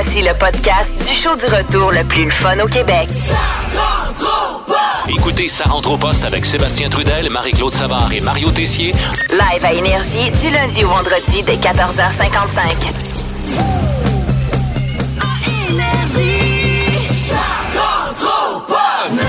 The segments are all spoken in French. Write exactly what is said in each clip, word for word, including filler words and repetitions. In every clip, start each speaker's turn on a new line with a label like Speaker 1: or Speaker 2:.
Speaker 1: Voici le podcast du show du retour le plus le fun au Québec.
Speaker 2: Ça rentre au poste!
Speaker 3: Écoutez Ça rentre au poste avec Sébastien Trudel, Marie-Claude Savard et Mario Tessier.
Speaker 1: Live à Énergie du lundi au vendredi dès quatorze heures cinquante-cinq.
Speaker 2: À Énergie, ça rentre au poste!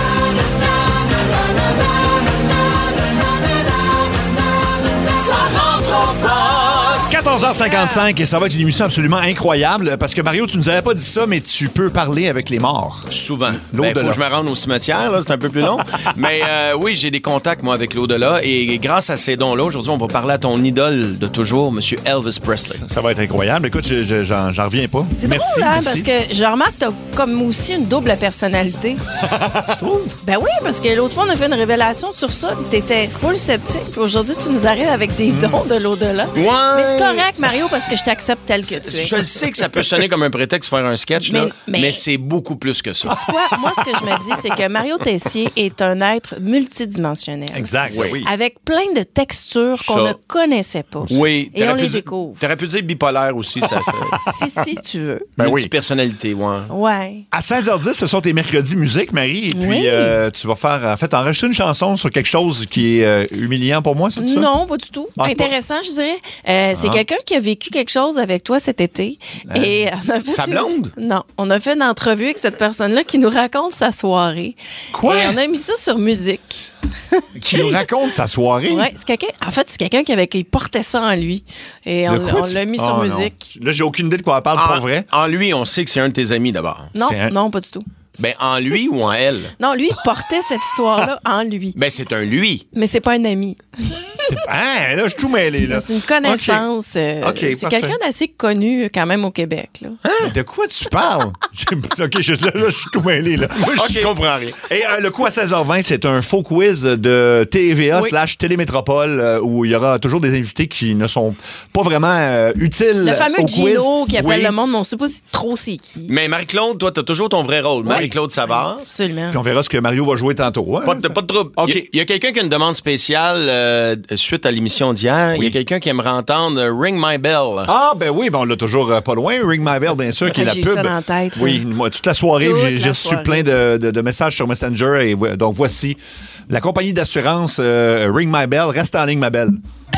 Speaker 2: Ça rentre au poste!
Speaker 4: quatorze heures cinquante-cinq et ça va être une émission absolument incroyable parce que Mario, tu nous avais pas dit ça, mais tu peux parler avec les morts.
Speaker 5: Souvent.
Speaker 4: L'au-delà.
Speaker 5: Ben, faut que je me rende au cimetière, là, c'est un peu plus long. Mais euh, oui, j'ai des contacts, moi, avec l'au-delà. Et grâce à ces dons-là, aujourd'hui, on va parler à ton idole de toujours, M. Elvis Presley.
Speaker 4: Ça, ça va être incroyable. Écoute, je, je, j'en, j'en reviens pas.
Speaker 6: C'est
Speaker 4: merci,
Speaker 6: drôle, hein,
Speaker 4: merci.
Speaker 6: parce que je remarque que t'as comme aussi une double personnalité.
Speaker 4: Tu trouves?
Speaker 6: Ben oui, parce que l'autre fois, on a fait une révélation sur ça, puis t'étais full sceptique, puis aujourd'hui, tu nous arrives avec des dons de l'au-delà.
Speaker 5: Ouais.
Speaker 6: Mais c'est correct, Mario, parce que je t'accepte tel que tu es.
Speaker 5: Je sais que ça peut sonner comme un prétexte pour faire un sketch, là,
Speaker 6: Mais-
Speaker 5: mais,
Speaker 6: mais-
Speaker 5: c'est beaucoup plus que ça.
Speaker 6: Tu vois, moi, ce que je me dis, c'est que Mario Tessier est un être multidimensionnel.
Speaker 4: Exact,
Speaker 5: Oui.
Speaker 4: oui.
Speaker 6: Avec plein de textures qu'on
Speaker 5: Ça.
Speaker 6: ne connaissait pas.
Speaker 5: Oui.
Speaker 6: Et on
Speaker 5: t'aurais pu
Speaker 6: les
Speaker 5: dire-
Speaker 6: découvre.
Speaker 5: T'aurais pu dire bipolaire aussi, ça. ça.
Speaker 6: Si, si, tu veux.
Speaker 4: Ben oui.
Speaker 5: Multipersonnalité, ouais.
Speaker 6: Ouais.
Speaker 4: À seize heures dix, ce sont tes mercredis musique, Marie. Et puis,
Speaker 6: Oui.
Speaker 4: euh, tu vas faire, en fait, enregistrer une chanson sur quelque chose qui est euh, humiliant pour moi, c'est ça?
Speaker 6: Non, pas du tout.
Speaker 4: Ah, c'est pas-
Speaker 6: Intéressant, je dirais. Euh, c'est
Speaker 4: Ah.
Speaker 6: quelqu'un qui a vécu quelque chose avec toi cet été. Et on a fait
Speaker 5: Sa
Speaker 6: une-
Speaker 5: blonde?
Speaker 6: Non, on a fait une entrevue avec cette personne-là qui nous raconte sa soirée.
Speaker 4: Quoi?
Speaker 6: Et on a mis ça sur musique.
Speaker 4: Qui nous raconte sa soirée.
Speaker 6: Ouais, c'est quelqu'un. En fait, c'est quelqu'un qui avait qui portait ça en lui. Et on,
Speaker 4: De quoi
Speaker 6: on
Speaker 4: tu-
Speaker 6: l'a mis
Speaker 4: Oh,
Speaker 6: sur
Speaker 4: non.
Speaker 6: musique.
Speaker 4: Là, j'ai aucune idée de quoi elle parle pour
Speaker 5: En,
Speaker 4: vrai.
Speaker 5: en lui, on sait que c'est un de tes amis d'abord.
Speaker 6: Non,
Speaker 4: C'est un-
Speaker 6: non, pas du tout.
Speaker 5: Ben, en lui ou en elle?
Speaker 6: Non, lui, il portait cette histoire-là en lui.
Speaker 5: Ben, c'est un lui.
Speaker 6: Mais c'est pas un ami.
Speaker 4: C'est... Ah, là, je suis tout mêlé, là.
Speaker 6: C'est une connaissance. euh,
Speaker 4: Ok,
Speaker 6: c'est
Speaker 4: parfait.
Speaker 6: quelqu'un d'assez connu euh, quand même au Québec. Là.
Speaker 4: Mais de quoi tu parles? J'ai- OK, je, là, là, je suis tout mêlé, là. Moi, je
Speaker 5: Ok,
Speaker 4: suis-
Speaker 5: je comprends rien.
Speaker 4: Et euh, le coup à seize heures vingt, c'est un faux quiz de T V A
Speaker 5: Oui.
Speaker 4: slash Télémétropole euh, où il y aura toujours des invités qui ne sont pas vraiment euh, utiles
Speaker 6: Le fameux
Speaker 4: au
Speaker 6: Gino
Speaker 4: quiz.
Speaker 6: qui appelle
Speaker 4: Oui.
Speaker 6: le monde, mais on sait pas si trop c'est qui.
Speaker 5: Mais Marie-Claude, toi, t'as toujours ton vrai rôle. Marie-Claude Savard.
Speaker 6: Absolument.
Speaker 4: Puis on verra ce que Mario va jouer tantôt. hein.
Speaker 5: Pas de, pas de trouble.
Speaker 4: OK.
Speaker 5: Il y a- il y a, quelqu'un qui a une demande spéciale euh, suite à l'émission d'hier. Il y a quelqu'un qui aimerait entendre euh, Ring My Bell.
Speaker 4: Ah, ben oui, ben on l'a toujours euh, pas loin. Ring My Bell, bien sûr, qui est la
Speaker 6: J'ai eu
Speaker 4: pub.
Speaker 6: ça dans la tête, là.
Speaker 4: Oui, moi, toute la soirée,
Speaker 6: Toute
Speaker 4: j'ai,
Speaker 6: la
Speaker 4: j'ai reçu
Speaker 6: soirée.
Speaker 4: plein de, de- de messages sur Messenger. Et vo- donc, voici la compagnie d'assurance euh, Ring My Bell. Reste en ligne, ma belle.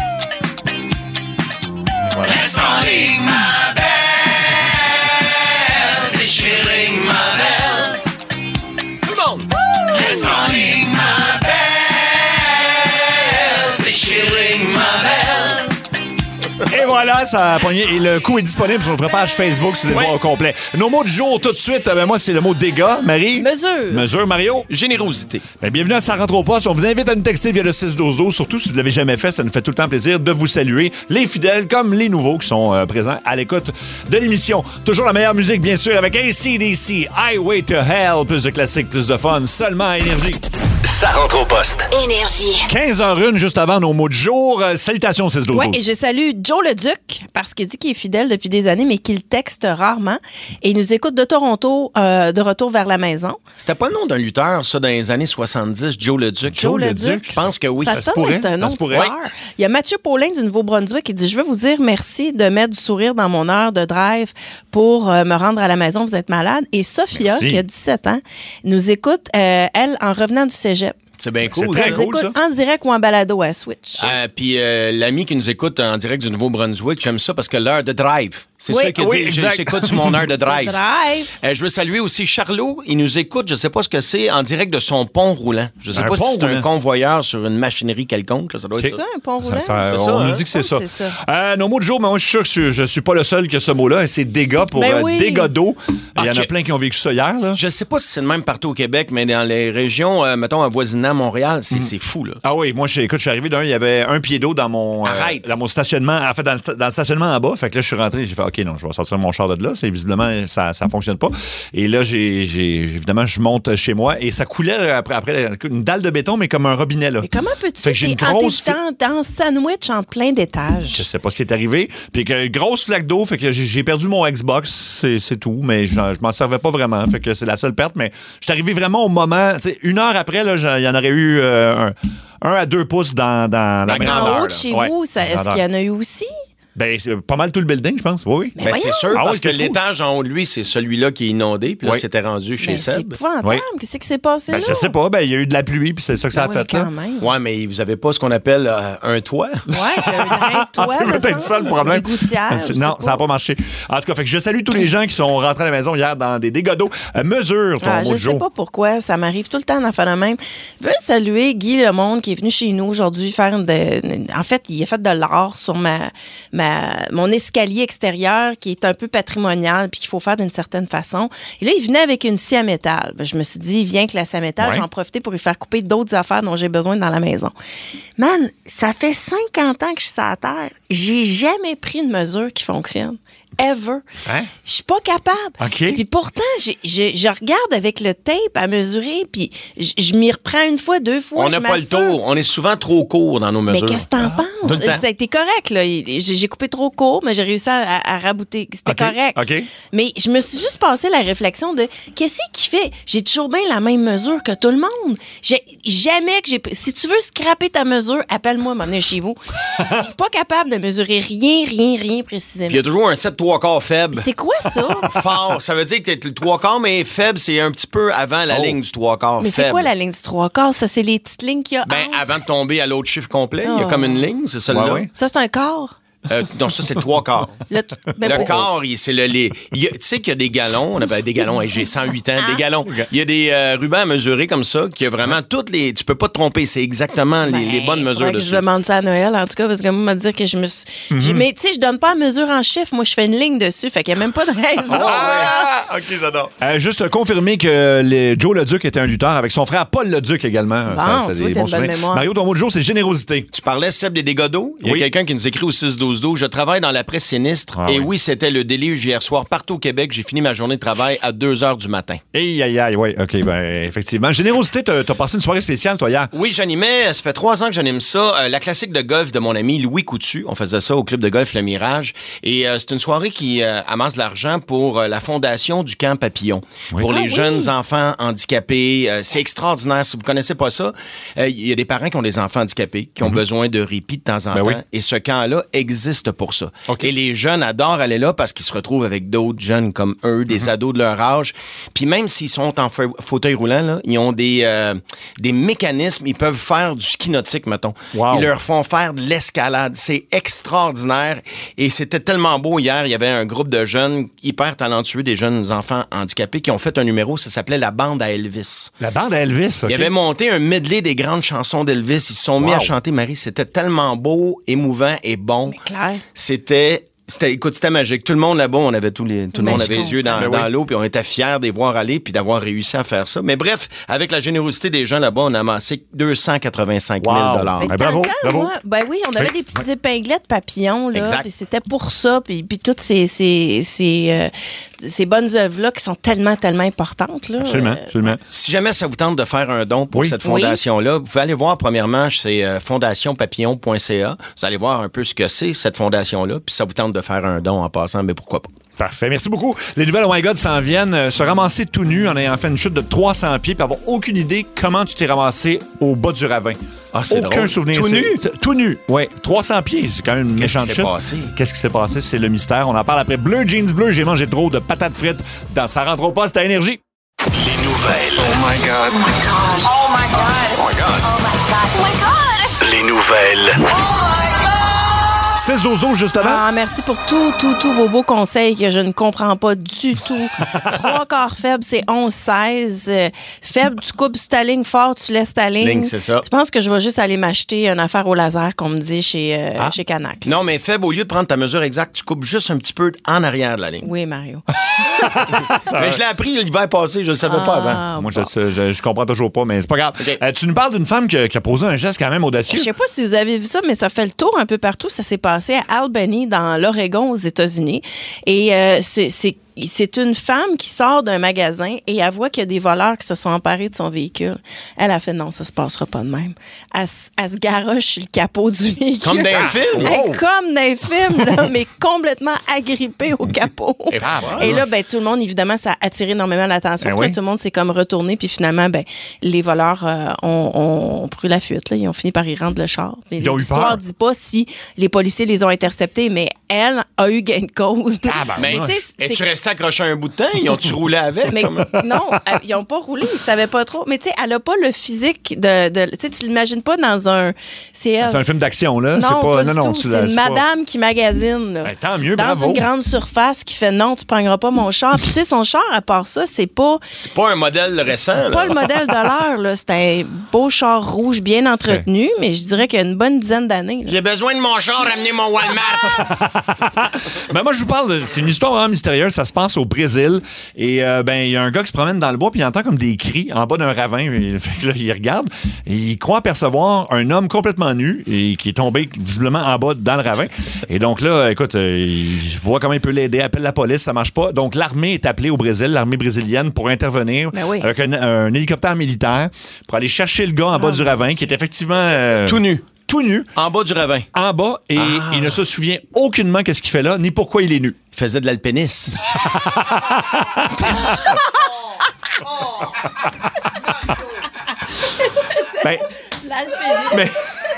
Speaker 2: Reste en ligne, ma belle. Déchiring, ma belle.
Speaker 5: Tout le monde!
Speaker 2: Reste en ligne, ma belle. Déchiring, ma belle.
Speaker 4: Et voilà, ça a pogné. Et le coup est disponible sur notre page Facebook si vous voulez
Speaker 5: Oui.
Speaker 4: voir au complet. Nos mots du jour, tout de suite, ben moi, c'est le mot dégâts. Marie?
Speaker 6: Mesure.
Speaker 4: Mesure, Mario?
Speaker 5: Générosité.
Speaker 4: Ben, bienvenue à Ça rentre au poste. On vous invite à nous texter via le six douze douze. Surtout si vous ne l'avez jamais fait, ça nous fait tout le temps plaisir de vous saluer. Les fidèles comme les nouveaux qui sont euh, présents à l'écoute de l'émission. Toujours la meilleure musique, bien sûr, avec A C D C, Highway to Hell. Plus de classiques, plus de fun, seulement à Énergie.
Speaker 3: Ça rentre au poste.
Speaker 1: Énergie.
Speaker 4: quinze heures une, juste avant nos mots du jour. Euh, salutations, six douze douze.
Speaker 6: Oui, et je salue Joe le Duc, parce qu'il dit qu'il est fidèle depuis des années, mais qu'il texte rarement. Et il nous écoute de Toronto, euh, de retour vers la maison.
Speaker 5: C'était pas le nom d'un lutteur, ça, dans les années soixante-dix, Joe le Duc.
Speaker 6: Joe le Duc.
Speaker 5: Je pense que oui.
Speaker 6: Ça,
Speaker 5: Ça se
Speaker 6: sonne,
Speaker 5: pourrait.
Speaker 6: c'est un nom
Speaker 4: Ça se
Speaker 6: de
Speaker 4: pourrait.
Speaker 6: star. Il y a Mathieu Paulin du Nouveau-Brunswick qui dit « Je veux vous dire merci de mettre du sourire dans mon heure de drive pour euh, me rendre à la maison. Vous êtes malade. » Et Sophia,
Speaker 4: Merci.
Speaker 6: qui a dix-sept ans, nous écoute, euh, elle, en revenant du cégep.
Speaker 5: C'est bien cool.
Speaker 4: C'est très
Speaker 6: Elle
Speaker 5: ça.
Speaker 6: nous
Speaker 4: cool,
Speaker 6: écoute
Speaker 4: ça.
Speaker 6: en direct ou en balado à Switch.
Speaker 5: Euh, Puis euh, l'ami qui nous écoute en direct du Nouveau-Brunswick, j'aime ça parce que l'heure de drive, c'est
Speaker 6: Oui.
Speaker 5: ça qu'il
Speaker 4: Oui,
Speaker 5: dit.
Speaker 4: exact.
Speaker 5: J'écoute sur mon heure de drive.
Speaker 6: Drive.
Speaker 5: Euh, je veux saluer aussi Charlot. Il nous écoute, je sais pas ce que c'est, en direct de son pont roulant. Je sais
Speaker 4: Un
Speaker 5: pas si
Speaker 4: pont
Speaker 5: c'est un
Speaker 4: roulant.
Speaker 5: convoyeur sur une machinerie quelconque. Là, ça doit
Speaker 4: Ok.
Speaker 5: être
Speaker 6: C'est
Speaker 5: ça.
Speaker 6: ça, un pont
Speaker 4: Ça,
Speaker 6: roulant?
Speaker 4: ça-
Speaker 5: C'est
Speaker 4: on
Speaker 5: ça,
Speaker 4: nous
Speaker 5: hein?
Speaker 4: dit que c'est
Speaker 6: Je pense
Speaker 4: ça.
Speaker 6: que c'est ça.
Speaker 4: Euh, nos mots du jour, mais moi, je suis sûr que je, je suis pas le seul que ce mot-là. C'est dégâts pour
Speaker 6: Ben
Speaker 4: euh,
Speaker 6: oui.
Speaker 4: dégâts d'eau. Il y en a
Speaker 5: Ok.
Speaker 4: plein qui ont vécu ça hier. Là.
Speaker 5: Je sais pas si c'est le même partout au Québec, mais dans les régions, euh, mettons, avoisinant Montréal, c'est c'est fou, là.
Speaker 4: Ah oui, moi, je, écoute, je suis arrivé d'un, il y avait un pied d'eau dans mon, euh,
Speaker 5: Arrête.
Speaker 4: dans mon stationnement, en fait, dans le, sta- dans le stationnement en bas. Fait que là, je suis rentré, j'ai fait, OK, non, je vais sortir mon char de là. C'est visiblement, ça, ça fonctionne pas. Et là, j'ai, j'ai, évidemment, je monte chez moi et ça coulait après, après une dalle de béton, mais comme un robinet, là.
Speaker 6: Mais comment peux-tu
Speaker 4: Fait que j'ai une
Speaker 6: t'es en
Speaker 4: grosse
Speaker 6: t'es dans, dans un sandwich en plein d'étages?
Speaker 4: Je sais pas ce qui est arrivé. Puis que grosse flaque d'eau, fait que j'ai, j'ai perdu mon Xbox, c'est, c'est tout. Mais je, je m'en servais pas vraiment. Fait que c'est la seule perte. Mais je suis arrivé vraiment au moment, tu sais, une heure après, là, j'en- il y en aurait eu euh, un, un à deux pouces dans, dans la
Speaker 5: La
Speaker 4: grandeur.
Speaker 5: grandeur,
Speaker 6: En haut
Speaker 4: là.
Speaker 6: de chez
Speaker 4: Ouais,
Speaker 6: vous, ça- est-ce
Speaker 4: grandeur.
Speaker 6: qu'il y en a eu aussi?
Speaker 4: Ben, c'est pas mal tout le building, je pense. Oui, oui.
Speaker 5: Ben, c'est sûr,
Speaker 4: Ah
Speaker 5: parce
Speaker 4: oui,
Speaker 5: que
Speaker 4: c'est fou.
Speaker 5: l'étage en haut de lui, c'est celui-là qui est inondé, puis là,
Speaker 4: Oui.
Speaker 5: c'était rendu chez
Speaker 6: Mais c'est
Speaker 5: Seb.
Speaker 6: épouvantable.
Speaker 4: Oui.
Speaker 6: Qu'est-ce qui s'est passé
Speaker 4: Ben,
Speaker 6: là?
Speaker 4: je sais pas. Ben, il y a eu de la pluie, puis c'est ça que ça a
Speaker 6: Ah oui,
Speaker 4: fait, là.
Speaker 6: quand même.
Speaker 5: Ouais, mais vous avez pas ce qu'on appelle euh, un toit?
Speaker 6: Ouais, puis un drain de toit,
Speaker 4: C'est
Speaker 6: me
Speaker 4: peut-être
Speaker 6: semble,
Speaker 4: ça le problème.
Speaker 6: une gouttière, je
Speaker 4: non,
Speaker 6: sais
Speaker 4: ça n'a pas marché. En tout cas, fait que je salue tous les gens qui sont rentrés à la maison hier dans des dégâts d'eau. Euh, mesure ton
Speaker 6: Ah,
Speaker 4: mot
Speaker 6: je
Speaker 4: de jour.
Speaker 6: sais pas pourquoi, ça m'arrive tout le temps d'en faire le même. Je veux saluer Guy Lemonde qui est venu chez nous aujourd'hui faire de... En fait, il a fait de l'art sur ma, ma, mon escalier extérieur qui est un peu patrimonial puis qu'il faut faire d'une certaine façon. Et là, il venait avec une scie à métal. Ben, je me suis dit, il vient avec la scie à métal,
Speaker 4: Ouais.
Speaker 6: j'en profiter pour lui faire couper d'autres affaires dont j'ai besoin dans la maison. Man, ça fait cinquante ans que je suis sur la terre. J'ai jamais pris une mesure qui fonctionne. Ever.
Speaker 4: Hein?
Speaker 6: Je suis pas capable.
Speaker 4: OK.
Speaker 6: Puis pourtant, j'ai- j'ai- je regarde avec le tape à mesurer, puis je je m'y reprends une fois, deux fois.
Speaker 5: On
Speaker 6: je
Speaker 5: n'a pas le
Speaker 6: m'assure.
Speaker 5: tour. On est souvent trop court dans nos
Speaker 6: Mais
Speaker 5: mesures.
Speaker 6: qu'est-ce que t'en
Speaker 5: Tout
Speaker 6: penses?
Speaker 5: le temps.
Speaker 6: Ça a été correct, là. J'ai j'ai coupé trop court, mais j'ai réussi à, à- à rabouter. C'était
Speaker 4: OK,
Speaker 6: correct.
Speaker 4: OK.
Speaker 6: Mais je me suis juste passé la réflexion de qu'est-ce qui fait? J'ai toujours bien la même mesure que tout le monde. J'ai jamais que j'ai. Si tu veux scraper ta mesure, appelle-moi, m'emmener chez vous. Je suis pas capable de mesurer rien, rien, rien précisément.
Speaker 5: Puis il y a toujours un sept trois quarts faible.
Speaker 6: C'est quoi ça?
Speaker 5: Fort. Ça veut dire que t'es le trois quarts, mais faible, c'est un petit peu avant la
Speaker 4: Oh.
Speaker 5: ligne du trois quarts.
Speaker 6: Mais c'est
Speaker 5: faible.
Speaker 6: quoi la ligne du trois quarts? Ça, c'est les petites lignes qu'il y a
Speaker 5: Ben,
Speaker 6: entre.
Speaker 5: avant de tomber à l'autre chiffre complet, il y a
Speaker 6: Oh.
Speaker 5: comme une ligne, c'est celle-là.
Speaker 4: Ouais, ouais.
Speaker 6: Ça, c'est un quart.
Speaker 5: Euh, non, ça, c'est trois quarts.
Speaker 6: Le, ben,
Speaker 5: Le
Speaker 6: pour-
Speaker 5: quart, il- c'est le lait. Il y a- Tu sais qu'il y a des galons, on appelle des galons, hey, j'ai cent huit ans, des galons. Il y a des euh, rubans à mesurer comme ça, qui a vraiment toutes les. Tu peux pas te tromper, c'est exactement les, les bonnes
Speaker 6: Ben,
Speaker 5: mesures
Speaker 6: faudrait que
Speaker 5: dessus.
Speaker 6: je demande ça à Noël, en tout cas, parce que moi, me dire que je me suis. j'ai- Mais tu sais, je donne pas la mesure en chiffres. Moi, je fais une ligne dessus. Fait qu'il n'y a même pas de raison.
Speaker 5: Ah, ok, j'adore.
Speaker 4: Euh, juste confirmer que les- Joe Leduc était un lutteur avec son frère Paul Leduc également.
Speaker 6: Bon,
Speaker 4: Ça,
Speaker 6: tu
Speaker 4: c'est
Speaker 6: vois,
Speaker 4: des
Speaker 6: t'as
Speaker 4: bons
Speaker 6: une bonne
Speaker 4: souvenirs.
Speaker 6: mémoire.
Speaker 4: Mario, ton mot de jour, c'est générosité.
Speaker 5: Tu parlais, Seb, des dégâts d'eau. Il y a
Speaker 4: Oui.
Speaker 5: quelqu'un qui nous écrit au six douze douze. Je travaille dans la presse sinistre.
Speaker 4: Ah
Speaker 5: et
Speaker 4: oui.
Speaker 5: oui, c'était le déluge hier soir partout au Québec. J'ai fini ma journée de travail à deux heures du matin.
Speaker 4: Aïe, aïe, aïe, oui, OK, ben, effectivement. Générosité, t'as t'as passé une soirée spéciale, toi, hier.
Speaker 5: Oui, j'animais, ça fait trois ans que j'anime ça, euh, la classique de golf de mon ami Louis Coutu. On faisait ça au club de golf Le Mirage. Et euh, c'est une soirée qui euh, amasse de l'argent pour euh, la fondation du Camp Papillon. Pour les
Speaker 6: Ah oui.
Speaker 5: jeunes enfants handicapés. Euh, c'est extraordinaire. Si vous connaissez pas ça, euh, il y a des parents qui ont des enfants handicapés, qui ont besoin de répit de temps en
Speaker 4: Ben
Speaker 5: temps.
Speaker 4: oui.
Speaker 5: Et ce camp-là existe pour ça.
Speaker 4: OK.
Speaker 5: Et les jeunes adorent aller là parce qu'ils se retrouvent avec d'autres jeunes comme eux, des ados de leur âge. Puis même s'ils sont en fa- fauteuil roulant, là, ils ont des, euh, des mécanismes. Ils peuvent faire du ski nautique, mettons.
Speaker 4: Wow.
Speaker 5: Ils leur font faire de l'escalade. C'est extraordinaire. Et c'était tellement beau hier. Il y avait un groupe de jeunes hyper talentueux, des jeunes enfants handicapés, qui ont fait un numéro. Ça s'appelait La Bande à Elvis.
Speaker 4: La bande à Elvis, OK.
Speaker 5: Ils avaient monté un medley des grandes chansons d'Elvis. Ils se sont mis
Speaker 4: Wow.
Speaker 5: à chanter, Marie. C'était tellement beau, émouvant et bon.
Speaker 6: Claire.
Speaker 5: C'était... C'était, écoute, c'était magique. Tout le monde là-bas, on avait tous les, tout le
Speaker 6: Ben,
Speaker 5: monde
Speaker 6: je
Speaker 5: avait les yeux dans,
Speaker 4: comprends.
Speaker 5: dans
Speaker 4: Ben oui.
Speaker 5: l'eau, puis on était fiers de les voir aller, puis d'avoir réussi à faire ça. Mais bref, avec la générosité des gens là-bas, on a amassé deux cent quatre-vingt-cinq mille
Speaker 4: Wow.
Speaker 5: dollars.
Speaker 6: Mais
Speaker 4: Ben, bravo,
Speaker 6: dans le temps,
Speaker 4: bravo.
Speaker 6: moi, ben oui, on avait
Speaker 4: Oui.
Speaker 6: des petites épinglettes papillons, là.
Speaker 5: Exact.
Speaker 6: Puis c'était pour ça. Puis, puis toutes ces, ces, ces, euh, ces bonnes œuvres-là qui sont tellement, tellement importantes, là.
Speaker 4: Absolument,
Speaker 6: Euh,
Speaker 4: absolument.
Speaker 5: Si jamais ça vous tente de faire un don pour
Speaker 4: Oui.
Speaker 5: cette fondation-là, vous pouvez aller voir premièrement, c'est euh, fondation papillon point c a. Vous allez voir un peu ce que c'est, cette fondation-là, puis si ça vous tente de faire un don en passant, mais pourquoi pas.
Speaker 4: Parfait. Merci beaucoup. Les nouvelles Oh My God s'en viennent. Euh, se ramasser tout nu en ayant fait une chute de trois cents pieds puis avoir aucune idée comment tu t'es ramassé au bas du ravin.
Speaker 5: Ah, c'est
Speaker 4: Aucun
Speaker 5: drôle.
Speaker 4: souvenir.
Speaker 5: Tout
Speaker 4: C'est-
Speaker 5: nu?
Speaker 4: c'est- Tout nu. Oui. trois cents pieds. C'est quand même une
Speaker 5: Qu'est-ce
Speaker 4: méchante
Speaker 5: qui s'est
Speaker 4: chute.
Speaker 5: passé?
Speaker 4: Qu'est-ce qui s'est passé? C'est le mystère. On en parle après. Bleu Jeans Bleu. J'ai mangé trop de patates frites dans Ça rentre au poste à énergie.
Speaker 3: Les nouvelles.
Speaker 2: Oh my God.
Speaker 1: Oh my God.
Speaker 2: Oh my God.
Speaker 1: Oh my God. Oh my God.
Speaker 3: Les nouvelles.
Speaker 4: six douze justement.
Speaker 6: Ah, merci pour tous tout, tous vos beaux conseils que je ne comprends pas du tout. Trois quarts faible, c'est onze seize. Euh, faible, tu coupes sur ta ligne. Fort, tu laisses ta ligne.
Speaker 5: Ligne, c'est ça.
Speaker 6: Je pense que je vais juste aller m'acheter une affaire au laser qu'on me dit chez, euh,
Speaker 4: Ah.
Speaker 6: chez Canac.
Speaker 5: Non, mais faible, au lieu de prendre ta mesure exacte, tu coupes juste un petit peu en arrière de la ligne.
Speaker 6: Oui, Mario.
Speaker 5: Mais je l'ai appris l'hiver passé, je le savais pas avant.
Speaker 6: Ah,
Speaker 4: Moi,
Speaker 6: bon.
Speaker 4: je, je, je comprends toujours pas, mais c'est pas grave.
Speaker 5: OK.
Speaker 4: Euh, tu nous parles d'une femme qui a, qui a posé un geste quand même audacieux.
Speaker 6: Je sais pas si vous avez vu ça, mais ça fait le tour un peu partout. Ça s'est passé à Albany, dans l'Oregon, aux États-Unis. Et euh, c'est c'est c'est une femme qui sort d'un magasin et elle voit qu'il y a des voleurs qui se sont emparés de son véhicule. Elle a fait non, ça se passera pas de même. Elle, s- elle se garoche sur le capot du véhicule.
Speaker 5: Comme dans un film?
Speaker 6: Hey,
Speaker 4: Wow.
Speaker 6: Comme dans un film, là, mais complètement agrippée au capot.
Speaker 5: Et bah,
Speaker 6: Et là, ben, tout le monde, évidemment, ça a attiré énormément l'attention.
Speaker 4: Ben
Speaker 6: Puis là,
Speaker 4: oui.
Speaker 6: tout le monde s'est comme retourné. Puis finalement, ben, les voleurs euh, ont, ont, ont pris la fuite. Là. Ils ont fini par y rendre le char. Mais
Speaker 4: Ils ont eu
Speaker 6: l'histoire
Speaker 4: peur.
Speaker 6: dit pas si les policiers les ont interceptés, mais elle a eu gain de cause.
Speaker 5: Mais
Speaker 6: tu sais, c'est-
Speaker 5: es-tu resté accroché un bout de temps? Ils ont-tu roulé avec?
Speaker 6: mais
Speaker 5: Comme-
Speaker 6: non, euh, ils n'ont pas roulé, ils savaient pas trop. Mais tu sais, elle a pas le physique de. de tu sais, tu l'imagines pas dans un. C'est elle.
Speaker 4: C'est un film d'action, là.
Speaker 6: Non,
Speaker 4: c'est pas,
Speaker 6: pas
Speaker 4: non,
Speaker 6: du
Speaker 4: non,
Speaker 6: tout.
Speaker 4: tu
Speaker 6: C'est
Speaker 4: l'as-
Speaker 6: une
Speaker 4: c'est pas-
Speaker 6: madame qui magasine. là.
Speaker 4: Ben, tant mieux,
Speaker 6: Dans
Speaker 4: bravo.
Speaker 6: une grande surface qui fait non, tu prendras pas mon char. Puis tu sais, son char, à part ça, c'est pas,
Speaker 5: C'est pas un modèle récent, là.
Speaker 6: pas le modèle de l'heure. là. C'est un beau char rouge bien entretenu, mais je dirais qu'il y a une bonne dizaine d'années. là.
Speaker 5: J'ai besoin de mon char, ramenez mon Walmart.
Speaker 4: Ben moi, je vous parle, de, c'est une histoire vraiment mystérieuse. Ça se passe au Brésil. Et euh, ben, il y a un gars qui se promène dans le bois, puis il entend comme des cris en bas d'un ravin. Et, fait que là, il regarde et il croit apercevoir un homme complètement nu et qui est tombé visiblement en bas dans le ravin. Et donc là, écoute, euh, il voit comment il peut l'aider, appelle la police, ça marche pas. Donc l'armée est appelée au Brésil, l'armée brésilienne, pour intervenir
Speaker 6: Ben oui.
Speaker 4: avec un, un hélicoptère militaire pour aller chercher le gars en bas
Speaker 6: Ah,
Speaker 4: du ravin, qui est effectivement euh,
Speaker 5: Tout nu.
Speaker 4: tout nu,
Speaker 5: En bas du ravin.
Speaker 4: en bas, et il ne se souvient aucunement qu'est-ce qu'il fait là, ni pourquoi il est nu.
Speaker 5: Il faisait de l'alpinisme.
Speaker 4: Ben, mais...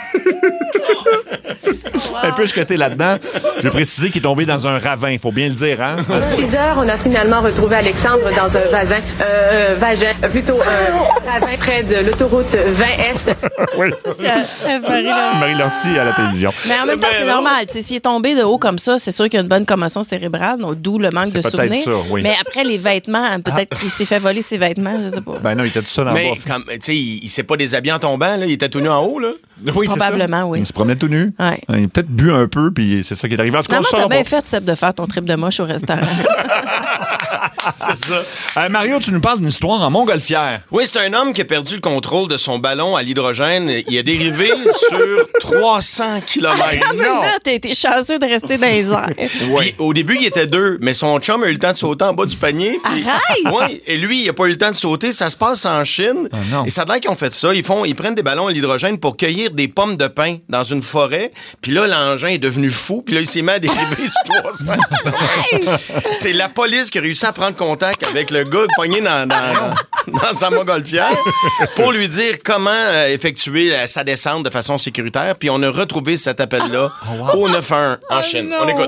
Speaker 4: Un peu ce que t'es là-dedans, j'ai précisé qu'il est tombé dans un ravin, il faut bien le dire, hein?
Speaker 7: À six heures, on a finalement retrouvé Alexandre dans un vagin, euh, vagin, euh, plutôt un ravin près de l'autoroute vingt Est.
Speaker 4: Oui.
Speaker 6: Ça- ça me fait rire, là.
Speaker 4: Marie Lortie à la télévision.
Speaker 6: Mais en même temps, c'est normal. Tu sais, s'il est tombé de haut comme ça, c'est sûr qu'il y a une bonne commotion cérébrale, donc d'où le manque
Speaker 4: C'est
Speaker 6: de
Speaker 4: peut-être
Speaker 6: souvenirs.
Speaker 4: ça, oui.
Speaker 6: Mais après, les vêtements, peut-être qu'il s'est fait voler ses vêtements, je sais pas.
Speaker 4: Ben non, il était tout seul en
Speaker 5: Mais,
Speaker 4: bas.
Speaker 5: comme, tu sais, il, il s'est pas déshabillé en tombant, là. Il était tout nu en haut, là.
Speaker 4: Oui, c'est ça.
Speaker 6: Probablement, oui.
Speaker 4: Il se promenait tout nu.
Speaker 6: Ouais.
Speaker 4: Il a peut-être bu un peu, puis c'est ça qui est arrivé. En tout cas, on
Speaker 6: Finalement,
Speaker 4: le
Speaker 6: t'as
Speaker 4: saura
Speaker 6: bien
Speaker 4: pas.
Speaker 6: fait, Seb, de faire ton trip de moche au restaurant.
Speaker 4: C'est ça. Euh, Mario, tu nous parles d'une histoire en montgolfière.
Speaker 5: Oui, c'est un homme qui a perdu le contrôle de son ballon à l'hydrogène. Il a dérivé sur trois cents kilomètres.
Speaker 6: Comme une note, t'as été chanceux de rester dans les airs.
Speaker 5: Puis, au début, il était deux, mais son chum a eu le temps de sauter en bas du panier. puis-
Speaker 6: Arrête!
Speaker 5: Oui, et lui, il n'a pas eu le temps de sauter. Ça se passe en Chine.
Speaker 4: Ah non.
Speaker 5: Et ça a l'air qu'ils ont fait ça. Ils, font, ils prennent des ballons à l'hydrogène pour cueillir des pommes de pin dans une forêt. Puis là, l'engin est devenu fou. Puis là, il s'est mis à dériver sur trois cents kilomètres. C'est la police qui a réussi à prendre contact avec le gars pogné dans, dans, dans sa montgolfière pour lui dire comment euh, effectuer euh, sa descente de façon sécuritaire. Puis on a retrouvé cet appel-là au neuf un un en Chine.
Speaker 6: non.
Speaker 5: On écoute.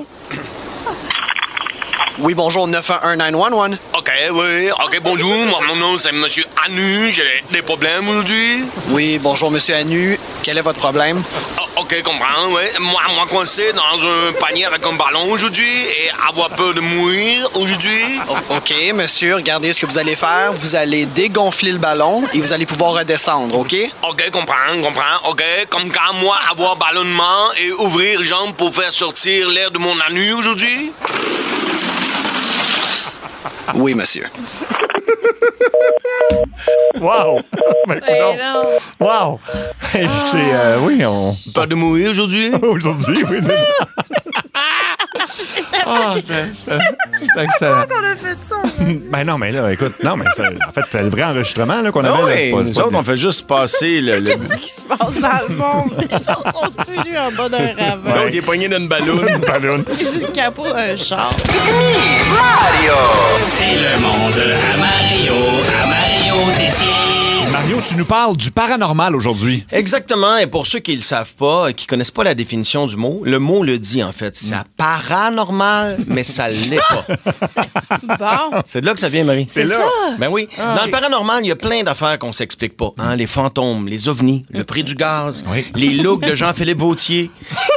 Speaker 8: Oui, bonjour, neuf un un neuf un un.
Speaker 2: OK, oui, OK, bonjour. Moi, mon nom, c'est Monsieur Anu. J'ai des problèmes aujourd'hui.
Speaker 8: Oui, bonjour, monsieur Anu. Quel est votre problème?
Speaker 2: Oh, OK, comprends, oui. Moi, moi, coincé dans un panier avec un ballon aujourd'hui et avoir peur de mourir aujourd'hui.
Speaker 8: O- OK, monsieur, regardez ce que vous allez faire. Vous allez dégonfler le ballon et vous allez pouvoir redescendre, OK?
Speaker 2: OK, comprends, comprends. OK, comme quand moi, avoir ballonnement et ouvrir les jambes pour faire sortir l'air de mon anu aujourd'hui.
Speaker 8: Oui, monsieur.
Speaker 4: Wow! Ben, coudonc.
Speaker 6: non.
Speaker 4: Wow! Hey, c'est... euh, oui, on...
Speaker 2: Peur de mourir aujourd'hui.
Speaker 4: Aujourd'hui, oui, c'est ça. Ah, c'était c'était- c'était excellent.
Speaker 6: On a fait ça.
Speaker 4: Ben non, mais là, écoute, non, mais ça- en fait, c'était le vrai enregistrement là, qu'on avait.
Speaker 5: Ah
Speaker 4: là,
Speaker 5: ouais,
Speaker 4: c'est pas- c'est
Speaker 5: nous
Speaker 4: pas
Speaker 5: autres,
Speaker 4: des-
Speaker 5: on fait juste passer le... le...
Speaker 6: Qu'est-ce qui se passe dans le monde? Les gens sont tous nus en bas d'un ravin.
Speaker 5: L'autre, il est pogné d'une balloune.
Speaker 4: Ballon.
Speaker 6: Sur le capot d'un char.
Speaker 9: C'est le monde à Mario, à Mario Tessier.
Speaker 4: Mario, tu nous parles du paranormal aujourd'hui.
Speaker 5: Exactement, et pour ceux qui ne le savent pas, qui connaissent pas la définition du mot, le mot le dit en fait. C'est paranormal, mais ça l'est pas.
Speaker 6: Bon.
Speaker 5: C'est de là que ça vient, Marie.
Speaker 6: C'est ça.
Speaker 5: Ben oui. Dans le paranormal, il y a plein d'affaires qu'on s'explique pas. Hein? Les fantômes, les ovnis, le prix du gaz,
Speaker 4: Oui.
Speaker 5: les looks de Jean-Philippe Vautier.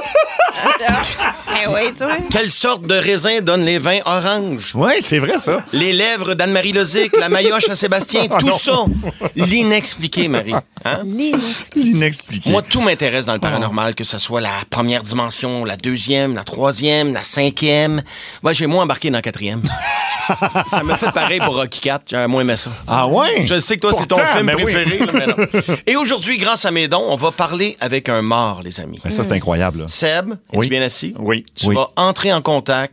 Speaker 6: Eh oui, tu vois.
Speaker 5: Quelle sorte de raisin donnent les vins oranges?
Speaker 4: Oui, c'est vrai, ça.
Speaker 5: Les lèvres d'Anne-Marie Lozic, la maillotche à Sébastien,
Speaker 4: Ah
Speaker 5: tout
Speaker 4: non.
Speaker 5: ça. L'inexpliqué, Marie. Hein?
Speaker 6: L'inexpliqué.
Speaker 4: Inexpliqué.
Speaker 5: Moi, tout m'intéresse dans le paranormal, que ce soit la première dimension, la deuxième, la troisième, la cinquième. Moi, j'ai moins embarqué dans la quatrième. ça ça m'a fait pareil pour Rocky quatre. J'ai moins aimé ça.
Speaker 4: Ah ouais?
Speaker 5: Je sais que toi, c'est ton
Speaker 4: Pourtant,
Speaker 5: film
Speaker 4: mais oui.
Speaker 5: préféré. là, mais non. Et aujourd'hui, grâce à mes dons, on va parler avec un mort, les amis.
Speaker 4: Mais ça, c'est incroyable. Là.
Speaker 5: Seb, es-tu
Speaker 4: Oui.
Speaker 5: bien assis?
Speaker 4: Oui.
Speaker 5: Tu
Speaker 4: Oui.
Speaker 5: vas entrer en contact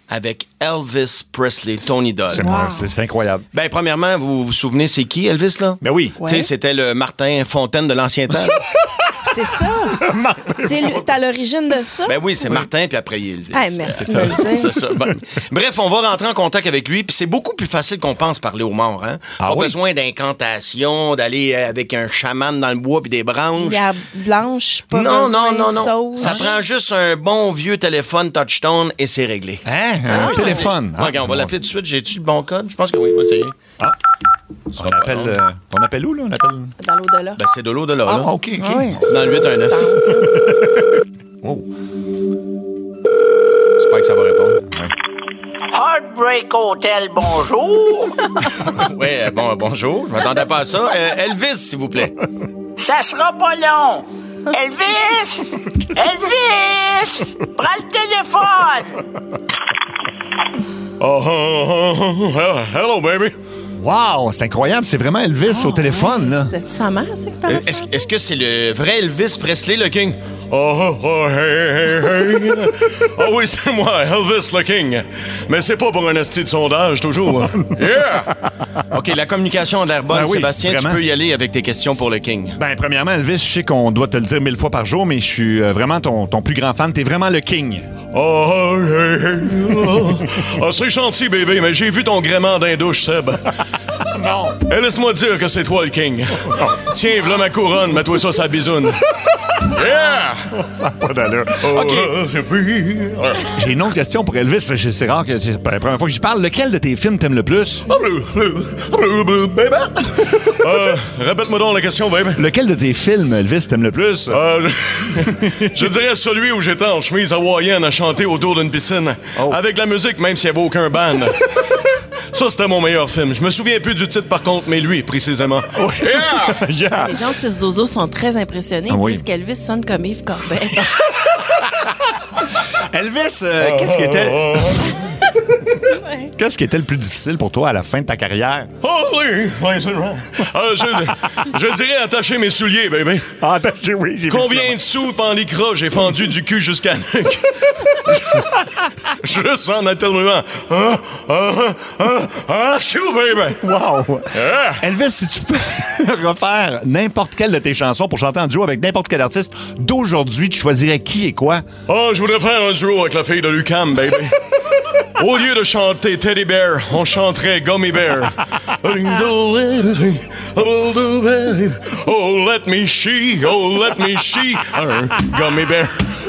Speaker 5: avec Elvis Presley, Tony Dodd.
Speaker 4: C'est, wow. c'est, c'est incroyable.
Speaker 5: Ben, premièrement, vous vous souvenez, c'est qui, Elvis, là?
Speaker 4: Ben oui.
Speaker 5: Ouais. Tu sais, c'était le Martin Fontaine de l'ancien temps.
Speaker 6: C'est ça. c'est, c'est à l'origine de ça.
Speaker 5: Ben oui, c'est oui. Martin, puis après, il est Elvis.
Speaker 6: Hey, merci de me le dire.
Speaker 5: C'est ça. Ben, bref, on va rentrer en contact avec lui, puis c'est beaucoup plus facile qu'on pense parler aux morts. Hein?
Speaker 4: Ah,
Speaker 5: pas
Speaker 4: oui?
Speaker 5: besoin d'incantation, d'aller avec un chaman dans le bois puis des branches.
Speaker 6: La blanche, pas
Speaker 5: non,
Speaker 6: besoin
Speaker 5: non, non, non.
Speaker 6: sauce.
Speaker 5: Ça prend juste un bon vieux téléphone touchtone et c'est réglé.
Speaker 4: Hein? Un ah, téléphone?
Speaker 5: Ah, okay, on va l'appeler tout de suite. J'ai-tu le bon code? Je pense que oui, on va essayer. Ah.
Speaker 4: On appelle, euh, on appelle où, là? On appelle...
Speaker 6: Dans l'au-delà.
Speaker 5: Ben, c'est de l'au-delà,
Speaker 4: ah,
Speaker 5: là.
Speaker 4: OK, OK.
Speaker 6: Ah, oui.
Speaker 5: C'est dans le huit un neuf.
Speaker 4: Oh.
Speaker 5: J'espère que ça va répondre. Ouais.
Speaker 9: Heartbreak Hotel, bonjour.
Speaker 5: Oui, euh, bon, bonjour. Je m'attendais pas à ça. Euh, Elvis, s'il vous plaît.
Speaker 9: Ça sera pas long. Elvis! Elvis! Prends le téléphone!
Speaker 5: Oh, oh, oh, oh, hello, baby.
Speaker 4: Wow, c'est incroyable. C'est vraiment Elvis oh, au téléphone,
Speaker 6: ouais.
Speaker 4: là.
Speaker 6: C'était sa mère, c'est que euh,
Speaker 5: est-ce, est-ce que c'est le vrai Elvis Presley, le King? Oh, oh, oh, hey, hey, hey. Ah oui, c'est moi, Elvis, le King. Mais c'est pas pour un esti de sondage, toujours. Yeah! OK, la communication a l'air bonne. Ben oui, Sébastien, vraiment. Tu peux y aller avec tes questions pour le King.
Speaker 4: Ben, premièrement, Elvis, je sais qu'on doit te le dire mille fois par jour, mais je suis euh, vraiment ton, ton plus grand fan. T'es vraiment le King.
Speaker 5: Oh, hey, hey, oh. Ah, c'est gentil, bébé, mais j'ai vu ton gréement d'un douche, Seb. Non. Et laisse-moi dire que c'est toi le King. Tiens, voilà ma couronne, mets-toi ça sa bisoune. Yeah!
Speaker 4: Ça n'a pas d'allure.
Speaker 5: Oh,
Speaker 4: OK.
Speaker 5: Euh,
Speaker 4: J'ai une autre question pour Elvis. C'est rare que c'est la première fois que j'y parle. Lequel de tes films t'aimes le plus?
Speaker 5: euh, Répète-moi donc la question, baby.
Speaker 4: Lequel de tes films, Elvis, t'aimes le plus?
Speaker 5: Euh, je... je dirais celui où j'étais en chemise hawaïenne à chanter autour d'une piscine. Oh. Avec la musique, même s'il n'y avait aucun band. Ça, c'était mon meilleur film. Je me souviens plus du titre, par contre, mais lui, précisément. Oh, yeah!
Speaker 6: Yeah! Les gens de six douze sont très impressionnés. Ils ah, oui. disent qu'Elvis sonne comme Yves Corbet.
Speaker 4: Elvis, euh, qu'est-ce qui était... Qu'est-ce qui était le plus difficile pour toi à la fin de ta carrière?
Speaker 5: Oh oui, oui c'est vrai. Euh, je, je dirais attacher mes souliers, bébé.
Speaker 4: Ah, attacher, oui. J'ai
Speaker 5: Combien de sous en lycra j'ai fendu du cul jusqu'à nuque? Juste en atténuant. Ah, ah, ah, ah, chou, baby.
Speaker 4: Wow. Yeah. Elvis, si tu peux refaire n'importe quelle de tes chansons pour chanter en duo avec n'importe quel artiste d'aujourd'hui, tu choisirais qui et quoi?
Speaker 5: Oh, je voudrais faire un duo avec la fille de l'U Q A M, baby. Au lieu de chanter Teddy Bear, on chanterait Gummy Bear. Oh, let me she, oh, let me she, un Gummy Bear.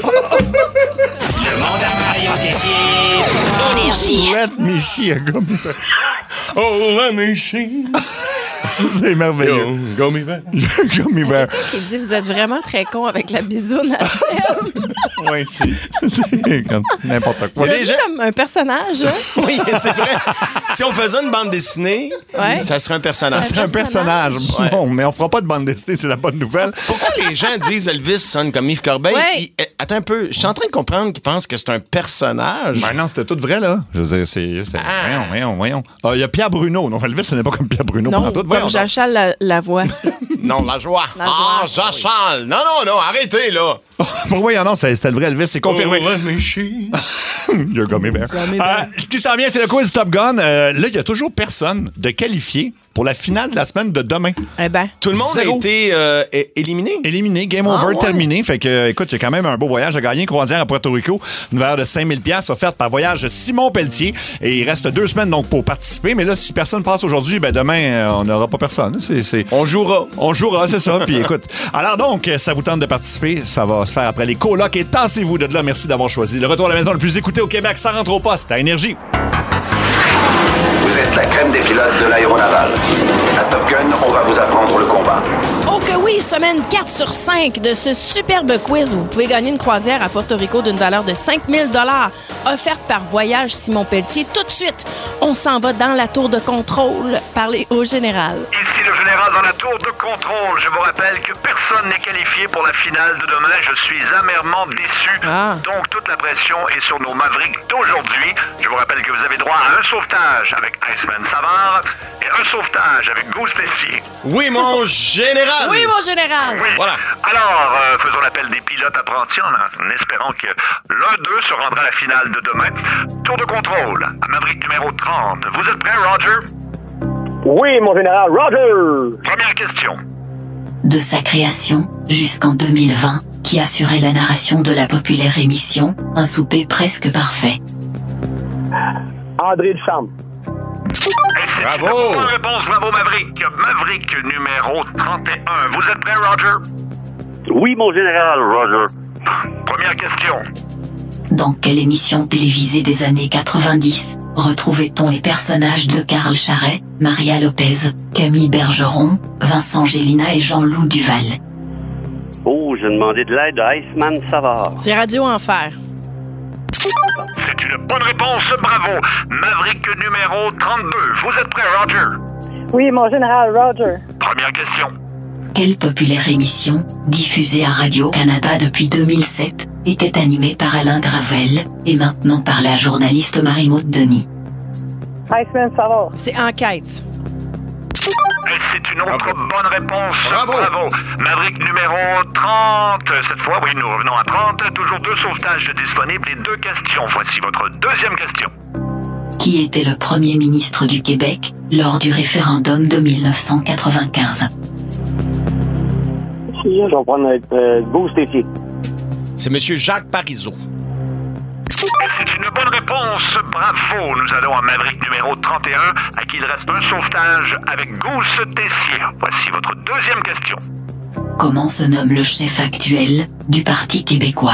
Speaker 9: Le monde à Mario Tessier.
Speaker 1: Énergie.
Speaker 4: Let me she, un Gummy Bear.
Speaker 5: Oh, let me she.
Speaker 4: C'est merveilleux.
Speaker 5: Yo, Gummy Bear.
Speaker 4: Gummy Bear.
Speaker 6: Qui dit, vous êtes vraiment très con avec la bisoune à Seb.
Speaker 4: Oui, c'est, c'est comme n'importe quoi.
Speaker 6: C'est déjà comme un personnage, hein?
Speaker 5: Oui, c'est vrai. Si on faisait une bande dessinée, ouais. ça serait un personnage.
Speaker 4: Ça serait un personnage. Ouais. Bon, mais on fera pas de bande dessinée, c'est la bonne nouvelle.
Speaker 5: Pourquoi les gens disent Elvis sonne comme Yves Corbeil?
Speaker 6: Ouais.
Speaker 5: Il, attends un peu, je suis en train de comprendre qu'ils pensent que c'est un personnage.
Speaker 4: Ben non, c'était tout vrai, là. Je veux dire, c'est... c'est... Ah. Voyons, voyons, voyons. Ah, il y a Pierre Bruno. Non, Elvis, ce n'est pas comme Pierre Bruno.
Speaker 6: Non, tout. Comme Jean-Charles la, la voix.
Speaker 5: Non, la joie. La ah, Jean-Charles. Oui. Non, non, non, arrêtez, là.
Speaker 4: Pourquoi, non, c'était le vrai Elvis, c'est confirmé.
Speaker 5: Oh, let me she.
Speaker 4: You're Gummy Bear. Euh, ce qui s'en vient, c'est le quiz Top Gun. Euh, là, il n'y a toujours personne de qualifié pour la finale de la semaine de demain.
Speaker 6: Eh ben,
Speaker 5: tout le monde Zéro. a été euh, éliminé.
Speaker 4: Éliminé, game over, ah, ouais. terminé. Fait que, écoute, il y a quand même un beau voyage à gagner. Croisière à Puerto Rico, une valeur de cinq mille dollars offerte par Voyage Simon Pelletier. Et il reste deux semaines donc pour participer. Mais là, si personne passe aujourd'hui, ben demain, euh, on n'aura pas personne. C'est, c'est...
Speaker 5: On jouera.
Speaker 4: On jouera, c'est ça. Puis écoute, alors donc, ça vous tente de participer. Ça va se faire après les colocs. Et tassez-vous de là. Merci d'avoir choisi le retour à la maison le plus écouté au Québec. Ça rentre au poste à Énergie.
Speaker 10: Vous êtes la crème des pilotes de l'aéronaval. À Top Gun, on va vous apprendre le combat.
Speaker 6: Oh que oui, semaine quatre sur cinq de ce superbe quiz où vous pouvez gagner une croisière à Porto Rico d'une valeur de cinq mille dollars offerte par Voyage Simon Pelletier. Tout de suite, on s'en va dans la tour de contrôle parler au général.
Speaker 11: Ici le général dans la tour de contrôle. Je vous rappelle que personne n'est qualifié pour la finale de demain. Je suis amèrement déçu.
Speaker 6: Ah.
Speaker 11: Donc toute la pression est sur nos Mavericks d'aujourd'hui. Je vous rappelle que vous avez droit à un sauvetage avec Iceman Savard et un sauvetage avec Goose Tessier.
Speaker 5: Oui, mon général!
Speaker 6: Oui, mon général! général.
Speaker 11: Oui.
Speaker 5: Voilà.
Speaker 11: Alors, euh, faisons l'appel des pilotes apprentis en, en espérant que l'un d'eux se rendra à la finale de demain. Tour de contrôle à Maverick numéro trente. Vous êtes prêt, Roger?
Speaker 12: Oui, mon général, Roger!
Speaker 11: Première question.
Speaker 13: De sa création, jusqu'en deux mille vingt, qui assurait la narration de la populaire émission Un souper presque parfait.
Speaker 12: André Duchamp.
Speaker 11: Bravo! Bonne réponse, bravo Maverick. Maverick numéro trente et un. Vous êtes prêt, Roger?
Speaker 12: Oui, mon général, Roger.
Speaker 11: Première question.
Speaker 13: Dans quelle émission télévisée des années quatre-vingt-dix retrouvait-on les personnages de Karl Charret, Maria Lopez, Camille Bergeron, Vincent Gélina et Jean-Loup Duval?
Speaker 12: Oh, j'ai demandé de l'aide à Iceman Savard.
Speaker 6: C'est Radio Enfer.
Speaker 11: C'est une bonne réponse, bravo. Maverick numéro trente-deux. Vous êtes prêt, Roger?
Speaker 14: Oui, mon général, Roger.
Speaker 11: Première question.
Speaker 13: Quelle populaire émission, diffusée à Radio-Canada depuis deux mille sept, était animée par Alain Gravel et maintenant par la journaliste Marie-Maude Denis?
Speaker 14: Iceman Savard.
Speaker 6: C'est Enquête.
Speaker 11: Et c'est une autre
Speaker 5: Bravo.
Speaker 11: bonne réponse.
Speaker 5: Bravo.
Speaker 11: Bravo. Maverick numéro trente. Cette fois, oui, nous revenons à trente. Toujours deux sauvetages disponibles et deux questions. Voici votre deuxième question.
Speaker 13: Qui était le premier ministre du Québec lors du référendum de mille neuf cent quatre-vingt-quinze?
Speaker 12: Je vais prendre euh, Boost ici.
Speaker 5: C'est M. Jacques Parizeau.
Speaker 11: Et c'est une bonne réponse. Bravo. Nous allons à Maverick numéro trente et un, à qui il reste un sauvetage avec Gousse Tessier. Voici votre deuxième question.
Speaker 13: Comment se nomme le chef actuel du Parti québécois?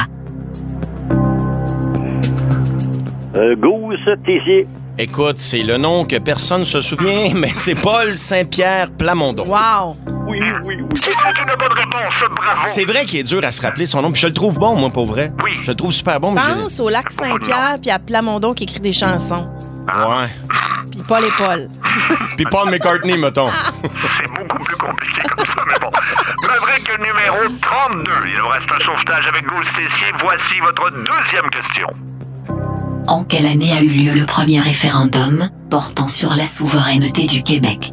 Speaker 12: Euh, Gousse Tessier.
Speaker 5: Écoute, c'est le nom que personne se souvient, mais c'est Paul Saint-Pierre Plamondon.
Speaker 6: Wow!
Speaker 12: Oui, oui, oui.
Speaker 11: Et c'est une bonne réponse. Bravo.
Speaker 5: C'est vrai qu'il est dur à se rappeler son nom, puis je le trouve bon, moi, pour vrai.
Speaker 11: Oui.
Speaker 5: Je le trouve super bon. mais je-
Speaker 6: Pense au lac Saint-Pierre puis à Plamondon qui écrit des chansons.
Speaker 5: Ouais.
Speaker 6: Puis Paul et Paul.
Speaker 5: Puis Paul McCartney, mettons.
Speaker 11: C'est beaucoup plus compliqué comme ça, mais bon. Maverick numéro trente-deux. Il nous reste un sauvetage avec Gousse Tessier. Voici votre deuxième question.
Speaker 13: En quelle année a eu lieu le premier référendum portant sur la souveraineté du Québec?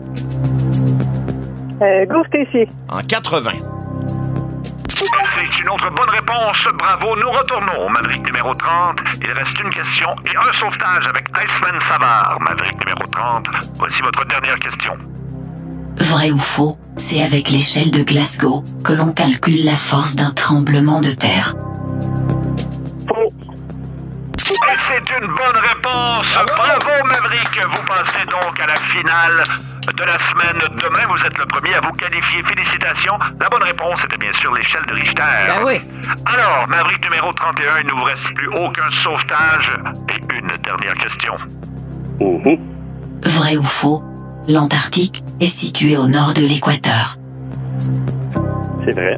Speaker 14: Euh, Gousse Tessier.
Speaker 5: En quatre-vingts.
Speaker 11: C'est une autre bonne réponse. Bravo. Nous retournons au Maverick numéro trente. Il reste une question et un sauvetage avec Iceman Savard. Maverick numéro trente. Voici votre dernière question.
Speaker 13: Vrai ou faux, c'est avec l'échelle de Glasgow que l'on calcule la force d'un tremblement de terre.
Speaker 14: Faux.
Speaker 11: Et c'est une bonne réponse. Bravo, Maverick. Vous passez donc à la finale de la semaine demain. Vous êtes le premier à vous qualifier. Félicitations. La bonne réponse était bien sûr l'échelle de Richter.
Speaker 6: Ben oui.
Speaker 11: Alors, Maverick numéro trente et un, il ne vous reste plus aucun sauvetage. Et une dernière question.
Speaker 12: Mhm.
Speaker 13: Vrai ou faux, l'Antarctique est située au nord de l'équateur.
Speaker 12: C'est vrai.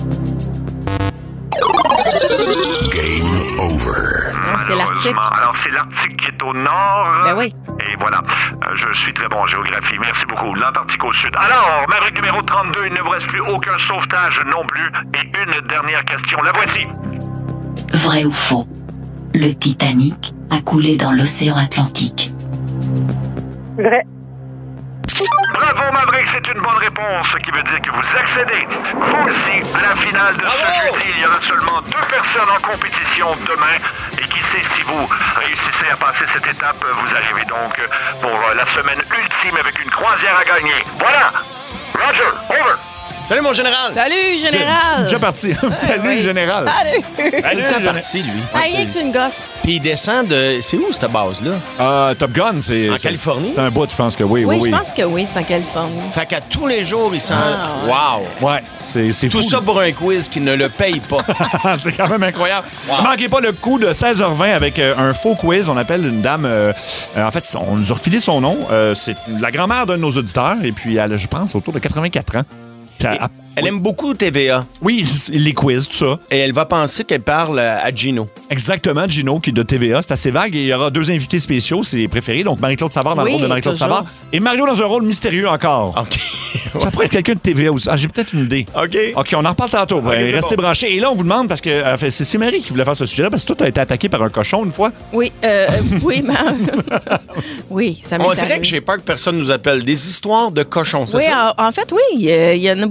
Speaker 11: Game over.
Speaker 6: Ah, c'est l'Arctique.
Speaker 11: Alors, c'est l'Arctique qui est au nord.
Speaker 6: Ben oui.
Speaker 11: Et voilà. Euh, je suis très bon en géographie. Merci beaucoup. L'Antarctique au sud. Alors, Maverick numéro trente-deux, il ne vous reste plus aucun sauvetage non plus. Et une dernière question. La voici.
Speaker 13: Vrai ou faux, le Titanic a coulé dans l'océan Atlantique.
Speaker 14: Vrai.
Speaker 11: Bravo, Maverick, c'est une bonne réponse, ce qui veut dire que vous accédez, vous aussi, à la finale de ce jeudi. Il y aura seulement deux personnes en compétition demain. Et qui sait, si vous réussissez à passer cette étape, vous arrivez donc pour la semaine ultime avec une croisière à gagner. Voilà! Roger, over!
Speaker 5: Salut, mon général!
Speaker 6: Salut, général!
Speaker 4: Déjà parti. Salut,
Speaker 6: Oui,
Speaker 4: général.
Speaker 6: Salut!
Speaker 5: Il est tout le temps parti, lui.
Speaker 6: Ah, rien que c'est une gosse.
Speaker 5: Puis il descend de... C'est où, cette base-là?
Speaker 4: Euh, Top Gun, c'est...
Speaker 5: En
Speaker 4: c'est-
Speaker 5: Californie?
Speaker 4: C'est un bout, je pense que oui, oui,
Speaker 6: Oui,
Speaker 4: oui.
Speaker 6: je pense que oui, c'est en Californie.
Speaker 5: Fait qu'à tous les jours, il s'en...
Speaker 6: Ah,
Speaker 5: Wow!
Speaker 4: Ouais, c'est c'est
Speaker 5: Tout
Speaker 4: fou.
Speaker 5: ça pour un quiz qui ne le paye pas.
Speaker 4: C'est quand même incroyable.
Speaker 5: Wow.
Speaker 4: Ne manquez pas le coup de seize heures vingt avec euh, un faux quiz. On appelle une dame... euh, euh, en fait, on nous a refilé son nom. Euh, c'est la grand-mère d'un de nos auditeurs. Et puis, elle a, je pense, autour de quatre-vingt-quatre ans. Puis elle-
Speaker 5: Elle aime beaucoup T V A.
Speaker 4: Oui, les quiz, tout ça.
Speaker 5: Et elle va penser qu'elle parle à Gino.
Speaker 4: Exactement, Gino, qui est de T V A. C'est assez vague. Et il y aura deux invités spéciaux, ses préférés. Donc, Marie-Claude Savard dans
Speaker 6: Oui,
Speaker 4: le rôle de Marie-Claude
Speaker 6: toujours.
Speaker 4: Savard. Et Mario dans un rôle mystérieux encore.
Speaker 5: OK.
Speaker 4: Ça pourrait être quelqu'un de T V A aussi. Ah, j'ai peut-être une idée.
Speaker 5: OK.
Speaker 4: OK, on en reparle tantôt. Ben,
Speaker 5: c'est
Speaker 4: restez
Speaker 5: bon.
Speaker 4: branchés. Et là, on vous demande, parce que euh, fait, c'est c'est Marie qui voulait faire ce sujet-là, parce que toi, tu as été attaqué par un cochon une fois.
Speaker 6: Oui, euh, oui, mais... oui, ça m'est
Speaker 5: On dirait
Speaker 6: arrivé.
Speaker 5: que j'ai peur que personne nous appelle. Des histoires de cochons, c'est
Speaker 6: Oui,
Speaker 5: ça?
Speaker 6: en, en fait, oui. euh, Il y en a beaucoup qui en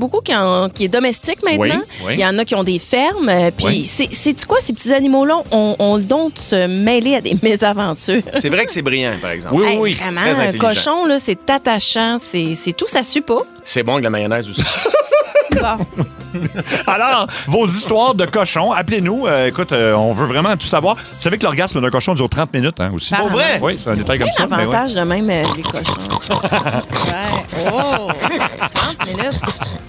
Speaker 6: sont, qui est domestique maintenant.
Speaker 4: Oui, oui.
Speaker 6: Il y en a qui ont des fermes. euh, Puis,
Speaker 4: Oui.
Speaker 6: c'est, c'est quoi, ces petits animaux-là ont, ont le don de se mêler à des mésaventures.
Speaker 5: C'est vrai que c'est brillant, par exemple.
Speaker 4: Oui, oui,
Speaker 6: Hey,
Speaker 4: oui.
Speaker 6: Vraiment,
Speaker 5: Très
Speaker 6: un
Speaker 5: intelligent.
Speaker 6: cochon, là, c'est attachant, c'est, c'est tout, ça suit pas.
Speaker 5: C'est bon que la mayonnaise aussi.
Speaker 6: Bon.
Speaker 4: Alors, vos histoires de cochons, appelez-nous. Euh, écoute, euh, on veut vraiment tout savoir. Vous savez que l'orgasme d'un cochon dure trente minutes, hein, aussi.
Speaker 6: Pour vrai?
Speaker 4: Oui, c'est un détail comme ça. mais ouais.
Speaker 6: L'avantage de même, euh, les cochons. Ouais. Oh! trente minutes.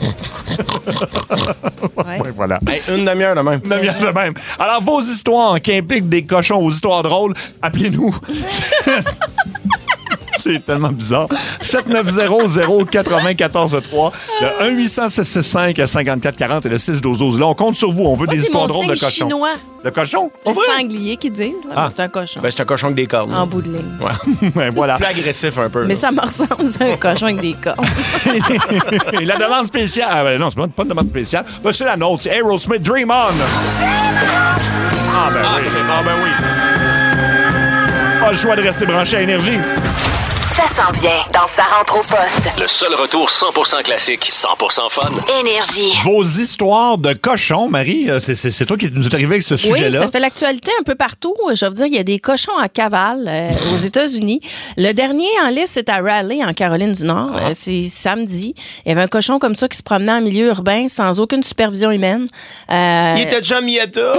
Speaker 6: Ouais.
Speaker 4: Ouais, voilà.
Speaker 5: Hey, une demi-heure de même.
Speaker 4: Une demi-heure de même. Alors, vos histoires qui impliquent des cochons, vos histoires drôles, appelez-nous. C'est tellement bizarre. sept neuf zéro zéro quatre zéro un quatre trois, le un huit zéro six six cinq cinquante-quatre quarante et le six douze douze. Là, on compte sur vous. On veut
Speaker 6: Moi,
Speaker 4: des
Speaker 6: c'est
Speaker 4: histoires
Speaker 6: mon
Speaker 4: drôles de
Speaker 6: signe
Speaker 4: cochons.
Speaker 6: chinois.
Speaker 4: De cochons?
Speaker 6: Le
Speaker 4: Pas vrai?
Speaker 6: sanglier qui dit. là,
Speaker 4: Ah.
Speaker 6: C'est un cochon.
Speaker 5: Ben, c'est un cochon avec des cornes.
Speaker 6: En bout de ligne.
Speaker 5: Ouais.
Speaker 4: Ben, voilà.
Speaker 5: Plus agressif un peu.
Speaker 6: Mais
Speaker 5: là.
Speaker 6: ça me ressemble, c'est un cochon avec des cornes.
Speaker 4: Et la demande spéciale. Ah, ben non, c'est pas, pas une demande spéciale. Ben, c'est la nôtre. C'est Aerosmith Dream On. Ah, ben oui.
Speaker 5: c'est bon.
Speaker 4: Ah, ben oui. Pas le choix de rester branché à Énergie.
Speaker 1: Ça sent bien dans Sa rentre au poste.
Speaker 3: Le seul retour cent pour cent classique, cent pour cent fun.
Speaker 1: Énergie.
Speaker 4: Vos histoires de cochons, Marie, euh, c'est, c'est, c'est toi qui nous est arrivé avec ce
Speaker 6: Oui,
Speaker 4: sujet-là.
Speaker 6: ça fait l'actualité un peu partout. Je veux dire, il y a des cochons à cavale euh, aux États-Unis. Le dernier en liste, c'est à Raleigh, en Caroline du Nord. Euh, c'est samedi. Il y avait un cochon comme ça qui se promenait en milieu urbain sans aucune supervision humaine. Euh,
Speaker 5: Il était déjà Miata.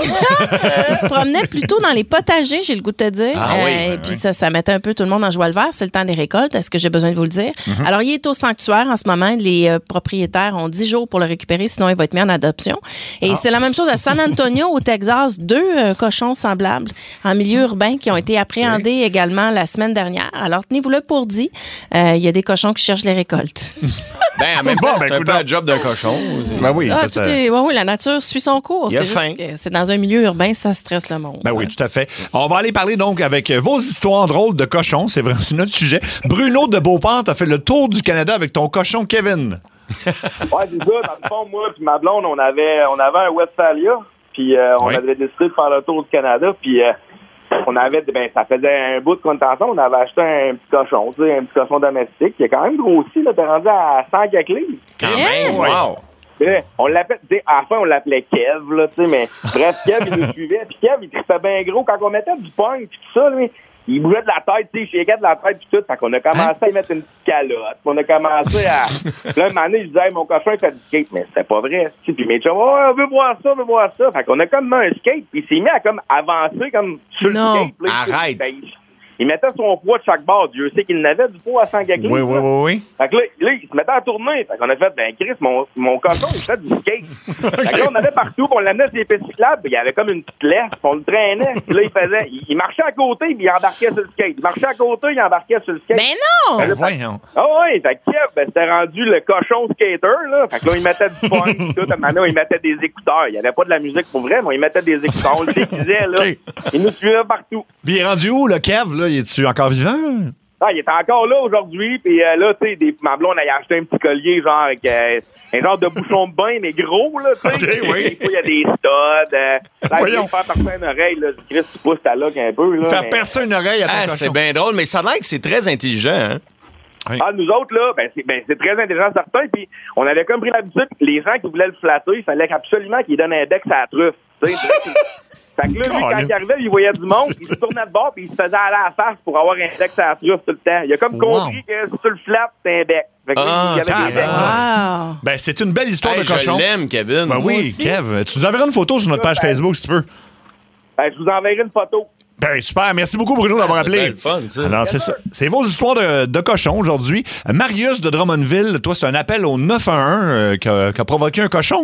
Speaker 6: il se promenait plutôt dans les potagers, j'ai le goût de te dire.
Speaker 5: Ah oui,
Speaker 6: et
Speaker 5: oui,
Speaker 6: puis
Speaker 5: oui.
Speaker 6: ça, ça mettait un peu tout le monde en joie le vert. C'est le temps des récoltes. Est-ce que j'ai besoin de vous le dire?
Speaker 5: Mm-hmm.
Speaker 6: Alors, il est au sanctuaire en ce moment. Les euh, propriétaires ont dix jours pour le récupérer, sinon il va être mis en adoption. Et
Speaker 5: Ah.
Speaker 6: c'est la même chose à San Antonio, au Texas. Deux euh, cochons semblables en milieu urbain qui ont été appréhendés également la semaine dernière. Alors, tenez-vous là pour dit. Euh, Il y a des cochons qui cherchent les récoltes.
Speaker 5: Ben, en même
Speaker 4: Bon,
Speaker 5: temps,
Speaker 4: ben,
Speaker 5: c'est un
Speaker 4: écoute
Speaker 5: peu
Speaker 4: donc.
Speaker 5: la job d'un cochon. aussi.
Speaker 4: Ben oui,
Speaker 6: Ah,
Speaker 4: ça,
Speaker 6: tout
Speaker 4: ça-
Speaker 6: est... ouais, oui, la nature suit son cours.
Speaker 5: Il y a
Speaker 6: C'est juste
Speaker 5: faim.
Speaker 6: que c'est dans un milieu urbain, ça stresse le monde.
Speaker 4: Ben oui, tout à fait. On va aller parler donc avec vos histoires drôles de cochons. C'est vrai, c'est notre sujet. Bruno de Beauport, t'as fait le tour du Canada avec ton cochon Kevin.
Speaker 15: Ouais, c'est ça. Dans le fond, moi puis ma blonde, on avait, on avait un Westphalia, puis euh, on
Speaker 4: Oui.
Speaker 15: avait décidé de faire le tour du Canada, puis euh, on avait, ben, ça faisait un bout de qu'on était ensemble, on avait acheté un petit cochon, tu sais, un petit cochon domestique, qui est quand même grossi, là, t'es rendu à cent quelques livres.
Speaker 5: Quand même, wow.
Speaker 15: Ouais, on l'appelait, tu sais, à la fin, on l'appelait Kev, là, tu sais, mais bref, Kev, il nous suivait, puis Kev, il trippait bien gros. Quand on mettait du punk, puis tout ça, lui, il bougeait de la tête, tu sais, il shakeait de la tête, puis tout. Fait qu'on a commencé à y mettre une petite calotte, puis on a commencé à... Puis là, un moment donné, je disais, hey, mon cochon, il fait du skate, mais c'était pas vrai, tu sais. Puis mes chums, oh, on veut voir ça, on veut voir ça. Fait qu'on a comme mis un skate, puis il s'est mis à comme avancer, comme sur
Speaker 6: Non.
Speaker 15: le skate. Là, il-
Speaker 5: Arrête.
Speaker 15: ben, il- Il mettait son poids de chaque bord. Dieu sait qu'il n'avait du poids à cent quelques
Speaker 4: Oui,
Speaker 15: livres,
Speaker 4: oui,
Speaker 15: là.
Speaker 4: oui, oui.
Speaker 15: Fait que là, là, il se mettait à tourner. Fait qu'on a fait, ben, Chris, mon, mon cochon, il fait du skate. Fait que là, on allait partout, puis on l'amenait sur les pistes cyclables, puis il y avait comme une petite laisse, puis on le traînait. Puis là, il faisait, il, il marchait à côté, puis il embarquait sur le skate. Il marchait à côté, il embarquait sur le skate.
Speaker 6: Mais non!
Speaker 15: Fait que là,
Speaker 4: Voyons.
Speaker 15: Ah ouais, fait que Kev, ben, c'était rendu le cochon skater, là. Fait que là, il mettait du fun, pis tout. À un moment donné, il mettait des écouteurs. Il n'y avait pas de la musique pour vrai, mais il mettait des écouteurs. On le déguisait, là.
Speaker 4: OK.
Speaker 15: Il nous suivait partout.
Speaker 4: Puis il est rendu où, le Kev, là? Il est-tu encore vivant?
Speaker 15: Ah, il est encore là aujourd'hui, puis euh, là, tu sais, des- ma blonde, elle a acheté un petit collier, genre, avec euh, un genre de bouchon de bain, mais gros, là, tu sais.
Speaker 4: OK, oui.
Speaker 15: Des fois, il y a des studs. Euh, là,
Speaker 4: Voyons.
Speaker 15: il faire percer une oreille, là. Chris, tu pousses ta loque un peu, là.
Speaker 4: Faire
Speaker 15: mais-
Speaker 4: percer une oreille à ton
Speaker 5: Ah,
Speaker 4: cochon.
Speaker 5: c'est bien drôle, mais ça a l'air que c'est très intelligent, hein?
Speaker 15: Ah, nous autres, là, ben, c'est, ben, c'est très intelligent, certain. Puis, on avait comme pris l'habitude, les gens qui voulaient le flatter, il fallait absolument qu'ils donnent un bec à la truffe. Tu sais, fait que là, lui, quand il arrivait, il voyait du monde, il se tournait de bord, puis il se faisait aller à la face pour avoir un bec à la truffe tout le temps. Il a comme
Speaker 4: Wow.
Speaker 15: compris que si tu le flattes, c'est un bec. Fait que là,
Speaker 5: Ah,
Speaker 15: il y avait des becs.
Speaker 6: Wow!
Speaker 4: Ben, c'est une belle histoire
Speaker 5: Hey,
Speaker 4: de cochon.
Speaker 5: je l'aime, Kevin.
Speaker 4: Ben
Speaker 6: Moi
Speaker 4: oui,
Speaker 6: aussi.
Speaker 4: Kev. Tu nous enverras une photo sur notre page
Speaker 15: Ben-
Speaker 4: Facebook, si tu veux.
Speaker 15: Ben, je vous enverrai une photo.
Speaker 4: Ben, super. Merci beaucoup, Bruno, d'avoir
Speaker 5: c'est
Speaker 4: appelé.
Speaker 5: bien le fun, ça.
Speaker 4: Alors, c'est ça. C'est vos histoires de, de cochons aujourd'hui. Marius de Drummondville, toi, c'est un appel au neuf un un euh, qui, a, qui a provoqué un cochon.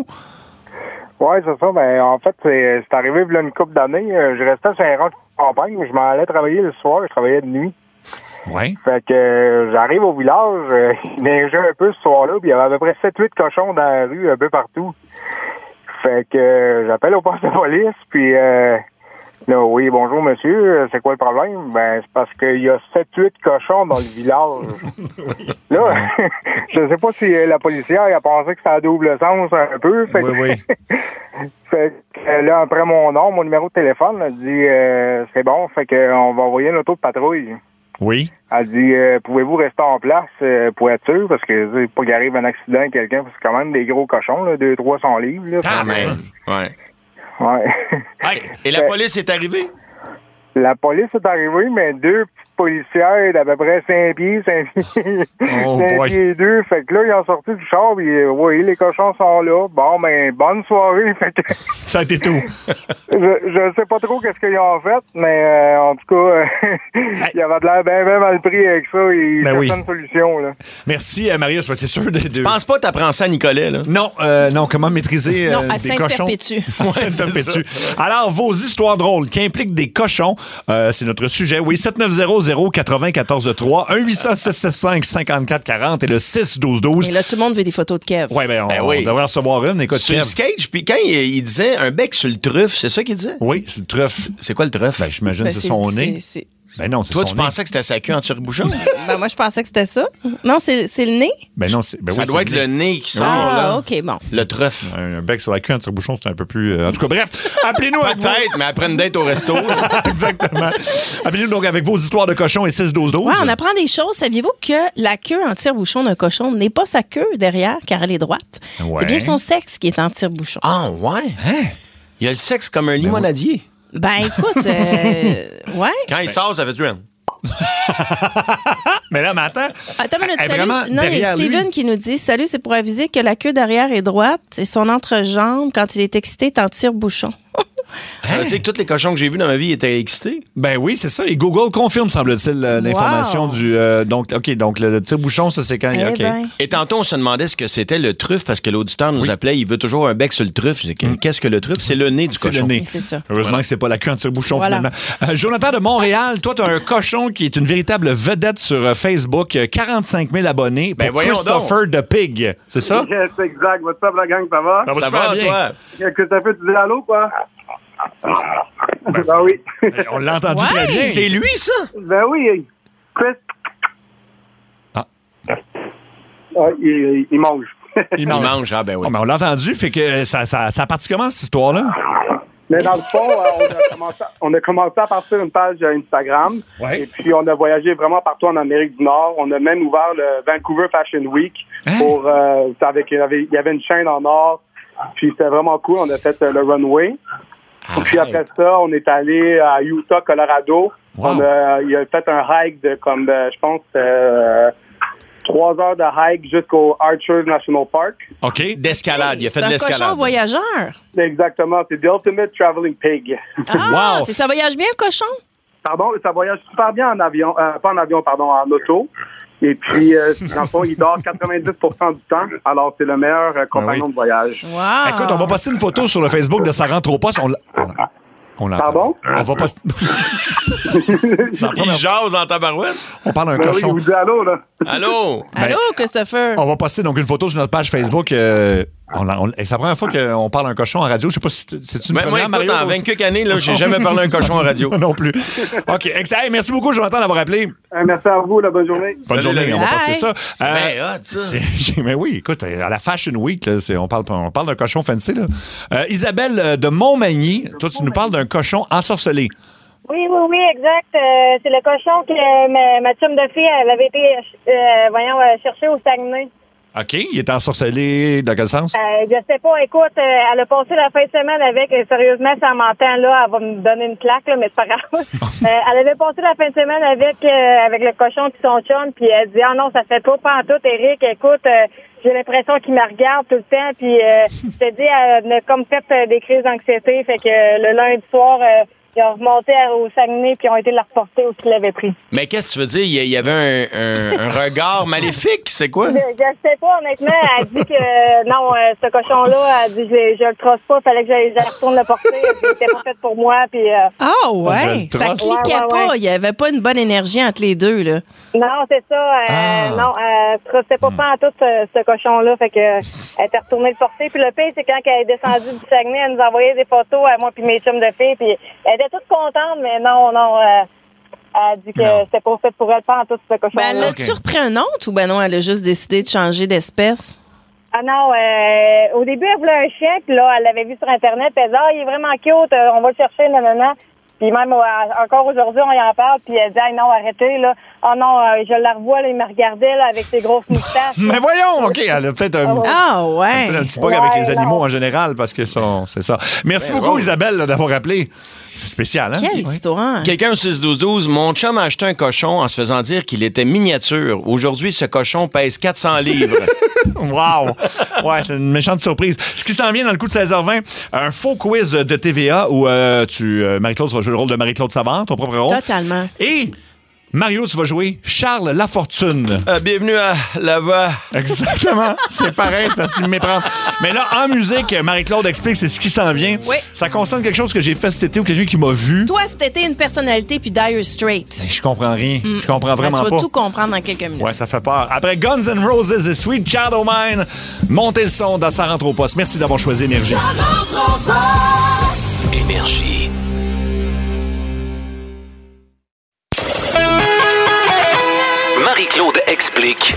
Speaker 16: Ouais, c'est ça. Ben, en fait, c'est, c'est arrivé il y a une couple d'années. Euh, Je restais sur un rang de campagne. Je m'en allais travailler le soir. Je travaillais de nuit.
Speaker 4: Oui.
Speaker 16: Fait que euh, j'arrive au village. euh, il neigeait un peu ce soir-là. Puis il y avait à peu près sept huit cochons dans la rue, un peu partout. Fait que euh, j'appelle au poste de police. Puis euh, là, oui, bonjour monsieur. C'est quoi le problème? Ben, c'est parce qu'il y a sept huit cochons dans le village. Là, je sais pas si euh, la policière a pensé que c'était à double sens un peu. Fait que-
Speaker 4: Oui, oui.
Speaker 16: Fait que euh, là, après mon nom, mon numéro de téléphone, elle dit euh, c'est bon, fait que euh, on va envoyer une auto de patrouille.
Speaker 4: Oui.
Speaker 16: Elle dit, euh, pouvez-vous rester en place euh, pour être sûr, parce que c'est pas qu'il arrive un accident à quelqu'un, parce que c'est quand même des gros cochons, là, deux, trois cents livres. Là,
Speaker 5: Ah, même. Ouais.
Speaker 16: Ouais.
Speaker 5: Hey, et la police est arrivée?
Speaker 16: La police est arrivée, mais deux petites policières d'à peu près cinq pieds, cinq pieds,
Speaker 4: Oh
Speaker 16: cinq
Speaker 4: boy.
Speaker 16: pieds deux. Fait que là, ils ont sorti du char, puis euh, oui, les cochons sont là. Bon, ben, bonne soirée. Fait que
Speaker 4: Ça a été tout.
Speaker 16: je, je sais pas trop qu'est-ce qu'ils ont fait, mais euh, en tout cas, euh, il avait de l'air bien, bien mal pris avec ça. Il
Speaker 4: Ben
Speaker 16: cherchait
Speaker 4: oui.
Speaker 16: une solution, là.
Speaker 4: Merci, euh, Marius. C'est sûr de. de...
Speaker 5: Je pense pas que t'apprends ça à Nicolet, là.
Speaker 4: Non, euh, non, comment maîtriser euh,
Speaker 6: Non, à
Speaker 4: des cochons?
Speaker 6: Sainte-Perpétue.
Speaker 4: Ouais, Sainte-Perpétue. Alors, vos histoires drôles qui impliquent des cochons, euh, c'est notre sujet. Oui, sept neuf zéro zéro quatre zéro un quatre trois, un huit zéro six six cinq cinq quatre quatre zéro et le six douze douze.
Speaker 6: Et là, tout le monde veut des photos de Kev.
Speaker 4: Ouais, ben, on,
Speaker 5: Ben oui.
Speaker 4: on devrait en recevoir une. Écoute,
Speaker 5: Sur le
Speaker 4: Kev.
Speaker 5: skate, puis quand il, il disait un bec sur le truffe, c'est ça qu'il disait?
Speaker 4: Oui, c'est le truffe.
Speaker 5: C'est quoi le truffe?
Speaker 4: Ben, j'imagine
Speaker 6: Ben,
Speaker 4: que c'est son nez.
Speaker 6: c'est- c'est-
Speaker 4: Ben non, c'est
Speaker 5: Toi,
Speaker 4: son
Speaker 5: tu
Speaker 4: nez.
Speaker 5: pensais que c'était sa queue en tire-bouchon?
Speaker 6: Ben, moi, je pensais que c'était ça. Non, c'est c'est le nez?
Speaker 4: Ben non, c'est. Ben
Speaker 5: ça
Speaker 4: oui,
Speaker 5: doit
Speaker 4: c'est
Speaker 5: être le nez qui sort,
Speaker 6: Ah,
Speaker 5: là.
Speaker 6: OK, bon.
Speaker 5: Le truffe.
Speaker 4: Un bec sur la queue en tire-bouchon, c'est un peu plus. euh, En tout cas, bref, appelez-nous avec vos-
Speaker 5: Peut-être, mais après une date au resto.
Speaker 4: Exactement. Appelez-nous donc avec vos histoires de cochons et six douze douze.
Speaker 6: Ouais, on apprend des choses. Saviez-vous que la queue en tire-bouchon d'un cochon n'est pas sa queue derrière, car elle est droite?
Speaker 4: Ouais.
Speaker 6: C'est bien son sexe qui est en tire-bouchon.
Speaker 5: Ah, ouais? Il y a le sexe comme un limonadier.
Speaker 6: Ben, écoute, euh, ouais.
Speaker 5: Quand il sort, ça fait du rien.
Speaker 4: Mais là, mais attends.
Speaker 6: Attends une minute,
Speaker 4: Elle est
Speaker 6: salut.
Speaker 4: vraiment
Speaker 6: Non, il y a
Speaker 4: derrière
Speaker 6: Steven
Speaker 4: lui.
Speaker 6: qui nous dit salut, c'est pour aviser que la queue derrière est droite et son entrejambe, quand il est excité, est en tire-bouchon.
Speaker 5: Ça veut dire que tous les cochons que j'ai vus dans ma vie étaient excités?
Speaker 4: Ben oui, c'est ça. Et Google confirme, semble-t-il, euh, l'information
Speaker 6: Wow.
Speaker 4: du. euh, donc, OK, donc le, le tire-bouchon, ça, c'est quand.
Speaker 6: Eh
Speaker 4: OK.
Speaker 6: ben.
Speaker 5: Et tantôt, on se demandait ce que c'était le truffe parce que l'auditeur nous appelait. Il veut toujours un bec sur le truffe. C'est que- Qu'est-ce que le truffe? C'est le nez du
Speaker 4: C'est
Speaker 5: cochon.
Speaker 4: le nez.
Speaker 6: C'est ça.
Speaker 4: Heureusement
Speaker 5: Voilà.
Speaker 4: que c'est pas la queue en tire-bouchon,
Speaker 6: Voilà.
Speaker 4: finalement. Euh, Jonathan de Montréal, toi, tu as un cochon qui est une véritable vedette sur euh, Facebook. euh, quarante-cinq mille abonnés
Speaker 5: Ben
Speaker 4: pour
Speaker 5: voyons
Speaker 4: Christopher the Pig. C'est ça?
Speaker 14: Yes, exact. What's up, la gang, ça va?
Speaker 4: Ça va
Speaker 5: Ça
Speaker 4: super
Speaker 5: va,
Speaker 4: bien.
Speaker 5: toi?
Speaker 14: Christopher, tu dis allô, quoi? Ben, oui.
Speaker 4: Ben, on l'a entendu
Speaker 6: Ouais.
Speaker 4: très bien.
Speaker 5: C'est lui, ça?
Speaker 14: Ben oui. Chris.
Speaker 4: Ah.
Speaker 14: Ah, il, il mange.
Speaker 4: Il
Speaker 5: Il
Speaker 4: mange.
Speaker 5: mange. Ah, ben oui.
Speaker 4: Oh, ben, on l'a entendu, fait que euh, ça, ça, ça a parti comment, cette histoire-là?
Speaker 14: Mais dans le fond, euh, on, a commencé, on a commencé à partir d'une page euh, Instagram.
Speaker 4: Ouais.
Speaker 14: Et puis, on a voyagé vraiment partout en Amérique du Nord. On a même ouvert le Vancouver Fashion Week.
Speaker 4: Hein?
Speaker 14: Pour, euh, avec, il y avait- il y avait une chaîne en or. Puis, c'était vraiment cool. On a fait euh, le runway. Puis après ça, on est allé à Utah, Colorado.
Speaker 4: Wow.
Speaker 14: On a, il a fait un hike de comme, euh, je pense, euh, trois heures de hike jusqu'au Archer National Park.
Speaker 4: OK.
Speaker 5: D'escalade. Il a fait
Speaker 6: C'est
Speaker 5: de
Speaker 6: un
Speaker 5: l'escalade.
Speaker 6: cochon voyageur.
Speaker 14: Exactement, c'est The Ultimate Traveling Pig.
Speaker 6: Ah,
Speaker 4: Wow.
Speaker 6: fait ça voyage bien, cochon?
Speaker 14: Pardon, ça voyage super bien en avion, euh, pas en avion, pardon, en auto. Et puis, euh, dans le fond, il dort quatre-vingt-dix pour cent du temps. Alors, c'est le meilleur euh, compagnon
Speaker 4: oui.
Speaker 14: de voyage.
Speaker 6: Wow.
Speaker 4: Écoute, on va poster une photo sur le Facebook de sa rentre au poste. On l'a- on l'entend.
Speaker 14: Pardon?
Speaker 4: On va poster.
Speaker 5: Il jase en tabarouette.
Speaker 4: On parle d'un
Speaker 14: Ben oui,
Speaker 4: cochon.
Speaker 14: il vous dit allô, là.
Speaker 5: Allô?
Speaker 6: Allô, Christopher?
Speaker 4: On va poster donc une photo sur notre page Facebook. euh, on l'a- on- et c'est la première fois qu'on parle d'un cochon en radio. Je sais pas si c'est- c'est une
Speaker 5: Ben, moi,
Speaker 4: première,
Speaker 5: écoute,
Speaker 4: Mario,
Speaker 5: en
Speaker 4: toi aussi?
Speaker 5: vingt-quelques années, là, j'ai jamais parlé à un cochon en radio.
Speaker 4: non plus. OK. Excellent. Hey, merci beaucoup, Jonathan, d'avoir appelé.
Speaker 14: Euh, merci à vous, la bonne journée.
Speaker 4: Bonne
Speaker 5: Salut,
Speaker 4: journée.
Speaker 5: l'ami.
Speaker 4: On va poster
Speaker 6: Bye.
Speaker 4: ça.
Speaker 5: C'est bien hot, ça.
Speaker 4: c'est- Mais oui, écoute, à la Fashion Week, là, c'est- on parle, on parle d'un cochon fancy. Là. Euh, Isabelle euh, de Montmagny, toi, tu nous parles d'un cochon ensorcelé.
Speaker 17: Oui, oui, oui, exact. Euh, c'est le cochon que ma, ma chum de fille, elle avait été, euh, voyons, euh, chercher au Saguenay.
Speaker 4: OK. Il est ensorcelé dans quel sens?
Speaker 17: Euh, je sais pas, écoute, euh, elle a passé la fin de semaine avec, euh, sérieusement, si elle m'entend là, elle va me donner une claque, là, mais c'est pas grave. euh, elle avait passé la fin de semaine avec euh, avec le cochon puis son chum, puis elle dit, ah non, ça fait pas pantoute, Eric, écoute, euh, j'ai l'impression qu'il me regarde tout le temps, puis euh, je te dis, elle a comme fait euh, des crises d'anxiété, fait que euh, le lundi soir, euh, ils ont remonté à- au Saguenay puis ont été la reporter où ils l'avaient pris.
Speaker 5: Mais qu'est-ce que tu veux dire? Il y a- il y avait un, un- un regard maléfique, c'est quoi?
Speaker 17: Je, je sais pas, honnêtement. Elle dit que euh, non, euh, ce cochon-là, elle dit je, je le trosse pas, fallait que j'aille j'aille retourne le porter. Elle dit, c'était pas fait pour moi. Puis, euh,
Speaker 6: Ah,
Speaker 4: Je
Speaker 6: ouais.
Speaker 4: le
Speaker 6: Ça
Speaker 4: trosse.
Speaker 6: cliquait
Speaker 17: Ouais, ouais,
Speaker 6: pas.
Speaker 17: ouais.
Speaker 6: Il y avait pas une bonne énergie entre les deux, là.
Speaker 17: non, c'est ça. Euh,
Speaker 4: Ah.
Speaker 17: Non, elle trossait pas pas en tout ce, ce cochon-là. Fait que euh, elle était retournée le porter. Puis le pire, c'est quand elle est descendue du Saguenay, elle nous envoyait des photos à moi puis mes chums de filles. Puis elle était toute contente, mais non, non. Euh, elle a dit que
Speaker 4: Non.
Speaker 17: c'était pas fait pour elle pas en tout ce cochon-là.
Speaker 6: Ben, elle a-tu repris un autre ou ben non, elle a juste décidé de changer d'espèce?
Speaker 17: Ah non, euh, au début, elle voulait un chien, puis là, elle l'avait vu sur Internet, puis elle dit, ah, il est vraiment cute, euh, on va le chercher, non, non, non. Puis même euh, encore aujourd'hui, on y en parle, puis elle dit hey, non, arrêtez, là. Oh non, euh, je la revois, là, il me regardait là, avec ses grosses moustaches.
Speaker 4: Mais voyons, OK, elle a peut-être un petit,
Speaker 6: Ah ouais.
Speaker 4: peut-être un petit bug
Speaker 17: Ouais,
Speaker 4: avec les animaux
Speaker 17: non.
Speaker 4: en général, parce que sont, c'est ça. Merci
Speaker 5: Ben,
Speaker 4: beaucoup,
Speaker 5: drôle.
Speaker 4: Isabelle, là, d'avoir appelé. C'est spécial, hein?
Speaker 6: Quelle histoire.
Speaker 5: Quelqu'un au six douze douze, mon chum a acheté un cochon en se faisant dire qu'il était miniature. Aujourd'hui, ce cochon pèse quatre cents livres.
Speaker 4: Wow! Ouais, c'est une méchante surprise. Ce qui s'en vient dans le coup de seize heures vingt, un faux quiz de T V A où euh, tu, euh, Marie-Claude, tu vas jouer le rôle de Marie-Claude Savard, ton propre rôle.
Speaker 6: Totalement.
Speaker 4: Et Mario, tu vas jouer Charles Lafortune.
Speaker 5: Euh, bienvenue à la voix.
Speaker 4: Exactement. C'est pareil, c'est à s'y méprendre. Mais là, en musique, Marie-Claude explique c'est ce qui s'en vient.
Speaker 6: Oui.
Speaker 4: Ça concerne quelque chose que j'ai fait cet été ou quelqu'un qui m'a vu.
Speaker 6: Toi, c'était une personnalité puis Dire Straits.
Speaker 4: Je comprends rien.
Speaker 6: Mm.
Speaker 4: Je comprends vraiment
Speaker 6: Ben, tu
Speaker 4: pas.
Speaker 6: vas tout comprendre dans quelques minutes.
Speaker 4: Ouais, ça fait peur. Après Guns N' Roses et Sweet Child O' Mine, montez le son dans Ça rentre au poste. Merci d'avoir choisi Énergie.
Speaker 3: Énergie. Marie-Claude explique.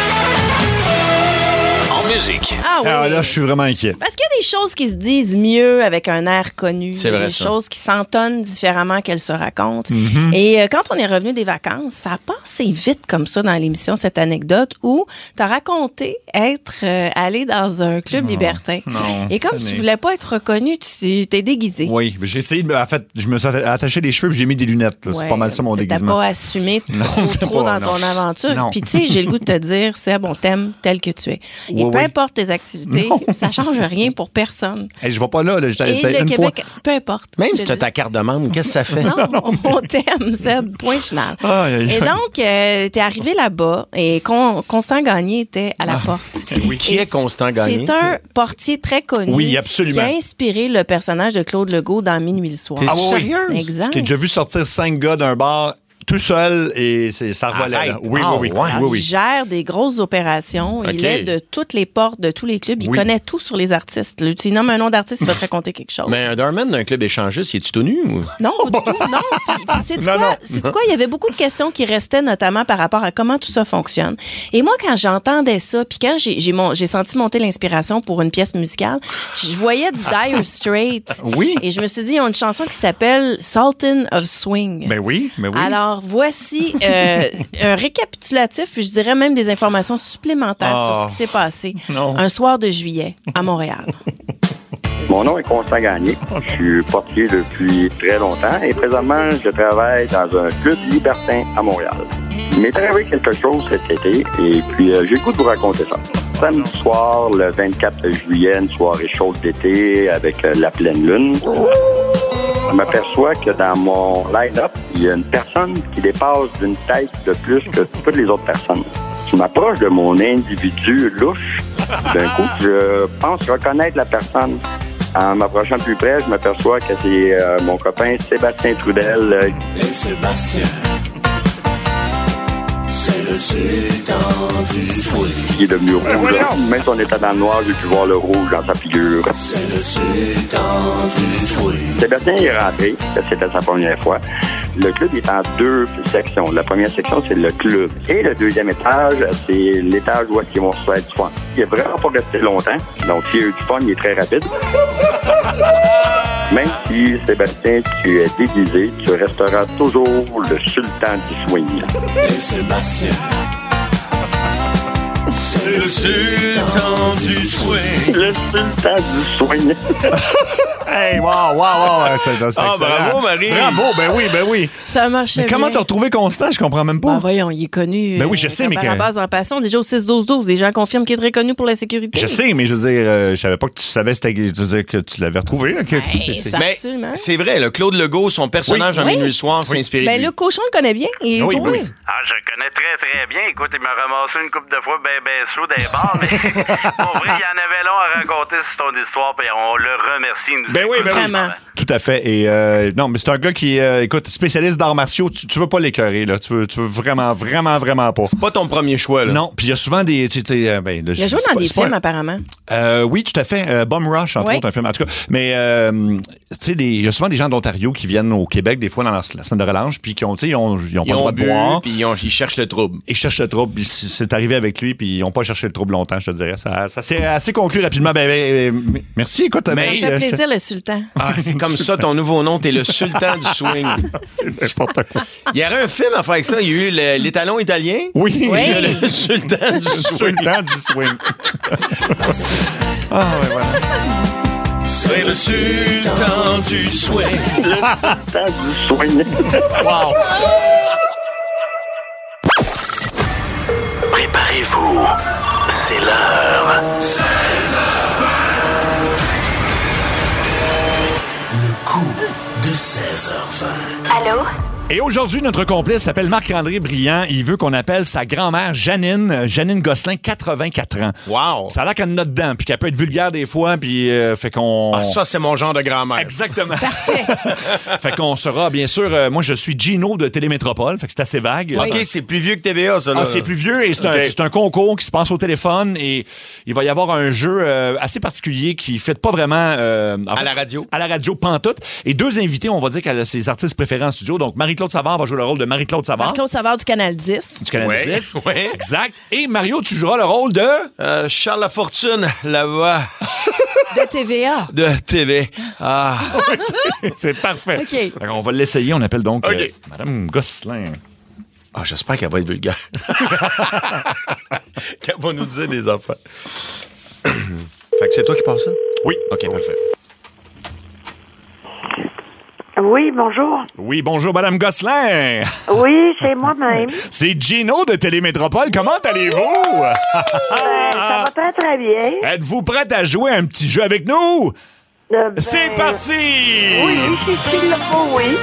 Speaker 3: En musique.
Speaker 6: Ah oui.
Speaker 4: Ah, là, je suis vraiment inquiet.
Speaker 6: Parce qu'il y a des choses qui se disent mieux avec un air connu.
Speaker 5: C'est
Speaker 6: Il y a
Speaker 5: vrai,
Speaker 6: des
Speaker 5: ça.
Speaker 6: choses qui s'entonnent différemment qu'elles se racontent.
Speaker 4: Mhm.
Speaker 6: Et euh, quand on est revenu des vacances, ça a passé vite comme ça dans l'émission, cette anecdote où tu as raconté être euh, allé dans un club libertin.
Speaker 4: non,
Speaker 6: Et comme
Speaker 4: mais-
Speaker 6: tu voulais pas être reconnu, tu t'es déguisé.
Speaker 4: Oui, mais j'ai essayé de. En fait, je me suis attaché les cheveux et j'ai mis des lunettes. là. C'est
Speaker 6: Ouais,
Speaker 4: pas mal ça mon
Speaker 6: T'as
Speaker 4: déguisement.
Speaker 6: pas assumé
Speaker 4: Non,
Speaker 6: trop,
Speaker 4: t'as
Speaker 6: trop
Speaker 4: pas,
Speaker 6: dans
Speaker 4: non.
Speaker 6: ton aventure.
Speaker 4: Non.
Speaker 6: Puis tu sais, j'ai le goût de te dire, c'est bon, t'aimes tel que tu es. Et
Speaker 4: Oui,
Speaker 6: peu
Speaker 4: oui.
Speaker 6: importe tes activités, ça change rien pour personne.
Speaker 4: Hey, je vais pas là. là. J'étais
Speaker 6: Et
Speaker 4: c'était
Speaker 6: le
Speaker 4: une
Speaker 6: Québec, peu importe.
Speaker 5: Même
Speaker 6: Je
Speaker 5: si
Speaker 6: te
Speaker 5: tu as
Speaker 6: dis.
Speaker 5: ta carte de membre, qu'est-ce que ça fait?
Speaker 6: Non, on t'aime, Seb. Point final.
Speaker 4: Aïe, aïe,
Speaker 6: Et
Speaker 4: aïe.
Speaker 6: donc, euh, t'es arrivé là-bas et Con- Constant Gagné était à la porte.
Speaker 5: Oui. Qui
Speaker 6: Et
Speaker 5: est Constant Gagné?
Speaker 6: C'est un portier très connu.
Speaker 4: Oui, absolument.
Speaker 6: Qui a inspiré le personnage de Claude Legault dans Minuit le soir.
Speaker 5: T'es
Speaker 4: Ah oui, oui.
Speaker 5: sérieuse?
Speaker 6: Exact.
Speaker 4: Je t'ai déjà vu sortir cinq gars d'un bar tout seul et c'est, ça revolait.
Speaker 5: Arrête.
Speaker 4: Là. Oui,
Speaker 5: Ah,
Speaker 4: oui, oui,
Speaker 5: ouais.
Speaker 4: oui, oui.
Speaker 6: Il gère des grosses opérations.
Speaker 5: OK.
Speaker 6: Il est de toutes les portes de tous les clubs. Il
Speaker 4: Oui.
Speaker 6: connaît tout sur les artistes. Là, tu nommes un nom d'artiste, il va te raconter quelque chose.
Speaker 5: Mais un doorman d'un club échangiste, il est-tu tout nu? Ou?
Speaker 6: Non, pas du tout, non. Puis, puis sais-tu
Speaker 4: Non,
Speaker 6: quoi?
Speaker 4: non.
Speaker 6: Sais-tu quoi? Il y avait beaucoup de questions qui restaient, notamment par rapport à comment tout ça fonctionne. Et moi, quand j'entendais ça, puis quand j'ai, j'ai, mon- j'ai senti monter l'inspiration pour une pièce musicale, je voyais du Dire Straits.
Speaker 4: Oui.
Speaker 6: Et je me suis dit, ils ont une chanson qui s'appelle Sultan of Swing.
Speaker 4: Ben oui, mais oui.
Speaker 6: Alors, voici euh, un récapitulatif, puis je dirais même des informations supplémentaires
Speaker 4: Oh.
Speaker 6: sur ce qui s'est passé
Speaker 4: Non.
Speaker 6: un soir de juillet à Montréal.
Speaker 10: Mon nom est Constant Gagné. Je suis portier depuis très longtemps et présentement, je travaille dans un club libertin à Montréal. Il m'est arrivé quelque chose cet été et puis euh, j'ai le goût de vous raconter ça. Samedi soir, le vingt-quatre juillet, une soirée chaude d'été avec euh, la pleine lune. Je m'aperçois que dans mon line-up, il y a une personne qui dépasse d'une tête de plus que toutes les autres personnes. Je m'approche de mon individu louche. D'un coup, je pense reconnaître la personne. En m'approchant plus près, je m'aperçois que c'est euh, mon copain Sébastien Trudel. euh,
Speaker 9: Et Sébastien, c'est le sultan du swing.
Speaker 10: qui est devenu rouge. Même si on était dans le noir, j'ai pu voir le rouge dans sa figure.
Speaker 9: C'est le sultan du swing.
Speaker 10: Sébastien est rentré, c'était sa première fois. Le club est en deux sections. La première section, c'est le club. Et le deuxième étage, c'est l'étage où ils vont se faire du fun. Il n'est vraiment pas resté longtemps. Donc, s'il y a eu du fun, il est très rapide. Même si, Sébastien, tu es déguisé, tu resteras toujours le sultan du swing.
Speaker 9: Et Sébastien,
Speaker 5: C'est le sultan du swing.
Speaker 10: Le sultan du swing.
Speaker 4: Hey, wow, wow, wow. C'est, c'est
Speaker 5: Ah,
Speaker 4: excellent.
Speaker 5: bravo, Marie.
Speaker 4: Bravo, ben oui, ben oui.
Speaker 6: Ça marchait
Speaker 4: Mais comment
Speaker 6: bien.
Speaker 4: t'as retrouvé Constant? Je comprends même pas.
Speaker 6: Ben voyons, il est connu.
Speaker 4: Ben oui, je
Speaker 6: euh,
Speaker 4: sais, mais
Speaker 6: à
Speaker 4: que-
Speaker 6: la base en passion, déjà au six douze douze, les gens confirment qu'il est très connu pour la sécurité.
Speaker 4: Je sais, mais je veux dire, euh, je savais pas que tu savais c'était, je veux dire, que tu l'avais retrouvé. Là, que,
Speaker 6: Hey,
Speaker 4: c'est- c'est-
Speaker 6: ça-
Speaker 5: Mais
Speaker 6: Absolument.
Speaker 5: c'est vrai, le Claude Legault, son personnage
Speaker 6: Oui.
Speaker 5: en
Speaker 6: Oui.
Speaker 5: Minuit le soir, s'est inspiré
Speaker 6: Ben
Speaker 5: de lui.
Speaker 6: le cochon le connaît bien. Et
Speaker 4: Oui,
Speaker 6: toi?
Speaker 4: oui.
Speaker 11: Ah, je connais très, très bien. Écoute, il m'a ramassé une couple de fois ben, ben sous des bars, mais pour vrai, il y en avait long à raconter sur ton histoire, puis on le remercie. il nous
Speaker 4: Ben oui,
Speaker 11: écoute.
Speaker 4: ben oui.
Speaker 6: Vraiment.
Speaker 4: Tout à fait. Et euh, non, mais c'est un gars qui, euh, écoute, spécialiste d'arts martiaux. Tu, tu veux pas l'écœurer, là. Tu veux, tu veux vraiment, vraiment, vraiment pas.
Speaker 5: C'est pas ton premier choix, là.
Speaker 4: Non, puis il y a souvent des. Tu sais, euh, ben, là,
Speaker 6: Il a
Speaker 4: je-
Speaker 6: joué
Speaker 4: c'est
Speaker 6: dans
Speaker 4: pas-
Speaker 6: des
Speaker 4: c'est pas
Speaker 6: films,
Speaker 4: un-
Speaker 6: apparemment.
Speaker 4: Euh, oui, tout à fait. Euh, Bum Rush, entre
Speaker 6: Oui.
Speaker 4: autres, un film. En tout cas, mais euh, tu sais, des- il y a souvent des gens d'Ontario qui viennent au Québec, des fois, dans la, la semaine de relâche, puis qui ont, tu sais, ils ont, ils ont pas
Speaker 5: Ils
Speaker 4: le droit
Speaker 5: ont
Speaker 4: de
Speaker 5: bu,
Speaker 4: boire.
Speaker 5: puis ils, ont- ils cherchent le trouble.
Speaker 4: Ils cherchent le trouble, puis c'est c'est arrivé avec lui, puis ils n'ont pas cherché le trouble longtemps, je te dirais. Ça, ça s'est assez conclu rapidement. Ben, ben, ben, merci, écoute.
Speaker 6: Ça
Speaker 4: ben,
Speaker 6: me fait
Speaker 4: euh,
Speaker 6: plaisir, le sultan.
Speaker 5: Ah, c'est comme ça, ton nouveau nom, t'es le sultan du swing.
Speaker 4: C'est n'importe quoi.
Speaker 5: Il y aurait un film à faire avec ça. Il y a eu le- l'étalon italien.
Speaker 4: Oui.
Speaker 6: Oui.
Speaker 5: Il y a le sultan du
Speaker 4: Le
Speaker 5: swing.
Speaker 4: sultan du swing. Ah, ouais, voilà.
Speaker 2: C'est le sultan du swing.
Speaker 10: Sultan du swing.
Speaker 4: Wow.
Speaker 9: Préparez-vous. C'est l'heure. seize heures vingt. Le coup de seize heures vingt.
Speaker 1: Allô?
Speaker 4: Et aujourd'hui, notre complice s'appelle Marc-André Briand. Il veut qu'on appelle sa grand-mère Janine, euh, Janine Gosselin, quatre-vingt-quatre ans.
Speaker 5: Wow.
Speaker 4: Ça a l'air qu'elle en a dedans, puis qu'elle peut être vulgaire des fois, puis euh, fait qu'on...
Speaker 5: Ah, ça, c'est mon genre de grand-mère.
Speaker 4: Exactement. Fait qu'on sera, bien sûr, euh, moi, je suis Gino de Télémétropole, fait que c'est assez vague.
Speaker 5: OK, c'est plus vieux que T V A, ça. Là.
Speaker 4: Ah, c'est plus vieux et c'est
Speaker 5: OK.
Speaker 4: un, c'est un concours qui se passe au téléphone et il va y avoir un jeu euh, assez particulier qui ne fait pas vraiment... euh, en
Speaker 5: À
Speaker 4: fait,
Speaker 5: la radio.
Speaker 4: À la radio, pantoute. Et deux invités, on va dire qu'elle a ses artistes préférés en studio. Donc, Marie-Claude Savard va jouer le rôle de Marie-Claude Savard.
Speaker 6: Marc-Claude Savard du Canal dix.
Speaker 4: Du Canal
Speaker 5: Ouais,
Speaker 4: dix.
Speaker 5: ouais.
Speaker 4: Exact. Et Mario, tu joueras le rôle de...
Speaker 5: Euh, Charles Lafortune, la voix
Speaker 6: De T V A.
Speaker 5: de T V. Ah.
Speaker 4: C'est parfait.
Speaker 6: OK.
Speaker 4: Fait qu'on va l'essayer. On appelle donc
Speaker 5: OK.
Speaker 4: euh, Madame Gosselin.
Speaker 5: Ah, j'espère qu'elle va être vulgaire. Qu'elle va nous dire des affaires. Fait que c'est toi qui passes ça?
Speaker 4: Oui.
Speaker 5: OK, parfait.
Speaker 18: Oui, bonjour.
Speaker 4: Oui, bonjour, Madame Gosselin.
Speaker 18: Oui, c'est moi-même.
Speaker 4: C'est Gino de Télémétropole. Comment allez-vous?
Speaker 18: Ben, ça va très, très bien.
Speaker 4: Êtes-vous prête à jouer à un petit jeu avec nous?
Speaker 18: Euh, ben,
Speaker 4: C'est parti!
Speaker 18: Oui, c'est s'il le faut, oui.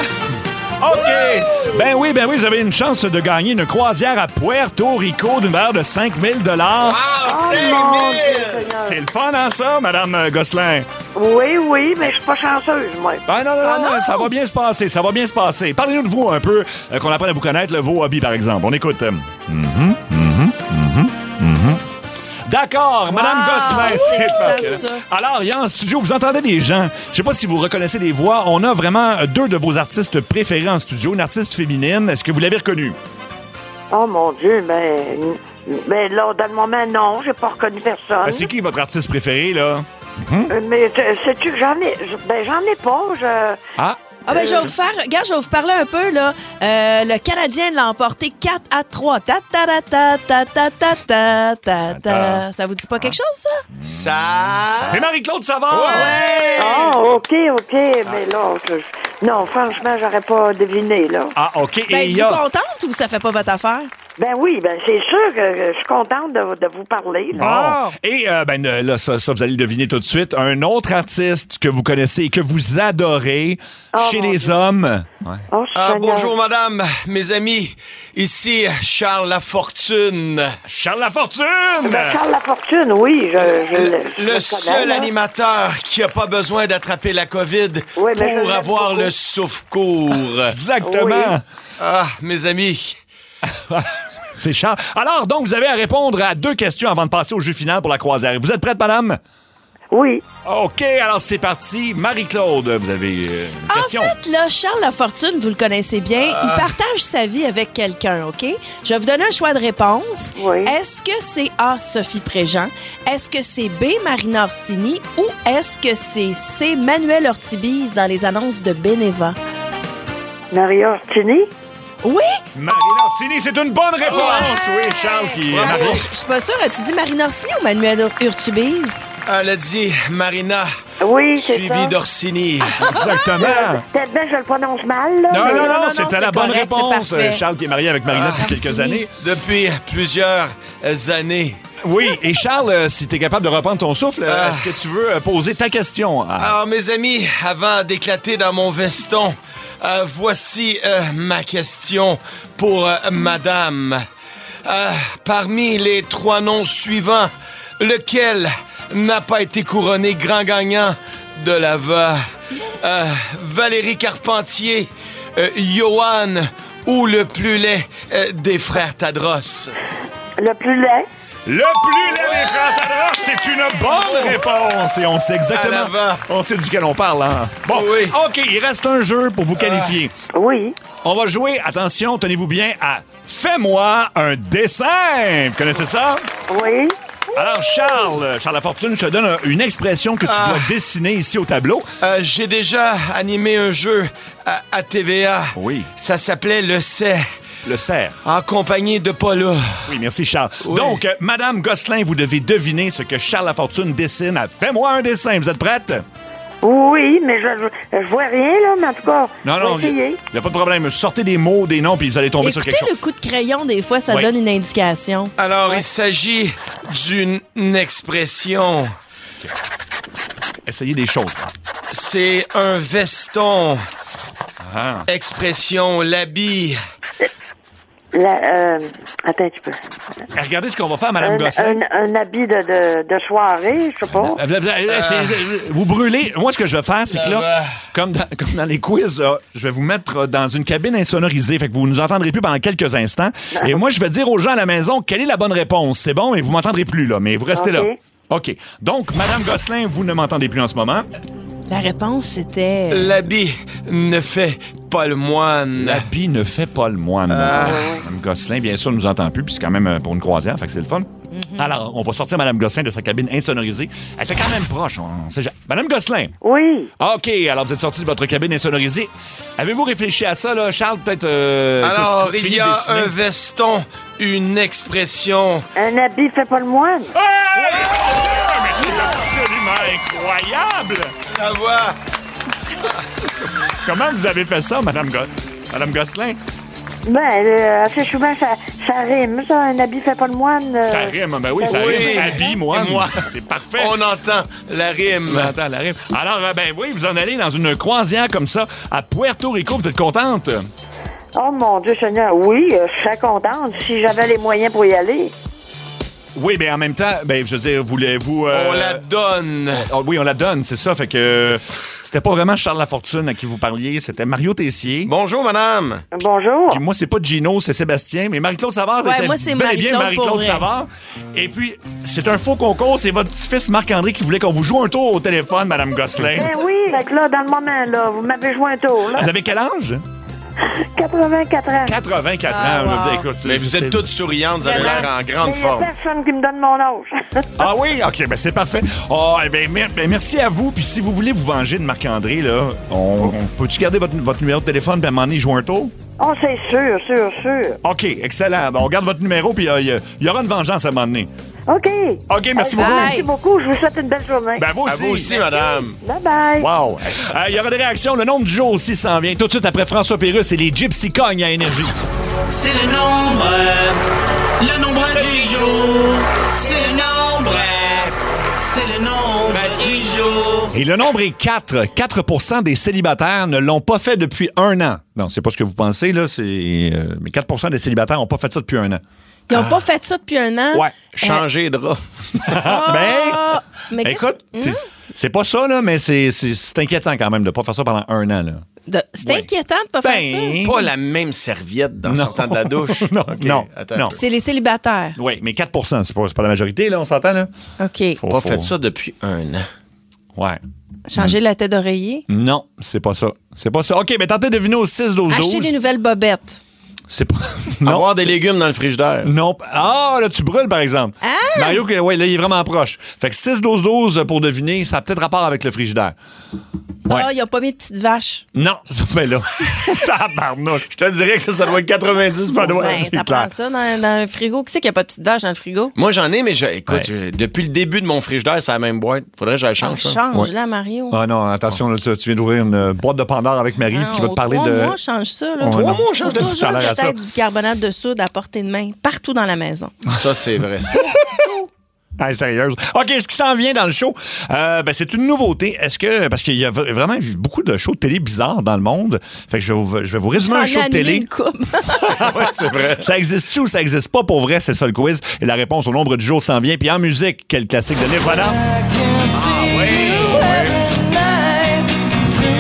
Speaker 4: OK! Ben oui, ben oui, vous avez une chance de gagner une croisière à Puerto Rico d'une valeur de cinq mille dollars.
Speaker 5: Ah,
Speaker 18: Oh,
Speaker 5: c'est
Speaker 18: mon
Speaker 5: mille!
Speaker 18: Dieu, Seigneur.
Speaker 4: C'est le fun, hein, ça, Madame Gosselin?
Speaker 18: Oui, oui, mais je suis pas chanceuse, moi.
Speaker 4: Ben non, non, non, non, ça va bien se passer, ça va bien se passer. Parlez-nous de vous un peu, euh, qu'on apprenne à vous connaître, le vos hobbies, par exemple. On écoute. euh, mhm, mhm, mhm, mhm. D'accord, Madame Gosselin, c'est
Speaker 6: excitant,
Speaker 4: parfait.
Speaker 6: ça.
Speaker 4: Alors, il y a en studio, vous entendez des gens. Je sais pas si vous reconnaissez des voix. On a vraiment deux de vos artistes préférés en studio, une artiste féminine. Est-ce que vous l'avez reconnue?
Speaker 18: Oh, mon Dieu, ben... Ben là, dans le moment, non, j'ai pas reconnu personne.
Speaker 4: Ben, c'est qui votre artiste préféré, là?
Speaker 18: Euh, Mais t- sais-tu que j'en ai... Ben, j'en ai pas, je...
Speaker 4: Ah!
Speaker 6: Ah ben, je vais vous faire... Regarde, je vais vous parler un peu, là. Euh, le Canadien l'a emporté quatre à trois. Ta ta ta ta ta ta ta ta ta ta. Ça vous dit pas quelque chose, ça?
Speaker 5: Ça...
Speaker 4: C'est Marie-Claude Savard!
Speaker 18: Ah, OK, OK, mais là... je- Non, franchement, j'aurais pas deviné, là.
Speaker 4: Ah, OK.
Speaker 6: Ben,
Speaker 4: Et il y
Speaker 6: êtes-vous
Speaker 4: a...
Speaker 6: contente ou ça fait pas votre affaire?
Speaker 18: Ben oui, ben c'est sûr que je suis contente de, de vous parler, là.
Speaker 4: Bon. Et euh, ben euh, là, ça, ça, vous allez le deviner tout de suite. Un autre artiste que vous connaissez et que vous adorez
Speaker 18: Oh,
Speaker 4: chez
Speaker 18: mon
Speaker 4: les
Speaker 18: Dieu.
Speaker 4: hommes. Ouais.
Speaker 18: Oh,
Speaker 5: Ah,
Speaker 18: Seigneur.
Speaker 5: bonjour, madame, mes amis. Ici, Charles Lafortune.
Speaker 4: Charles Lafortune!
Speaker 18: Ben, Charles Lafortune, oui, je, je,
Speaker 5: Le,
Speaker 18: je
Speaker 5: le
Speaker 18: connais,
Speaker 5: seul
Speaker 18: là.
Speaker 5: animateur qui n'a pas besoin d'attraper la COVID
Speaker 18: Oui, mais je
Speaker 5: pour
Speaker 18: l'aime
Speaker 5: avoir
Speaker 18: beaucoup.
Speaker 5: le souffle-court.
Speaker 4: Exactement.
Speaker 5: Ah, mes amis.
Speaker 4: C'est Charles. Alors, donc, vous avez à répondre à deux questions avant de passer au jeu final pour la croisière. Vous êtes prête, madame?
Speaker 18: Oui.
Speaker 4: OK, alors c'est parti. Marie-Claude, vous avez euh, une
Speaker 6: En
Speaker 4: question.
Speaker 6: fait, là, Charles Lafortune, vous le connaissez bien, il partage sa vie avec quelqu'un, OK? Je vais vous donner un choix de réponse.
Speaker 18: Oui.
Speaker 6: Est-ce que c'est A, Sophie Préjean? Est-ce que c'est B, Marina Orsini? Ou est-ce que c'est C, Manuel Ortibise dans les annonces de Beneva?
Speaker 18: Maria Ortini?
Speaker 6: Oui?
Speaker 4: Marina Orsini, c'est une bonne réponse. Oui, Charles qui est marié.
Speaker 6: Je je suis pas sûre. As-tu dit Marina Orsini ou Manuel Ur- Urtubise?
Speaker 5: Elle a dit Marina,
Speaker 18: Oui, c'est
Speaker 5: suivi
Speaker 18: ça.
Speaker 5: d'Orsini.
Speaker 4: Exactement.
Speaker 18: Peut-être bien que je le prononce mal, là.
Speaker 4: Non,
Speaker 18: mais-
Speaker 4: non, non,
Speaker 6: non, non,
Speaker 4: c'était
Speaker 6: c'est
Speaker 4: la bonne
Speaker 6: correct, c'est
Speaker 4: réponse.
Speaker 6: parfait.
Speaker 4: Charles qui est marié avec Marina depuis quelques
Speaker 6: Orsini.
Speaker 4: années.
Speaker 5: Depuis plusieurs années.
Speaker 4: Oui, et Charles, euh, si tu es capable de reprendre ton souffle, euh,
Speaker 5: Ah.
Speaker 4: est-ce que tu veux euh, poser ta question? à-
Speaker 5: Alors, mes amis, avant d'éclater dans mon veston, euh, voici euh, ma question pour euh, madame. Euh, parmi les trois noms suivants, lequel n'a pas été couronné grand gagnant de la V A? Euh, Valérie Carpentier, euh, Johan ou le plus laid euh, des frères Tadros?
Speaker 18: Le plus laid?
Speaker 4: Le plus laid des Frantadras, c'est une bonne réponse. Et on sait exactement. On sait duquel on parle, hein? Bon, oui. OK, il reste un jeu pour vous qualifier.
Speaker 18: Oui.
Speaker 4: On va jouer, attention, tenez-vous bien, à Fais-moi un dessin. Vous connaissez ça?
Speaker 18: Oui.
Speaker 4: Alors, Charles, Charles Lafortune, je te donne une expression que tu
Speaker 5: Ah.
Speaker 4: dois dessiner ici au tableau.
Speaker 5: Euh, j'ai déjà animé un jeu à, à T V A.
Speaker 4: Oui.
Speaker 5: Ça s'appelait Le Cerf.
Speaker 4: Le cerf.
Speaker 5: En compagnie de Paula.
Speaker 4: Oui, merci, Charles.
Speaker 5: Oui.
Speaker 4: Donc, euh, Madame Gosselin, vous devez deviner ce que Charles Lafortune dessine à Fais-moi un dessin. Vous êtes prête?
Speaker 18: Oui, mais je, je, je vois rien, là, mais en tout cas,
Speaker 4: Non,
Speaker 18: je
Speaker 4: non,
Speaker 18: vais
Speaker 4: il
Speaker 18: essayer.
Speaker 4: n'y a pas de problème. Sortez des mots, des noms, puis vous allez tomber sur
Speaker 6: Écoutez
Speaker 4: quelque chose.
Speaker 6: le coup de crayon, des fois, ça
Speaker 4: Oui.
Speaker 6: donne une indication.
Speaker 5: Alors, il s'agit d'une expression.
Speaker 4: Essayez des choses.
Speaker 5: C'est un veston.
Speaker 4: Ah.
Speaker 5: Expression, l'habit.
Speaker 18: La, euh, attends un petit peu.
Speaker 4: Eh, Regardez ce qu'on va faire, Madame
Speaker 18: Un,
Speaker 4: Gosselin.
Speaker 18: un, un habit de, de, de soirée, je sais pas.
Speaker 4: Vous, vous- c'est- vous brûlez. Moi, ce que je vais faire, c'est que là, comme dans, comme dans les quiz, là, je vais vous mettre dans une cabine insonorisée. Fait que vous nous entendrez plus pendant quelques instants. Et moi, je vais dire aux gens à la maison quelle est la bonne réponse. C'est bon, et vous m'entendrez plus, là. Mais vous restez
Speaker 18: OK.
Speaker 4: là. OK. Donc, Madame Gosselin, vous ne m'entendez plus en ce moment.
Speaker 6: La réponse, c'était...
Speaker 5: L'habit ne fait pas le moine.
Speaker 4: L'habit ne fait pas le moine.
Speaker 5: Ah.
Speaker 4: Madame Gosselin, bien sûr, ne nous entend plus, puis c'est quand même euh, pour une croisière, fait que c'est le fun. Alors, on va sortir Madame Gosselin de sa cabine insonorisée. Elle était quand même proche. On sait jamais. Madame Gosselin.
Speaker 18: Oui.
Speaker 4: OK, alors vous êtes sorti de votre cabine insonorisée. Avez-vous réfléchi à ça, là, Charles? Peut-être. euh,
Speaker 5: Alors,
Speaker 4: écoute,
Speaker 5: il
Speaker 4: fini
Speaker 5: y a
Speaker 4: de dessiner.
Speaker 5: un veston, une expression.
Speaker 18: Un habit fait pas le moine.
Speaker 4: Hey! Oh, mais c'est absolument incroyable!
Speaker 5: La voix.
Speaker 4: Comment vous avez fait ça, Madame, Go- Madame Gosselin?
Speaker 18: Ben, euh, assez souvent, ça, ça rime, ça. Un habit fait pas le moine. euh,
Speaker 4: Ça rime, ben oui, ça
Speaker 5: Oui.
Speaker 4: rime. Habille, moi.
Speaker 5: Et moi.
Speaker 4: C'est parfait.
Speaker 5: On entend la rime.
Speaker 4: On entend la rime. Alors, euh, ben oui, vous en allez dans une croisière comme ça à Puerto Rico. Vous êtes contente?
Speaker 18: Oh mon Dieu Seigneur, oui, euh, je serais contente si j'avais les moyens pour y aller.
Speaker 4: Oui, mais en même temps, ben, je veux dire, voulez-vous... euh,
Speaker 5: On la donne.
Speaker 4: oh, oui, on la donne, c'est ça. Fait que euh, c'était pas vraiment Charles Lafortune à qui vous parliez, c'était Mario Tessier.
Speaker 5: Bonjour, madame.
Speaker 18: Bonjour.
Speaker 4: Puis moi, c'est pas Gino, c'est Sébastien, mais Marie-Claude Savard,
Speaker 6: Ouais,
Speaker 4: c'était
Speaker 6: moi, c'est
Speaker 4: bel et bien
Speaker 6: Marie-Claude
Speaker 4: Marie-Claude
Speaker 6: pour vrai.
Speaker 4: Savard. Et puis, c'est un faux concours, c'est votre petit-fils Marc-André qui voulait qu'on vous joue un tour au téléphone, Madame Gosselin.
Speaker 18: Ben oui, fait que là, dans le moment, là, vous m'avez joué un tour, là.
Speaker 4: Vous avez quel âge?
Speaker 18: quatre-vingt-quatre ans.
Speaker 4: quatre-vingt-quatre
Speaker 6: Ah,
Speaker 4: ans.
Speaker 6: wow.
Speaker 4: Écoute,
Speaker 5: Mais vous
Speaker 4: c'est-
Speaker 5: êtes toutes souriantes, vous avez l'air en grande
Speaker 18: Il y a
Speaker 5: forme.
Speaker 18: personne qui me donne mon âge.
Speaker 4: Ah oui? OK, ben c'est parfait. Oh, eh ben, mer- ben, merci à vous. Puis si vous voulez vous venger de Marc-André, là, on, on peut-tu garder votre, votre numéro de téléphone puis à un moment donné, jouer un tour?
Speaker 18: Oh, c'est sûr, sûr, sûr.
Speaker 4: OK, excellent. Ben, on garde votre numéro puis euh, il y, il y aura une vengeance à un moment donné.
Speaker 18: OK.
Speaker 4: OK, merci
Speaker 18: Eh ben,
Speaker 4: beaucoup.
Speaker 18: Merci beaucoup. Je vous souhaite une belle journée.
Speaker 4: Ben, vous
Speaker 5: À
Speaker 4: aussi.
Speaker 5: vous aussi, madame.
Speaker 18: Bye-bye.
Speaker 4: Wow! Euh, Il y aura des réactions. Le nombre du jour aussi s'en vient. Tout de suite après François Pérusse et les Gypsy Cogne à Énergie.
Speaker 9: C'est le nombre, le nombre du jour. C'est le nombre, c'est le nombre du jour.
Speaker 4: Et le nombre est quatre. quatre pour cent des célibataires ne l'ont pas fait depuis un an. Non, c'est pas ce que vous pensez, là. C'est, euh, mais quatre pour cent des célibataires n'ont pas fait ça depuis un an.
Speaker 6: Ils n'ont pas fait ça depuis un an.
Speaker 4: Ouais.
Speaker 5: Changer de drap.
Speaker 4: Ben,
Speaker 6: mais qu'est-ce-
Speaker 4: écoute,
Speaker 6: Hmm?
Speaker 4: t'es- c'est pas ça, là, mais c'est, c'est, c'est inquiétant quand même de pas faire ça pendant un an, là.
Speaker 6: De- C'est
Speaker 4: Ouais.
Speaker 6: inquiétant de pas faire
Speaker 4: Ben,
Speaker 6: ça.
Speaker 5: Pas la même serviette dans
Speaker 4: Non.
Speaker 5: sortant de la douche.
Speaker 4: Non,
Speaker 5: OK,
Speaker 4: non,
Speaker 5: attends.
Speaker 4: non.
Speaker 6: C'est les célibataires.
Speaker 4: Oui, mais quatre pour cent, c'est pas, c'est pas la majorité, là, on s'entend, là?
Speaker 6: OK.
Speaker 4: Faut-
Speaker 5: Pas
Speaker 4: faut-
Speaker 5: fait ça depuis un an.
Speaker 4: Ouais.
Speaker 6: Changer la tête d'oreiller.
Speaker 4: Non, c'est pas ça. C'est pas ça. OK, mais tentez de deviner au six douze douze.
Speaker 6: Acheter des nouvelles bobettes.
Speaker 4: C'est pas. Non.
Speaker 5: Avoir des légumes dans le frigidaire.
Speaker 4: Non. Ah, là, tu brûles, par exemple.
Speaker 6: Ah!
Speaker 4: Mario, que- ouais, là, il est vraiment proche. Fait que six douze douze pour deviner, ça a peut-être rapport avec le frigidaire. Ouais.
Speaker 6: Ah, ils n'ont pas mis de petites vaches.
Speaker 4: Non, ça fait là. Tabarnouche.
Speaker 5: Je te dirais que ça, ça doit être quatre-vingt-dix pour cent.
Speaker 4: Ça doit-
Speaker 6: Ben,
Speaker 4: c'est
Speaker 6: ça
Speaker 4: clair.
Speaker 6: prend ça dans, dans un frigo. Qui c'est qu'il n'y a pas de petites vaches dans le frigo?
Speaker 5: Moi, j'en ai, mais je, écoute,
Speaker 4: Ouais.
Speaker 5: je- depuis le début de mon frigidaire, c'est la même boîte. Faudrait que je la
Speaker 6: On
Speaker 5: change. ça.
Speaker 6: change,
Speaker 4: Ouais.
Speaker 6: là, Mario.
Speaker 4: Ah non, attention, là, tu, tu viens d'ouvrir une boîte de Pandore avec Marie
Speaker 6: Ah,
Speaker 4: qui va te
Speaker 6: aux
Speaker 4: parler
Speaker 6: trois
Speaker 4: de.
Speaker 6: mois, change ça. Là.
Speaker 4: Ouais,
Speaker 6: Trois
Speaker 4: non.
Speaker 6: mois, on change de
Speaker 4: Ça a l'air à ça.
Speaker 6: peut-être du bicarbonate de soude à portée de main, partout dans la maison.
Speaker 5: Ça, c'est vrai. ça.
Speaker 4: Ah, sérieuse. OK, ce qui s'en vient dans le show, euh, ben, c'est une nouveauté. Est-ce que. Parce qu'il y a v- vraiment eu beaucoup de shows de télé bizarres dans le monde. Fait que je vais vous, je vais vous résumer un
Speaker 6: J'en ai
Speaker 4: show de
Speaker 6: annulé
Speaker 4: télé.
Speaker 6: une coupe.
Speaker 4: Ouais, c'est vrai. Ça existe-tu ou ça existe pas pour vrai? C'est ça le quiz. Et la réponse au nombre du jour s'en vient. Puis en musique, quel classique de Nirvana?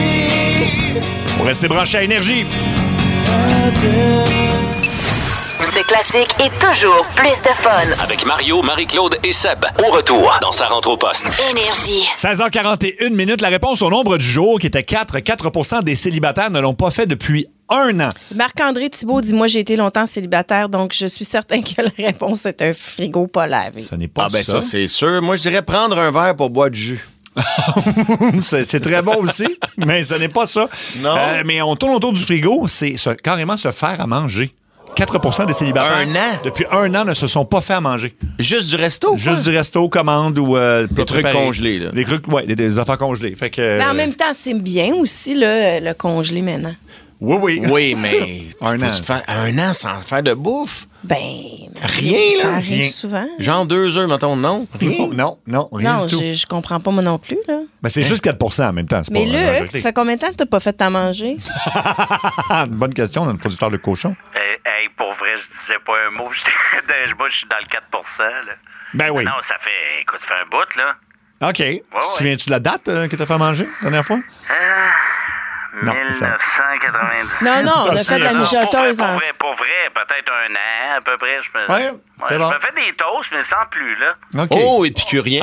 Speaker 4: Vous restez branchés à Énergie.
Speaker 1: Plus de classiques et toujours plus de fun.
Speaker 3: Avec Mario, Marie-Claude et Seb. Au retour dans Sa rentre au poste.
Speaker 1: Énergie.
Speaker 4: seize heures quarante et une minutes. La réponse au nombre du jour qui était quatre. quatre pour cent des célibataires ne l'ont pas fait depuis un an.
Speaker 6: Marc-André Thibault dit « Moi, j'ai été longtemps célibataire, donc je suis certain que la réponse est un frigo pas lavé. »
Speaker 4: Ça n'est pas
Speaker 5: Ah ben
Speaker 4: ça.
Speaker 5: ça, c'est sûr. Moi, je dirais prendre un verre pour boire du jus.
Speaker 4: c'est, c'est très bon aussi, mais ce n'est pas ça.
Speaker 5: Non.
Speaker 4: Euh, mais on tourne autour du frigo, c'est se- carrément se faire à manger. quatre pour cent des célibataires,
Speaker 5: Un an?
Speaker 4: depuis un an, ne se sont pas fait à manger.
Speaker 5: Juste du resto?
Speaker 4: Juste du resto, commande ou... Euh,
Speaker 5: Des trucs
Speaker 4: préparés.
Speaker 5: congelés, là.
Speaker 4: Des trucs, ouais, des, des affaires congelées. Fait que,
Speaker 6: Mais en
Speaker 4: euh,
Speaker 6: même temps, c'est bien aussi, là, le congelé maintenant.
Speaker 4: Oui, oui.
Speaker 5: Oui, mais
Speaker 4: Un
Speaker 5: faut
Speaker 4: an.
Speaker 5: que tu te fasses un an sans faire de bouffe.
Speaker 6: Ben,
Speaker 5: Rien,
Speaker 6: ça
Speaker 5: là.
Speaker 6: arrive
Speaker 4: rien.
Speaker 6: souvent.
Speaker 5: Genre deux heures, mettons, non?
Speaker 4: Non, non, non, rien
Speaker 6: Non,
Speaker 4: du tout.
Speaker 6: je, je comprends pas moi non plus, là.
Speaker 4: Mais c'est juste quatre pour cent en même temps. C'est
Speaker 6: Mais
Speaker 4: pas la
Speaker 6: Luc,
Speaker 4: majorité.
Speaker 6: ça fait combien de temps que t'as pas fait à manger?
Speaker 4: Une bonne question, on a le producteur de cochon.
Speaker 19: Hey, hey, pour vrai, je disais pas un mot. J'étais- Moi, je suis dans le quatre pour cent, là.
Speaker 4: Ben oui.
Speaker 19: Non, ça fait, écoute, ça fait un bout, là.
Speaker 4: OK. Tu te souviens-tu de la date euh, que t'as fait manger la dernière fois? Non, ça-
Speaker 19: dix-neuf cent quatre-vingt-dix.
Speaker 6: Non, non, on a
Speaker 4: Ça,
Speaker 6: fait de la
Speaker 4: c'est-
Speaker 6: mijoteuse
Speaker 19: Pour vrai, pour
Speaker 6: ensemble.
Speaker 19: vrai, pour vrai, peut-être un an, à peu près. Je me,
Speaker 4: Ouais, c'est bon.
Speaker 19: Je me fais des toasts, mais sans plus, là.
Speaker 4: OK.
Speaker 5: Oh, épicurien!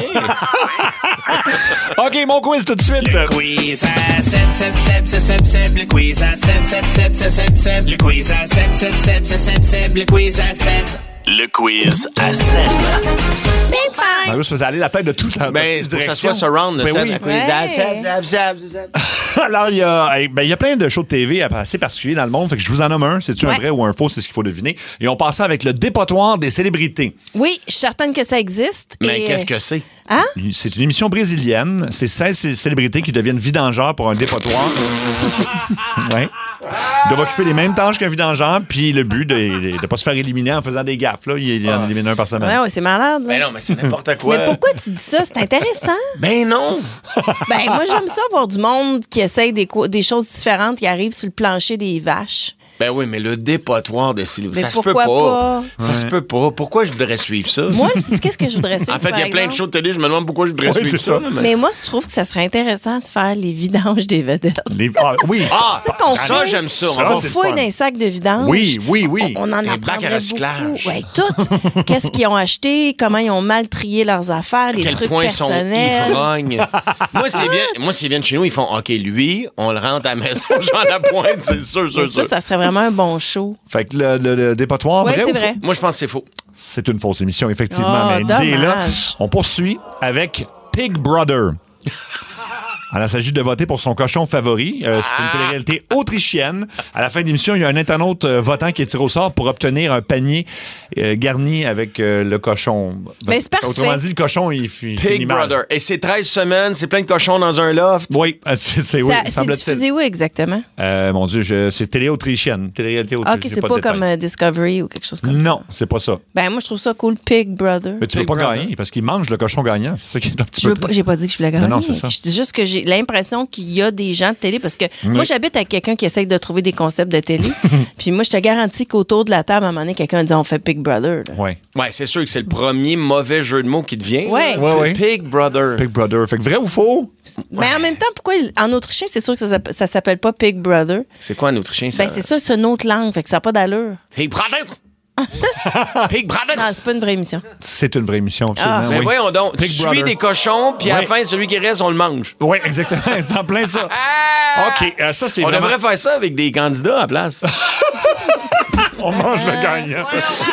Speaker 4: OK, mon quiz tout de suite.
Speaker 9: Quiz à Seb, Seb, Seb, Seb, Seb, Seb, le quiz à Seb, Seb, Seb, Seb, Seb, Seb, le quiz à Seb, Seb, Seb, Seb, Seb, Seb, le quiz à Seb.
Speaker 3: Le quiz à Seb.
Speaker 4: Mario se faisait aller la tête de toute la
Speaker 5: Ben, c'est pour que ça soit surround, le
Speaker 4: Ben
Speaker 5: Seb,
Speaker 4: oui.
Speaker 5: la quiz à Seb, Seb, Seb, Seb.
Speaker 4: Alors, il y a, eh, ben, il y a plein de shows de T V assez particuliers dans le monde. Fait que je vous en nomme un. C'est-tu un
Speaker 6: Ouais.
Speaker 4: vrai ou un faux? C'est ce qu'il faut deviner. Et on passait avec le dépotoir des célébrités.
Speaker 6: Oui, je suis certaine que ça existe.
Speaker 5: Mais
Speaker 6: et,
Speaker 5: qu'est-ce
Speaker 6: euh,
Speaker 5: que c'est?
Speaker 6: Hein?
Speaker 4: C'est une émission brésilienne. C'est seize cé- célébrités qui deviennent vidangeurs pour un dépotoir. Ouais. Ils doivent occuper les mêmes tâches qu'un vidangeur. Puis le but de ne pas se faire éliminer en faisant des gaffes. Là. Il en élimine un par semaine.
Speaker 6: Ouais, ouais, c'est malade. là.
Speaker 5: Ben non, mais c'est n'importe quoi.
Speaker 6: Mais pourquoi tu dis ça? C'est intéressant.
Speaker 5: Ben non!
Speaker 6: Ben, moi, j'aime ça voir du monde qui essaye des, co- des choses différentes, qui arrivent sur le plancher des vaches.
Speaker 5: Ben oui, mais le dépotoir de célébrités,
Speaker 6: Mais
Speaker 5: ça se peut
Speaker 6: pourquoi
Speaker 5: pas.
Speaker 6: pas?
Speaker 5: Ça se
Speaker 4: Ouais.
Speaker 5: peut pas. Pourquoi je voudrais suivre ça?
Speaker 6: Moi, c'est- qu'est-ce que je voudrais suivre,
Speaker 5: En fait, il y a
Speaker 6: par
Speaker 5: plein de
Speaker 6: exemple?
Speaker 5: shows de télé, je me demande pourquoi je voudrais
Speaker 4: Ouais,
Speaker 5: suivre
Speaker 4: c'est
Speaker 5: ça.
Speaker 4: ça.
Speaker 5: là, mais-
Speaker 6: Mais moi, je trouve que ça serait intéressant de faire les vidanges des vedettes.
Speaker 4: Les- ah, oui.
Speaker 5: Ah,
Speaker 6: Tu sais qu'on
Speaker 5: ça,
Speaker 6: fait-
Speaker 5: j'aime ça.
Speaker 4: Ça,
Speaker 5: On va-
Speaker 6: On
Speaker 4: c'est le
Speaker 6: fouille
Speaker 4: fun.
Speaker 6: dans les sacs de vidange.
Speaker 4: Oui, oui, oui.
Speaker 6: On, on en
Speaker 5: Un bac à
Speaker 6: apprendrait
Speaker 5: recyclage.
Speaker 6: beaucoup. Ouais, tout. Qu'est-ce qu'ils ont acheté, comment ils ont mal trié leurs affaires, les
Speaker 5: À quel
Speaker 6: trucs
Speaker 5: point ils sont
Speaker 6: personnels.
Speaker 5: ivrognes. moi, s'ils viennent, moi, s'ils viennent chez nous, ils font OK, lui, on le rentre à la maison, Jean Lapointe, c'est sûr, sûr,
Speaker 6: Mais ça,
Speaker 5: sûr.
Speaker 6: ça serait vraiment un bon show.
Speaker 4: Fait que le, le- le dépotoir,
Speaker 6: Ouais,
Speaker 4: vrai
Speaker 6: c'est
Speaker 4: ou faux?
Speaker 6: vrai.
Speaker 5: Moi, je pense que c'est faux.
Speaker 4: C'est une fausse émission, effectivement.
Speaker 6: Oh,
Speaker 4: mais l'idée est là.
Speaker 6: dommage.
Speaker 4: On poursuit avec Pig Brother. Alors, il s'agit de voter pour son cochon favori. Euh, c'est une
Speaker 5: Ah!
Speaker 4: télé-réalité autrichienne. À la fin de l'émission, il y a un internaute euh, votant qui est tiré au sort pour obtenir un panier euh, garni avec euh, le cochon.
Speaker 6: Mais c'est parfait.
Speaker 4: Autrement dit, le cochon, il, fi- il finit
Speaker 5: Pig
Speaker 4: mal.
Speaker 5: Brother. Et c'est treize semaines, c'est plein de cochons dans un loft.
Speaker 4: Oui, euh, c'est, c'est, oui,
Speaker 6: Ça- c'est
Speaker 4: semble-t-il.
Speaker 6: diffusé où exactement?
Speaker 4: Euh, mon Dieu, je- c'est télé autrichienne. Télé-réalité
Speaker 6: Ah,
Speaker 4: autrichienne.
Speaker 6: OK,
Speaker 4: j'ai
Speaker 6: c'est
Speaker 4: de
Speaker 6: pas,
Speaker 4: détails.
Speaker 6: comme euh, Discovery ou quelque chose comme ça.
Speaker 4: Non, c'est pas ça.
Speaker 6: Ben, moi, je trouve ça cool, Pig Brother.
Speaker 4: Mais tu veux
Speaker 5: Pig
Speaker 4: pas
Speaker 5: Brother.
Speaker 4: gagner parce qu'il mange le cochon gagnant. C'est ça qui est un petit
Speaker 6: Je
Speaker 4: peu
Speaker 6: veux pas-
Speaker 4: triste.
Speaker 6: J'ai pas dit que je voulais gagner.
Speaker 4: Non, non, c'est ça.
Speaker 6: Je dis juste que j'ai l'impression qu'il y a des gens de télé parce que
Speaker 4: Oui.
Speaker 6: moi, j'habite avec quelqu'un qui essaye de trouver des concepts de télé. Puis moi, je te garantis qu'autour de la table, à un moment donné, quelqu'un dit on fait Pig Brother. là.
Speaker 4: Ouais.
Speaker 5: Ouais, c'est sûr que c'est le premier mauvais jeu de mots qui te vient.
Speaker 6: Ouais.
Speaker 5: là.
Speaker 4: Ouais, ouais.
Speaker 5: Pig Brother.
Speaker 4: Big Brother. Fait que vrai ou faux?
Speaker 6: Mais en même temps, pourquoi il- en autrichien, c'est sûr que ça, s'appelle- ça s'appelle pas Pig Brother?
Speaker 5: C'est quoi un autrichien, ça?
Speaker 6: Ben, c'est ça, c'est une autre langue, fait que ça n'a pas d'allure.
Speaker 5: Pig Brother! Pig Brother!
Speaker 6: Non, c'est pas une vraie émission.
Speaker 4: C'est une vraie émission, absolument.
Speaker 6: Ah.
Speaker 5: Mais
Speaker 4: oui.
Speaker 5: voyons donc,
Speaker 4: Pig
Speaker 5: tu suis
Speaker 4: Brother.
Speaker 5: des cochons, puis à la
Speaker 4: Oui.
Speaker 5: fin, celui qui reste, on le mange.
Speaker 4: Oui, exactement. C'est en plein ça. OK, euh, ça, c'est
Speaker 5: On
Speaker 4: vraiment...
Speaker 5: devrait faire ça avec des candidats à la place.
Speaker 4: On mange le gagnant.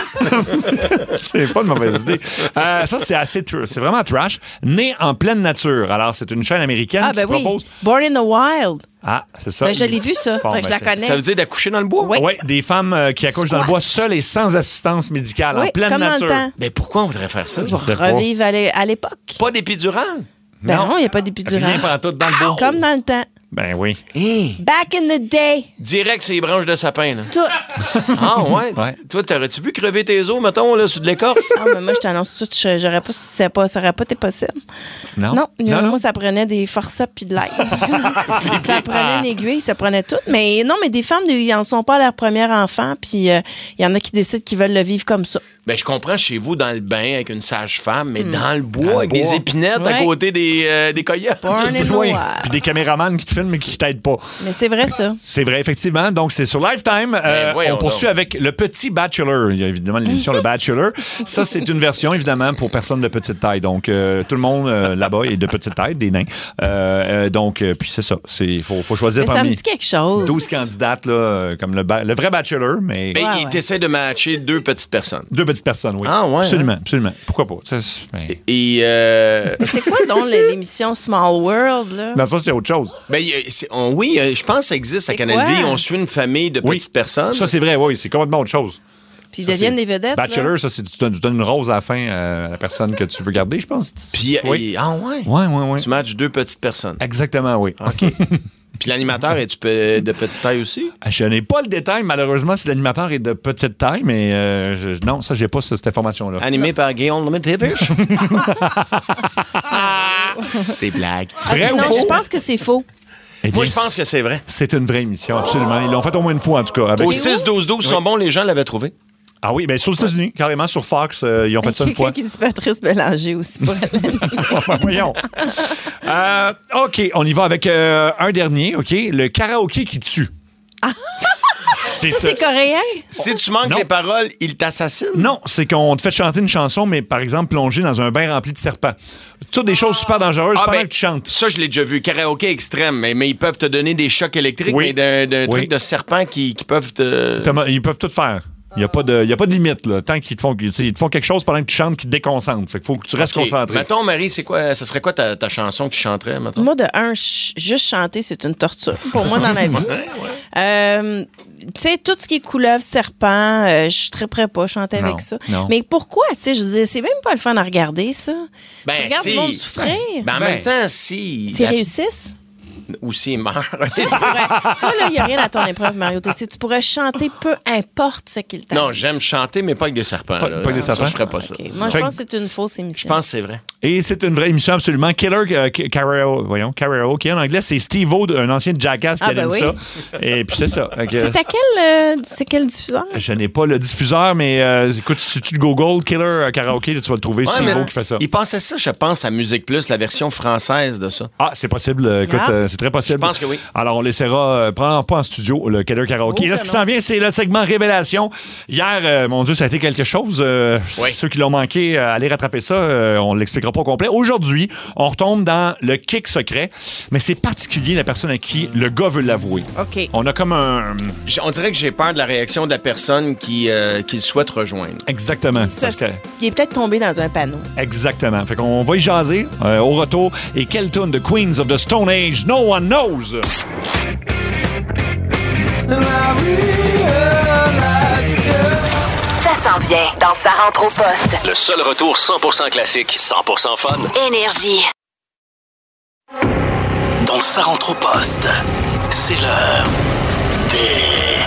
Speaker 4: C'est pas une mauvaise idée. Euh, ça, c'est assez... tr- C'est vraiment trash. Né en pleine nature. Alors, c'est une chaîne américaine
Speaker 6: Ah, ben
Speaker 4: qui
Speaker 6: oui.
Speaker 4: propose...
Speaker 6: Born in the Wild.
Speaker 4: Ah, c'est ça.
Speaker 6: Ben, je l'ai vu, ça.
Speaker 4: Bon,
Speaker 6: Fait que je
Speaker 4: ben,
Speaker 6: la
Speaker 4: c'est-
Speaker 6: connais.
Speaker 5: Ça veut dire d'accoucher dans le bois?
Speaker 6: Oui.
Speaker 4: Oui, des femmes euh, qui accouchent dans le
Speaker 6: Squat.
Speaker 4: bois seules et sans assistance médicale, en
Speaker 6: Oui,
Speaker 4: pleine
Speaker 6: comme dans le
Speaker 4: nature.
Speaker 6: temps.
Speaker 5: Mais pourquoi on voudrait faire ça?
Speaker 4: Je sais pas.
Speaker 6: Revivre à l'é- à l'époque.
Speaker 5: Pas d'épidurale?
Speaker 6: Ben
Speaker 4: Non.
Speaker 6: non, il n'y a pas d'épidural.
Speaker 4: Rien pendant tout dans le bois.
Speaker 6: Comme dans le temps.
Speaker 4: Ben oui.
Speaker 5: Hein?
Speaker 6: Back in the day.
Speaker 5: Direct, c'est les branches de sapin, là.
Speaker 6: Tout.
Speaker 5: Ah, ouais?
Speaker 4: Ouais.
Speaker 5: Toi, t'aurais-tu vu crever tes os, mettons, là, sur de l'écorce?
Speaker 6: Ah, mais moi, je t'annonce tout. je- J'aurais pas, c'est pas, ça aurait pas été possible.
Speaker 4: Non?
Speaker 6: Non,
Speaker 4: Non, non.
Speaker 6: moi, ça prenait des forceps puis de l'aide. Ça prenait une aiguille, ça prenait tout. Mais non, mais des femmes, ils en sont pas à leur premier enfant, puis euh, il y en a qui décident qu'ils veulent le vivre comme ça.
Speaker 5: Ben, je comprends chez vous dans le bain avec une sage-femme, mais dans le bois,
Speaker 4: Dans le
Speaker 5: avec
Speaker 4: bois.
Speaker 5: des épinettes à
Speaker 6: Ouais.
Speaker 5: côté des, euh, des coyotes.
Speaker 6: Born in the
Speaker 4: Oui.
Speaker 6: wild.
Speaker 4: Puis des caméramans qui te film qui t'aide pas.
Speaker 6: Mais c'est vrai, ça.
Speaker 4: C'est vrai, effectivement. Donc, c'est sur Lifetime. Euh, on poursuit donc avec Le Petit Bachelor. Il y a évidemment l'émission Le Bachelor. Ça, c'est une version, évidemment, pour personnes de petite taille. Donc, euh, tout le monde euh, là-bas est de petite taille, des nains. Euh, euh, donc, euh, puis c'est ça. Il faut, faut choisir
Speaker 6: mais
Speaker 4: parmi
Speaker 6: ça me dit quelque chose.
Speaker 4: douze candidates, là, euh, comme le, ba- le vrai Bachelor. Mais,
Speaker 5: mais
Speaker 6: ouais,
Speaker 5: il
Speaker 6: ouais.
Speaker 5: essaie de matcher deux petites personnes.
Speaker 4: Deux petites personnes, oui.
Speaker 5: Ah, ouais.
Speaker 4: Absolument,
Speaker 5: hein?
Speaker 4: absolument. Pourquoi pas? Ça, c'est, ben...
Speaker 5: Et. Euh...
Speaker 6: Mais c'est quoi, donc, l'émission Small World, là?
Speaker 4: Non, ça, c'est autre chose.
Speaker 5: Ben, c'est, on, oui, je pense que ça existe à Canal V. On suit une famille de
Speaker 4: oui.
Speaker 5: petites personnes.
Speaker 4: Ça, c'est vrai, oui. C'est complètement autre chose.
Speaker 6: Puis ils
Speaker 4: ça,
Speaker 6: deviennent
Speaker 4: c'est...
Speaker 6: des vedettes.
Speaker 4: Bachelor,
Speaker 6: là.
Speaker 4: ça, c'est tu donnes, tu donnes une rose à la fin euh, à la personne que tu veux garder, je pense.
Speaker 5: Puis,
Speaker 4: oui.
Speaker 5: et, ah ouais?
Speaker 4: Ouais, ouais, ouais.
Speaker 5: Tu matches deux petites personnes.
Speaker 4: Exactement, oui.
Speaker 5: OK. Puis l'animateur, est-tu de petite taille aussi?
Speaker 4: Je n'ai pas le détail, malheureusement, si l'animateur est de petite taille, mais euh, je, non, ça, j'ai pas cette information-là.
Speaker 5: Animé par Guillaume Lemaitre-Tivish? Des blagues.
Speaker 6: Vrai okay, ou non, faux? Je pense que c'est faux.
Speaker 4: Eh bien,
Speaker 5: moi, je pense que c'est vrai.
Speaker 4: C'est une vraie émission, absolument. Ils l'ont fait au moins une fois, en tout cas. Avec...
Speaker 5: Au six douze douze, ils sont bons, les gens l'avaient trouvé.
Speaker 4: Ah oui, bien, sur les États-Unis, carrément, sur Fox, euh, ils ont fait ça une fois.
Speaker 6: Quelqu'un qui dit Patrice Bélanger aussi pour elle.
Speaker 4: Voyons. Euh, OK, on y va avec euh, un dernier, OK? Le karaoké qui tue.
Speaker 6: Ah. C'est, ça, c'est coréen?
Speaker 5: Si tu manques non. les paroles, il t'assassine?
Speaker 4: Non, c'est qu'on te fait chanter une chanson, mais par exemple, plonger dans un bain rempli de serpents. Toutes des choses super dangereuses ah, pendant ben, que tu chantes.
Speaker 5: Ça, je l'ai déjà vu. Karaoké extrême, mais, mais ils peuvent te donner des chocs électriques,
Speaker 4: oui.
Speaker 5: mais d'un, d'un
Speaker 4: oui.
Speaker 5: truc de serpent qui, qui peuvent te...
Speaker 4: Ils peuvent tout faire. Il n'y a pas de, il y a pas de limite, là. Tant qu'ils te font, ils te font quelque chose pendant que tu chantes qui te déconcentre. Fait qu'il faut que tu restes okay. concentré.
Speaker 5: Mettons, Marie, c'est quoi, ça serait quoi ta, ta chanson que tu chanterais, mettons?
Speaker 6: Moi, de un, ch- juste chanter, c'est une torture pour moi dans la vie. ouais, ouais. Euh, tu sais, tout ce qui est couleuvre, serpent, euh, je suis très prêt pas à chanter
Speaker 4: non,
Speaker 6: avec ça.
Speaker 4: Non.
Speaker 6: Mais pourquoi, tu sais, je veux dire, c'est même pas le fun à regarder, ça.
Speaker 5: Ben,
Speaker 6: tu regardes
Speaker 5: si.
Speaker 6: le monde souffrir.
Speaker 5: Ben, en ben, même temps, si...
Speaker 6: S'ils la... réussissent.
Speaker 5: Ou s'ils meurent.
Speaker 6: Toi, là, il n'y a rien à ton épreuve, Mario Tessier. Tu pourrais chanter peu importe ce qu'il t'arrive.
Speaker 5: Non, j'aime chanter, mais pas avec des serpents.
Speaker 4: Pas,
Speaker 5: là.
Speaker 4: pas avec des serpents?
Speaker 5: Ça, je ferais pas okay. ça.
Speaker 6: Moi, je pense que c'est une fausse émission.
Speaker 5: Je pense que c'est vrai.
Speaker 4: Et c'est une vraie émission, absolument. Killer euh, Karaoke, voyons, Karaoke, en anglais, c'est Steve-O, un ancien de Jackass qui ah, ben anime oui. ça. Et puis c'est ça.
Speaker 6: Donc, c'est à quel, euh, c'est quel diffuseur?
Speaker 4: Je n'ai pas le diffuseur, mais euh, écoute, si tu Google Killer Karaoke, là, tu vas le trouver, ouais, Steve-O qui fait ça.
Speaker 5: Il pensait ça, je pense, à Musique Plus, la version française de ça.
Speaker 4: Ah, c'est possible. Écoute, ah. euh, c'est très possible.
Speaker 5: Je pense que oui.
Speaker 4: Alors, on laissera, euh, prendre pas en studio, le Killer Karaoke. Oh, là, ce qui s'en vient, c'est le segment Révélation. Hier, euh, mon Dieu, ça a été quelque chose. Euh, oui. Ceux qui l'ont manqué, euh, allez rattraper ça. Euh, on ne l'expliquera pas au complet. Aujourd'hui, on retombe dans le kick secret, mais c'est particulier la personne à qui le gars veut l'avouer.
Speaker 6: OK.
Speaker 4: On a comme un...
Speaker 5: On dirait que j'ai peur de la réaction de la personne qui, euh, qui souhaite rejoindre.
Speaker 4: Exactement.
Speaker 6: Ça,
Speaker 4: parce que...
Speaker 6: Il est peut-être tombé dans un panneau.
Speaker 4: Exactement. Fait qu'on va y jaser euh, au retour. Et quelle tune de Queens of the Stone Age? No one knows!
Speaker 1: Ça s'en vient dans Sa rentre au poste.
Speaker 3: Le seul retour cent pour cent classique, cent pour cent fun.
Speaker 1: Énergie.
Speaker 9: Dans Sa rentre au poste, c'est l'heure des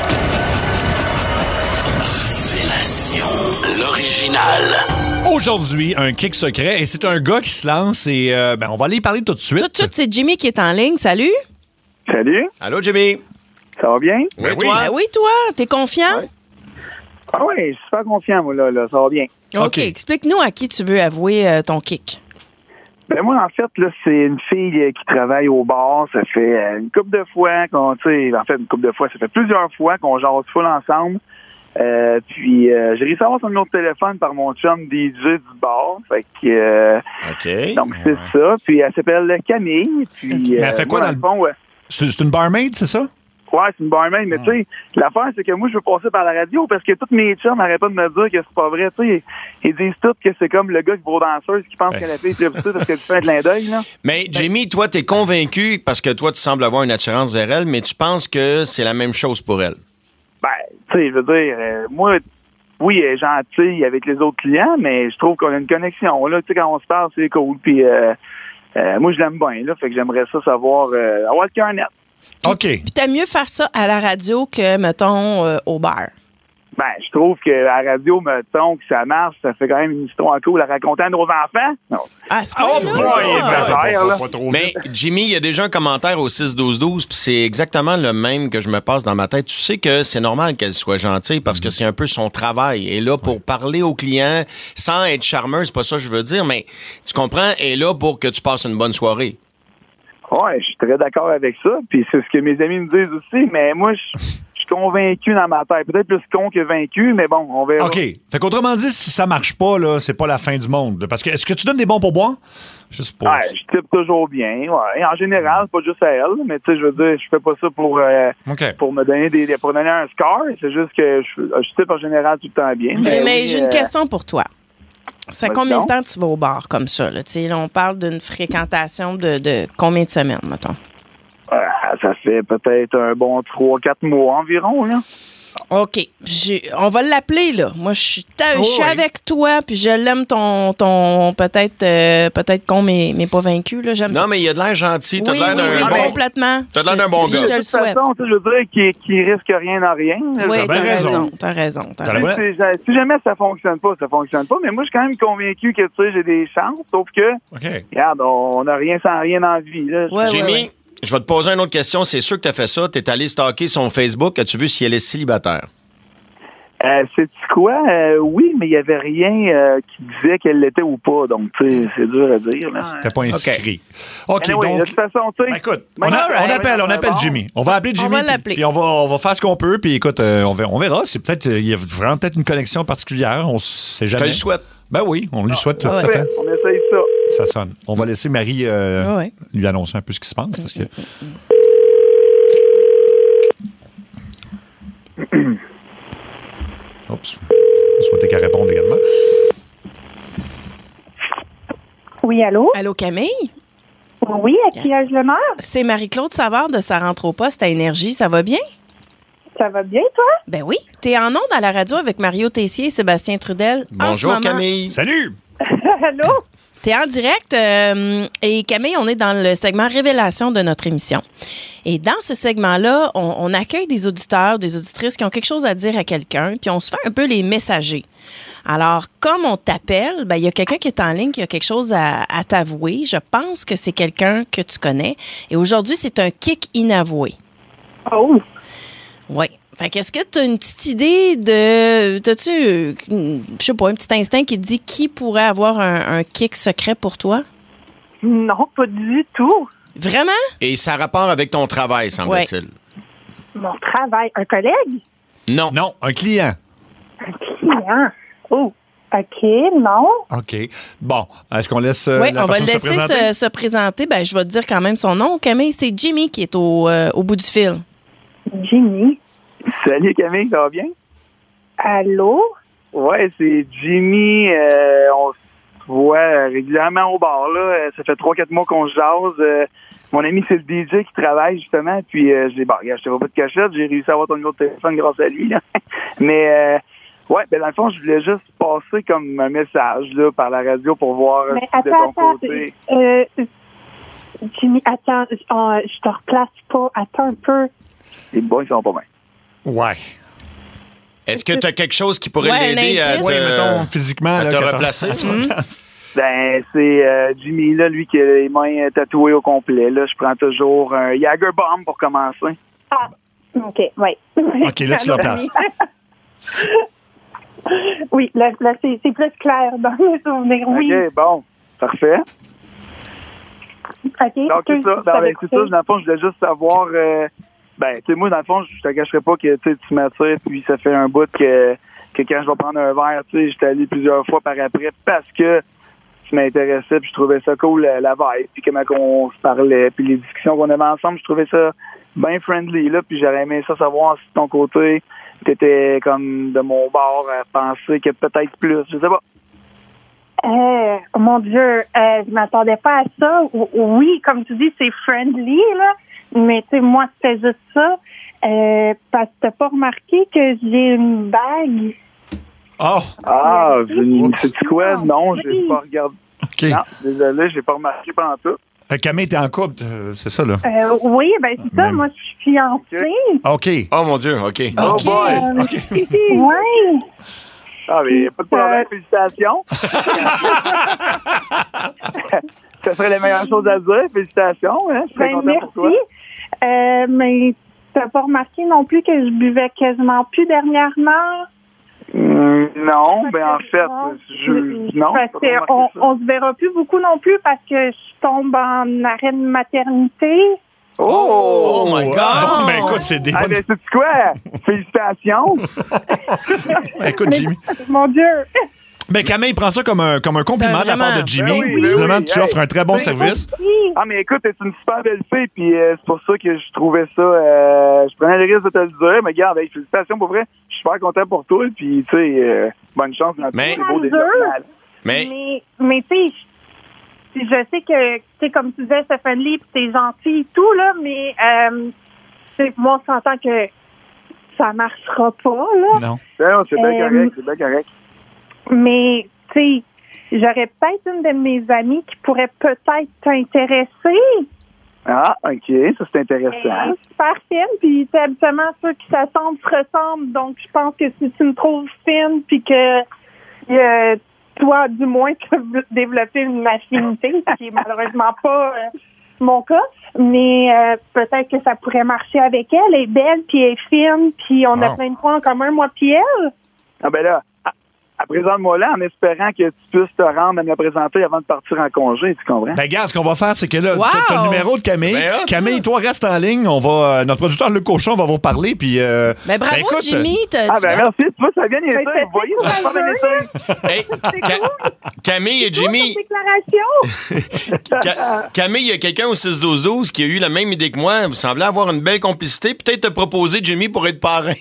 Speaker 9: révélations. L'original.
Speaker 4: Aujourd'hui, un kick secret, et c'est un gars qui se lance, et euh, ben, on va aller y parler tout de suite.
Speaker 6: Tout de suite, c'est Jimmy qui est en ligne. Salut.
Speaker 16: Salut.
Speaker 5: Allô, Jimmy.
Speaker 16: Ça va bien?
Speaker 5: Oui,
Speaker 6: oui.
Speaker 5: toi?
Speaker 6: Ben oui, toi. T'es confiant?
Speaker 16: Ouais. Ah oui, je suis super confiant, moi, là, là. Ça va bien.
Speaker 6: OK. okay. Explique-nous à qui tu veux avouer euh, ton kick.
Speaker 16: Ben moi, en fait, là, c'est une fille euh, qui travaille au bar. Ça fait euh, une couple de fois qu'on, tu sais, en fait, une couple de fois, ça fait plusieurs fois qu'on jase full ensemble. Euh, puis, euh, j'ai réussi à avoir son numéro de téléphone par mon chum D J du bar. Fait que, euh,
Speaker 5: OK.
Speaker 16: Donc, c'est ouais. ça. Puis, elle s'appelle Camille. Puis,
Speaker 4: okay. Mais elle fait quoi
Speaker 16: moi,
Speaker 4: dans le
Speaker 16: fond? Ouais.
Speaker 4: C'est, c'est une barmaid, c'est ça?
Speaker 16: Ouais, c'est une barmaid, mais ah. tu sais, l'affaire, c'est que moi, je veux passer par la radio parce que tous mes chums n'arrêtent pas de me dire que c'est pas vrai. Tu sais, ils disent tous que c'est comme le gars qui va aux danseuses qui pense ouais. que la fille est très parce que tu fais un clin d'œil, là.
Speaker 5: Mais, Jamie, toi, t'es convaincu parce que toi, tu sembles avoir une attirance vers elle, mais tu penses que c'est la même chose pour elle?
Speaker 16: Ben, tu sais, je veux dire, euh, moi, oui, elle est gentille avec les autres clients, mais je trouve qu'on a une connexion, là. Tu sais, quand on se parle, c'est cool. Puis, euh, euh, moi, je l'aime bien, là. Fait que j'aimerais ça savoir, euh, avoir le cœur net.
Speaker 6: Puis,
Speaker 4: OK.
Speaker 6: Puis t'aimes mieux faire ça à la radio que, mettons, euh, au bar?
Speaker 16: Ben, je trouve que à la radio, mettons, que ça marche, ça fait quand même une histoire cool à raconter à nos enfants. Non.
Speaker 6: Ah, c'est pas
Speaker 4: oh boy!
Speaker 16: Là.
Speaker 4: Pas trop
Speaker 5: mais, Jimmy, il y a déjà un commentaire au six douze douze, puis c'est exactement le même que je me passe dans ma tête. Tu sais que c'est normal qu'elle soit gentille parce que c'est un peu son travail. Elle est là pour ouais. parler aux clients sans être charmeuse, c'est pas ça que je veux dire, mais tu comprends, elle est là pour que tu passes une bonne soirée.
Speaker 14: Ouais, je suis très d'accord avec ça. Puis c'est ce que mes amis me disent aussi. Mais moi, je je suis convaincu dans ma tête. Peut-être plus con que vaincu, mais bon, on verra.
Speaker 4: OK. Fait qu'autrement dit, si ça marche pas, là, c'est pas la fin du monde. Parce que est-ce que tu donnes des bons pourboires? Je sais pas.
Speaker 14: Ouais, je type toujours bien. Ouais. En général, c'est pas juste à elle, mais tu sais, je veux dire, je fais pas ça pour euh,
Speaker 4: OK.
Speaker 14: pour me donner des pour donner un score. C'est juste que je, je type en général tout le temps bien.
Speaker 6: Mais, mais
Speaker 14: oui,
Speaker 6: j'ai une
Speaker 14: euh,
Speaker 6: question pour toi. Ça fait
Speaker 14: vas-y
Speaker 6: combien de
Speaker 14: donc.
Speaker 6: temps tu vas au bar comme ça? Là? Tu sais, là, on parle d'une fréquentation de, de combien de semaines, mettons?
Speaker 14: euh, ça fait peut-être un bon trois quatre mois environ, là.
Speaker 6: OK. J'ai- on va l'appeler, là. Moi, je suis ta- je suis
Speaker 5: Oh, oui.
Speaker 6: avec toi, puis je l'aime ton, ton peut-être euh, peut-être con, mais, mais pas vaincu. Là. J'aime ça.
Speaker 5: Non, mais il a de l'air gentil. T'as
Speaker 6: Oui,
Speaker 5: de l'air
Speaker 6: oui,
Speaker 5: d'un
Speaker 6: oui,
Speaker 5: bon...
Speaker 6: complètement.
Speaker 5: T'as de l'air
Speaker 6: Je
Speaker 5: d'un bon
Speaker 6: te-
Speaker 5: gars.
Speaker 6: Je te
Speaker 14: De
Speaker 6: le
Speaker 14: toute
Speaker 6: souhaite.
Speaker 14: façon, tu sais, je veux dire qu'il qu'il risque rien à rien.
Speaker 6: Oui,
Speaker 4: T'as
Speaker 6: t'as
Speaker 4: bien raison.
Speaker 6: raison. T'as raison. T'as
Speaker 4: T'as
Speaker 6: raison.
Speaker 4: la-
Speaker 14: Tu sais, Si jamais ça fonctionne pas, ça fonctionne pas. Mais moi, je suis quand même convaincu que tu sais, j'ai des chances. Sauf que,
Speaker 4: OK.
Speaker 14: regarde, on n'a rien sans rien en vie. Là.
Speaker 6: Ouais,
Speaker 5: Jimmy,
Speaker 6: ouais, ouais.
Speaker 5: je vais te poser une autre question. C'est sûr que t'as fait ça. T'es allé stalker son Facebook. As-tu vu si elle est célibataire?
Speaker 14: Euh, sais-tu quoi? Euh, oui, mais il n'y avait rien euh, qui disait qu'elle l'était ou pas. Donc, tu sais, c'est dur à dire. Là.
Speaker 4: C'était pas inscrit. OK,
Speaker 14: Anyway,
Speaker 4: donc...
Speaker 14: de toute façon, tu sais.
Speaker 4: Ben, écoute, on,
Speaker 14: maintenant,
Speaker 4: a- on
Speaker 14: ouais,
Speaker 4: appelle, on
Speaker 14: ouais,
Speaker 4: appelle
Speaker 14: bon.
Speaker 4: Jimmy. On va appeler
Speaker 6: On
Speaker 4: Jimmy.
Speaker 6: va
Speaker 4: puis-
Speaker 6: l'appeler.
Speaker 4: Puis on va, on va faire ce qu'on peut. Puis écoute, euh, on verra. On verra. C'est peut-être, il y a vraiment peut-être une connexion particulière. On sait
Speaker 5: Je te
Speaker 4: jamais.
Speaker 5: le souhaite.
Speaker 4: Ben oui, on lui souhaite tout à
Speaker 14: Parfait.
Speaker 4: fait.
Speaker 14: On essaye ça.
Speaker 4: Ça sonne. On va laisser Marie euh,
Speaker 6: Ah ouais.
Speaker 4: lui annoncer un peu ce qui se passe parce que. Oups. Je souhaitais qu'elle réponde également.
Speaker 17: Oui, allô?
Speaker 6: Allô, Camille?
Speaker 17: Oui, à qui ai-je l'honneur?
Speaker 6: C'est Marie-Claude Savard de Ça rentre au poste à Énergie. Ça va bien?
Speaker 17: Ça va bien, toi?
Speaker 6: Ben oui. T'es en onde à la radio avec Mario Tessier et Sébastien Trudel. En ce
Speaker 5: Bonjour,
Speaker 6: moment.
Speaker 5: Camille.
Speaker 4: Salut!
Speaker 17: Allô?
Speaker 6: T'es en direct euh, et Camille, on est dans le segment Révélation de notre émission. Et dans ce segment-là, on, on accueille des auditeurs, des auditrices qui ont quelque chose à dire à quelqu'un, puis on se fait un peu les messagers. Alors, comme on t'appelle, ben, il y a quelqu'un qui est en ligne qui a quelque chose à, à t'avouer. Je pense que c'est quelqu'un que tu connais. Et aujourd'hui, c'est un kick inavoué.
Speaker 17: Oh!
Speaker 6: Oui. Fait qu'est-ce que tu as une petite idée de. T'as-tu, euh, je sais pas, un petit instinct qui te dit qui pourrait avoir un, un kick secret pour toi?
Speaker 17: Non, pas du tout.
Speaker 6: Vraiment?
Speaker 5: Et ça a rapport avec ton travail, semble-t-il.
Speaker 17: Mon travail. Un collègue?
Speaker 5: Non.
Speaker 4: Non, un client.
Speaker 17: Un client? Oh, OK, non.
Speaker 4: OK. Bon, est-ce qu'on laisse euh,
Speaker 6: Oui,
Speaker 4: la
Speaker 6: on va le
Speaker 4: personne se
Speaker 6: laisser
Speaker 4: présenter?
Speaker 6: se, se présenter. Ben, je vais te dire quand même son nom. Camille, c'est Jimmy qui est au, euh, au bout du fil.
Speaker 17: Jimmy.
Speaker 14: Salut Camille, ça va bien?
Speaker 17: Allô?
Speaker 14: Ouais, c'est Jimmy. Euh, on se voit régulièrement au bar. Là. Euh, Ça fait trois quatre mois qu'on se jase. Euh, mon ami, c'est le D J qui travaille justement. Puis euh, j'ai dit, bon, regarde, je te vois pas de cachette. J'ai réussi à avoir ton numéro de téléphone grâce à lui. Là. Mais euh, ouais, ben dans le fond, je voulais juste passer comme un message là, par la radio pour voir
Speaker 17: Mais
Speaker 14: si de
Speaker 17: attends,
Speaker 14: ton
Speaker 17: attends.
Speaker 14: côté.
Speaker 17: Euh, Jimmy, attends, je on- je te replace pas. Attends un peu.
Speaker 14: Les boys, ils sont pas bien.
Speaker 4: Ouais.
Speaker 5: Est-ce que tu as quelque chose qui pourrait
Speaker 6: Ouais, un
Speaker 5: l'aider à
Speaker 6: indice.
Speaker 5: te,
Speaker 4: Oui, mettons, physiquement.
Speaker 5: à
Speaker 4: là,
Speaker 5: te
Speaker 4: que t'as-
Speaker 5: replacer?
Speaker 14: Ben, c'est euh, Jimmy, là, lui, qui a les mains tatouées au complet. Là, je prends toujours un Jagger Bomb pour commencer.
Speaker 17: Ah, OK, oui.
Speaker 4: OK, là, tu la places.
Speaker 17: Oui, là, là c'est c'est plus clair dans mes souvenirs. Oui.
Speaker 14: OK, bon. Parfait.
Speaker 17: OK.
Speaker 14: Donc, c'est ça. Ben, ben, c'est ça. Dans le fond, je voulais juste savoir... Euh, ben, tu sais, moi, dans le fond, je te cacherai pas que tu sais, tu m'attires, puis ça fait un bout que, que quand je vais prendre un verre, tu sais, j'étais allé plusieurs fois par après parce que tu m'intéressais, puis je trouvais ça cool, la, la vibe, puis comment on se parlait, puis les discussions qu'on avait ensemble, je trouvais ça bien friendly, là, puis j'aurais aimé ça savoir si de ton côté, t'étais comme de mon bord à penser que peut-être plus, je sais pas.
Speaker 17: Euh, oh mon Dieu, euh, je m'attendais pas à ça. O- Oui, comme tu dis, c'est friendly, là. Mais tu sais, moi, c'était juste ça. Euh, parce que t'as pas remarqué que j'ai une bague.
Speaker 4: Oh!
Speaker 14: Ah, je- sais-tu quoi? Non, j'ai
Speaker 17: Oui.
Speaker 14: pas regardé.
Speaker 4: OK.
Speaker 14: Non, désolé, j'ai pas remarqué pendant tout.
Speaker 4: Fait que Camille, t'es en couple, euh, c'est ça, là?
Speaker 17: Euh, oui, ben c'est ça.
Speaker 4: Même.
Speaker 17: Moi, je suis fiancée.
Speaker 4: OK.
Speaker 5: Oh mon Dieu, OK.
Speaker 14: Oh boy!
Speaker 17: Euh,
Speaker 4: OK.
Speaker 17: ouais.
Speaker 14: Ah, mais pas de problème, félicitations. Ça serait la meilleure chose à dire, félicitations. Hein? Je suis très
Speaker 17: Ben,
Speaker 14: content
Speaker 17: merci.
Speaker 14: pour toi.
Speaker 17: Euh, mais t'as pas remarqué non plus que je buvais quasiment plus dernièrement?
Speaker 14: Mm, non, ben en fait, je, non.
Speaker 20: Parce qu'on on se verra plus beaucoup non plus parce que je tombe en arrêt de maternité.
Speaker 4: Oh, oh my God! Oh, ben écoute, c'est des
Speaker 14: ah,
Speaker 4: bonnes...
Speaker 14: ben, c'est quoi? Félicitations!
Speaker 4: ben, écoute, Jimmy...
Speaker 20: Mon Dieu!
Speaker 4: Ben, Camille prend ça comme un, comme un compliment de la part de Jimmy. Ben oui, Visiblement, ben oui. tu hey, offres un très bon ben service.
Speaker 14: Ah, mais écoute, c'est une super belle fille, puis euh, c'est pour ça que je trouvais ça... Euh, je prenais le risque de te le dire, mais regarde, hey, félicitations pour vrai. Je suis super content pour toi, puis tu sais, euh, bonne chance dans
Speaker 5: mais...
Speaker 14: tous les beaux développements.
Speaker 5: Mais,
Speaker 20: mais, mais tu sais, je sais que, tu sais, comme tu disais, Stéphanie, puis t'es gentil et tout, là, mais euh, c'est moi, on s'entend que ça marchera pas, là.
Speaker 4: Non.
Speaker 14: Non, c'est bien
Speaker 20: euh,
Speaker 14: correct, c'est bien correct.
Speaker 20: Mais, tu sais, j'aurais peut-être une de mes amies qui pourrait peut-être t'intéresser.
Speaker 14: Ah, OK, ça c'est intéressant.
Speaker 20: Euh, super fine, puis c'est habituellement ceux qui s'assemblent se ressemblent, donc je pense que si tu me trouves fine, puis que euh, toi, du moins, tu as développé une affinité, ce qui est malheureusement pas euh, mon cas, mais euh, peut-être que ça pourrait marcher avec elle. Elle est belle, puis elle est fine, puis on
Speaker 14: wow.
Speaker 20: a plein de points en commun, moi puis elle.
Speaker 14: Ah ben là, présente-moi là en espérant que tu puisses te rendre à me la présenter avant de partir en congé, tu comprends?
Speaker 4: Ben, gars, ce qu'on va faire, c'est que là,
Speaker 6: wow.
Speaker 4: t'as le numéro de Camille. Ben, Camille, ça. Toi, reste en ligne. On va, notre producteur, Luc Cochon, va vous parler. Puis, euh,
Speaker 6: ben, bravo,
Speaker 4: ben, écoute,
Speaker 6: Jimmy.
Speaker 14: Ah, ben, merci. Tu vois, ça vient bien été. Vous voyez, ça va bien
Speaker 5: hey, Ca- Camille et Jimmy. Ca- Camille, il y a quelqu'un au six douze douze qui a eu la même idée que moi. Vous semblez avoir une belle complicité. Peut-être te proposer, Jimmy, pour être parrain.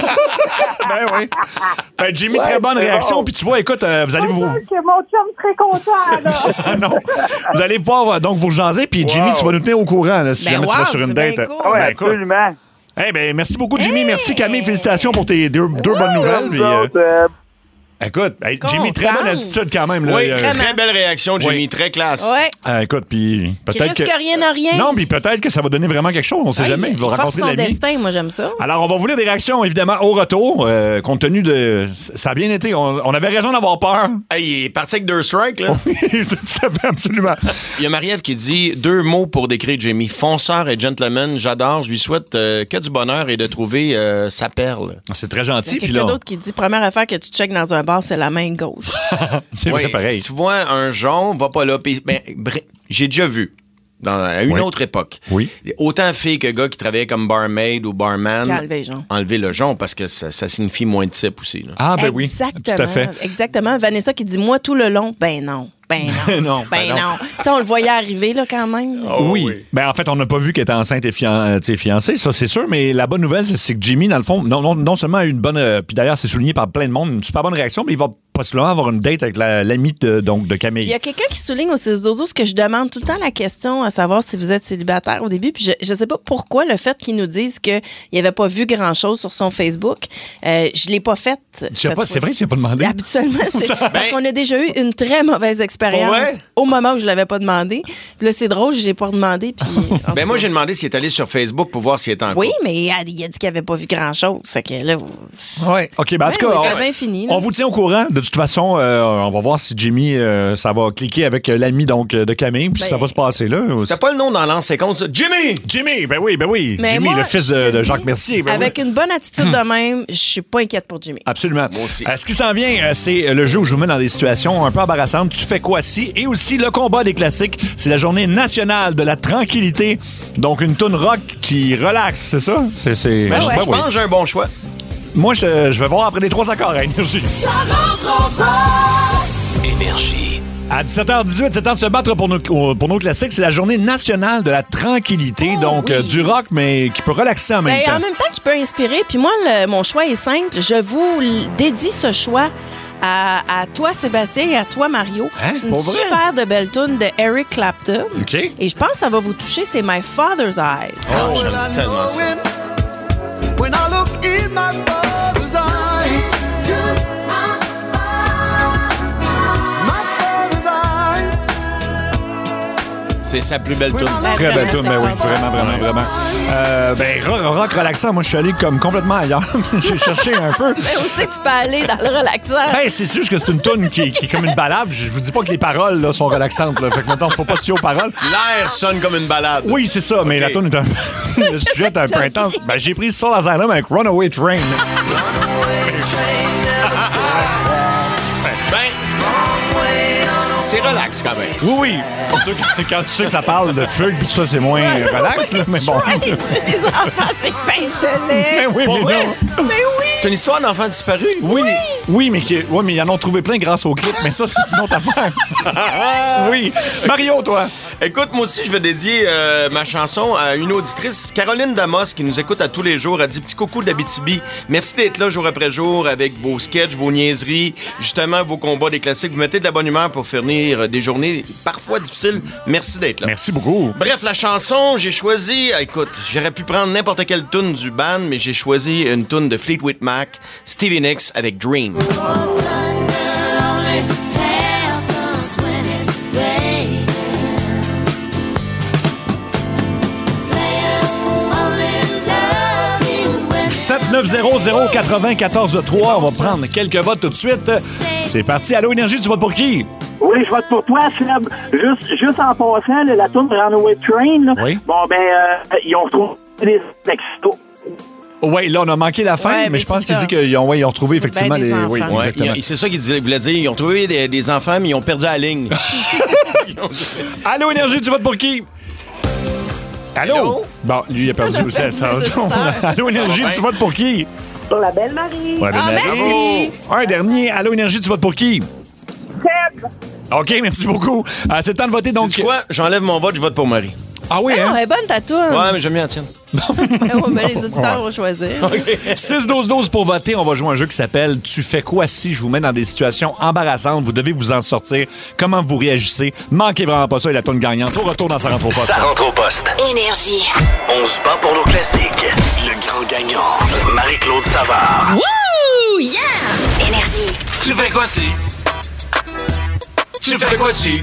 Speaker 4: ben oui. Ben, Jimmy, ouais, très bonne réaction. Bon. Puis, tu vois, écoute, euh, vous allez vous.
Speaker 20: Que mon chum très content, là.
Speaker 4: non. Vous allez pouvoir donc vous jaser, puis wow. Jimmy, tu vas nous tenir au courant là, si
Speaker 6: ben
Speaker 4: jamais
Speaker 6: wow,
Speaker 4: tu vas sur une date.
Speaker 6: Cool.
Speaker 14: Ah ouais, ben, absolument.
Speaker 4: Eh ben, merci beaucoup, Jimmy. Hey. Merci, Camille. Félicitations pour tes deux, deux bonnes nouvelles. Puis, euh... euh... Écoute, hey, Jimmy, très bonne attitude quand même. Là.
Speaker 5: Oui, euh, très belle réaction, Jimmy, oui. Très classe.
Speaker 6: Ouais.
Speaker 4: Euh, écoute, puis peut-être
Speaker 6: que... que rien n'a rien.
Speaker 4: Non, puis peut-être que ça va donner vraiment quelque chose. On sait hey, jamais. Il va rencontrer
Speaker 6: son
Speaker 4: l'ami.
Speaker 6: Destin, moi j'aime ça.
Speaker 4: Alors, on va vous lire des réactions, évidemment, au retour, euh, compte tenu de... Ça a bien été. On, on avait raison d'avoir peur.
Speaker 5: Hey, il est parti avec deux strikes, là.
Speaker 4: Oui, tout à fait, absolument.
Speaker 5: Il y a Marie-Ève qui dit deux mots pour décrire Jimmy. Fonceur et gentleman. J'adore. Je lui souhaite euh, que du bonheur et de trouver euh, sa perle.
Speaker 4: C'est très gentil.
Speaker 6: Il y a quelqu'un d'autre qui dit première affaire que tu checkes dans un bar, c'est la main gauche.
Speaker 4: c'est
Speaker 5: oui,
Speaker 4: vrai pareil.
Speaker 5: Si tu vois un jaune, va pas là. Pis, ben, j'ai déjà vu, dans, à une
Speaker 4: oui.
Speaker 5: autre époque,
Speaker 4: oui.
Speaker 5: autant filles que gars qui travaillaient comme barmaid ou barman
Speaker 6: enlever,
Speaker 5: enlever le jaune parce que ça, ça signifie moins de type aussi. Là.
Speaker 4: Ah, ben
Speaker 6: exactement,
Speaker 4: oui, tout à fait.
Speaker 6: Exactement. Vanessa qui dit, moi, tout le long, ben non. Ben non.
Speaker 4: non
Speaker 6: ben, ben non. non. Tu sais, on le voyait arriver, là, quand même.
Speaker 4: Oh, oui. oui. Ben, en fait, on n'a pas vu qu'elle était enceinte et fian- fiancée, ça, c'est sûr. Mais la bonne nouvelle, c'est que Jimmy, dans le fond, non, non, non seulement a eu une bonne. Euh, puis d'ailleurs, c'est souligné par plein de monde, une super bonne réaction, mais il va possiblement avoir une date avec la, l'ami de, donc, de Camille.
Speaker 6: Il y a quelqu'un qui souligne au six douze douze que je demande tout le temps la question à savoir si vous êtes célibataire au début. Puis je ne sais pas pourquoi le fait qu'ils nous disent qu'il n'avait pas vu grand-chose sur son Facebook. Euh, je ne l'ai pas fait.
Speaker 4: Pas, c'est vrai que tu n'as pas demandé.
Speaker 6: Habituellement, c'est parce qu'on a déjà eu une très mauvaise expérience au moment où je ne l'avais pas demandé. Puis là, c'est drôle, je n'ai pas demandé. Puis,
Speaker 5: ben moi, j'ai demandé s'il est allé sur Facebook pour voir s'il est en couple.
Speaker 6: Oui, mais il a, il a dit qu'il n'avait pas vu grand-chose. C'est que là, vous...
Speaker 4: Oui, OK. Ben, en tout cas,
Speaker 6: oui,
Speaker 4: on,
Speaker 6: bien fini,
Speaker 4: on vous tient au courant. De toute façon, euh, on va voir si Jimmy, euh, ça va cliquer avec l'ami donc, de Camille, puis ben, ça va se passer là.
Speaker 5: C'était pas le nom dans l'ancien compte, ça? Jimmy!
Speaker 4: Jimmy! Ben oui, ben oui.
Speaker 6: Mais
Speaker 4: Jimmy,
Speaker 6: moi,
Speaker 4: le fils de, de Jacques Mercier. Ben
Speaker 6: avec
Speaker 4: oui.
Speaker 6: une bonne attitude de même, je suis pas inquiète pour Jimmy.
Speaker 4: Absolument.
Speaker 5: Moi aussi.
Speaker 4: Euh, ce qui s'en vient, c'est le jeu où je vous mets dans des situations un peu embarrassantes. Tu fais quoi si? Et aussi le combat des classiques. C'est la journée nationale de la tranquillité. Donc, une toune rock qui relaxe, c'est ça? C'est, c'est...
Speaker 5: Ben
Speaker 4: je
Speaker 5: ouais,
Speaker 4: ben
Speaker 5: je
Speaker 4: oui.
Speaker 5: pense que j'ai un bon choix.
Speaker 4: Moi, je, je vais voir après les trois accords à Énergie.
Speaker 9: Ça rentre en passe.
Speaker 3: Énergie.
Speaker 4: À dix-sept heures dix-huit, c'est temps de se battre pour nos, pour nos classiques. C'est la journée nationale de la tranquillité. Oh, donc, oui. euh, du rock, mais qui peut relaxer en même
Speaker 6: ben,
Speaker 4: temps.
Speaker 6: En même temps, qui peut inspirer. Puis moi, le, mon choix est simple. Je vous dédie ce choix à, à toi, Sébastien, et à toi, Mario.
Speaker 4: Hein?
Speaker 6: Une
Speaker 4: Pour vrai?
Speaker 6: super de belle tune de Eric Clapton.
Speaker 4: OK.
Speaker 6: Et je pense que ça va vous toucher. C'est My Father's Eyes.
Speaker 5: Oh, j'aime tellement ça.
Speaker 9: When I look in my father's eyes, my father's eyes.
Speaker 5: C'est sa plus belle tune.
Speaker 4: Très belle tune, ben oui, vraiment, vraiment, vraiment. Euh, ben, rock, rock relaxant, moi, je suis allé comme complètement ailleurs. J'ai cherché un peu.
Speaker 6: Mais où c'est que tu peux aller dans le relaxant?
Speaker 4: Ben, c'est sûr que c'est une tune qui, qui est comme une balade. Je vous dis pas que les paroles là, sont relaxantes. Là. Fait que maintenant, faut pas se fier aux paroles.
Speaker 5: L'air sonne comme une balade.
Speaker 4: Oui, c'est ça, mais okay. La tune est un peu... Le sujet est un peu intense. Ben, j'ai pris Soul Asylum avec Runaway Train.
Speaker 5: C'est relax quand même.
Speaker 4: Oui, oui. Pour sûr que quand tu sais que ça parle de fugue, puis tout ça, c'est moins relax, là, mais bon.
Speaker 6: Les enfants, c'est pain de lait.
Speaker 4: Mais oui,
Speaker 5: Pour
Speaker 4: mais
Speaker 5: vrai?
Speaker 4: non.
Speaker 6: Mais oui.
Speaker 5: C'est une histoire d'enfant disparu.
Speaker 4: Oui, oui, mais, qui- ouais, mais ils en ont trouvé plein grâce au clip, mais ça, c'est une autre affaire. Oui. Mario, toi?
Speaker 5: Écoute, moi aussi, je vais dédier euh, ma chanson à une auditrice, Caroline Damos, qui nous écoute à tous les jours. Elle dit « Petit coucou d'Abitibi. Merci d'être là jour après jour avec vos sketchs, vos niaiseries, justement vos combats des classiques. Vous mettez de la bonne humeur pour finir des journées parfois difficiles. Merci d'être là. »
Speaker 4: Merci beaucoup.
Speaker 5: Bref, la chanson, j'ai choisi... Écoute, j'aurais pu prendre n'importe quelle tune du band, mais j'ai choisi une tune de Fleetwood Mac, Stevie Nicks avec Dream.
Speaker 4: sept neuf zéro zéro quatre-vingt-quatorze trois. On va prendre quelques votes tout de suite. C'est parti. Allô, Énergie, tu votes pour qui?
Speaker 21: Oui, je vote pour toi, Seb. Juste, juste en passant, là, la tourne Runaway Train, là,
Speaker 4: Oui.
Speaker 21: bon, ben, euh, ils ont trouvé des textos.
Speaker 4: Oui, là, on a manqué la fin,
Speaker 6: Ouais,
Speaker 4: mais,
Speaker 6: mais
Speaker 4: je pense
Speaker 6: c'est
Speaker 4: qu'il
Speaker 6: ça.
Speaker 4: dit qu'ils ont, ouais, ils ont trouvé effectivement
Speaker 6: Ben des
Speaker 4: les.
Speaker 6: enfants.
Speaker 4: Oui,
Speaker 5: Ouais,
Speaker 4: exactement.
Speaker 5: il- c'est ça qu'il disait- il voulait dire. Ils ont trouvé des, des enfants, mais ils ont perdu la ligne.
Speaker 4: Allô, Énergie, tu votes pour qui? Allô?
Speaker 5: Allô?
Speaker 4: Bon, lui, il a perdu aussi.
Speaker 6: perdu
Speaker 4: ça.
Speaker 6: ses auditeurs.
Speaker 4: Allô, Énergie, tu votes pour qui?
Speaker 21: Pour la belle Marie.
Speaker 4: Ouais, ben,
Speaker 6: Ah, merci.
Speaker 4: Un dernier. Allô, Énergie, tu votes pour qui?
Speaker 20: Seb.
Speaker 4: OK, merci beaucoup. Euh, c'est le temps de voter, donc.
Speaker 5: Donc, quoi? J'enlève mon vote, je vote pour Marie.
Speaker 4: Ah oui,
Speaker 6: Ah,
Speaker 4: hein?
Speaker 6: elle est bonne ta toune.
Speaker 5: Ouais, mais j'aime bien la tienne.
Speaker 6: Ouais, ben, les auditeurs vont choisir.
Speaker 4: six douze douze pour voter. On va jouer un jeu qui s'appelle Tu fais quoi si je vous mets dans des situations embarrassantes. Vous devez vous en sortir. Comment vous réagissez? Manquez vraiment pas ça et la tourne gagnante. Au retour dans sa rentre au poste.
Speaker 3: Ça rentre au poste.
Speaker 1: Énergie.
Speaker 3: On se bat pour nos classiques. Le grand gagnant, Marie-Claude Savard.
Speaker 1: Wouh! Yeah! Énergie.
Speaker 2: Tu fais quoi si? Tu fais quoi si?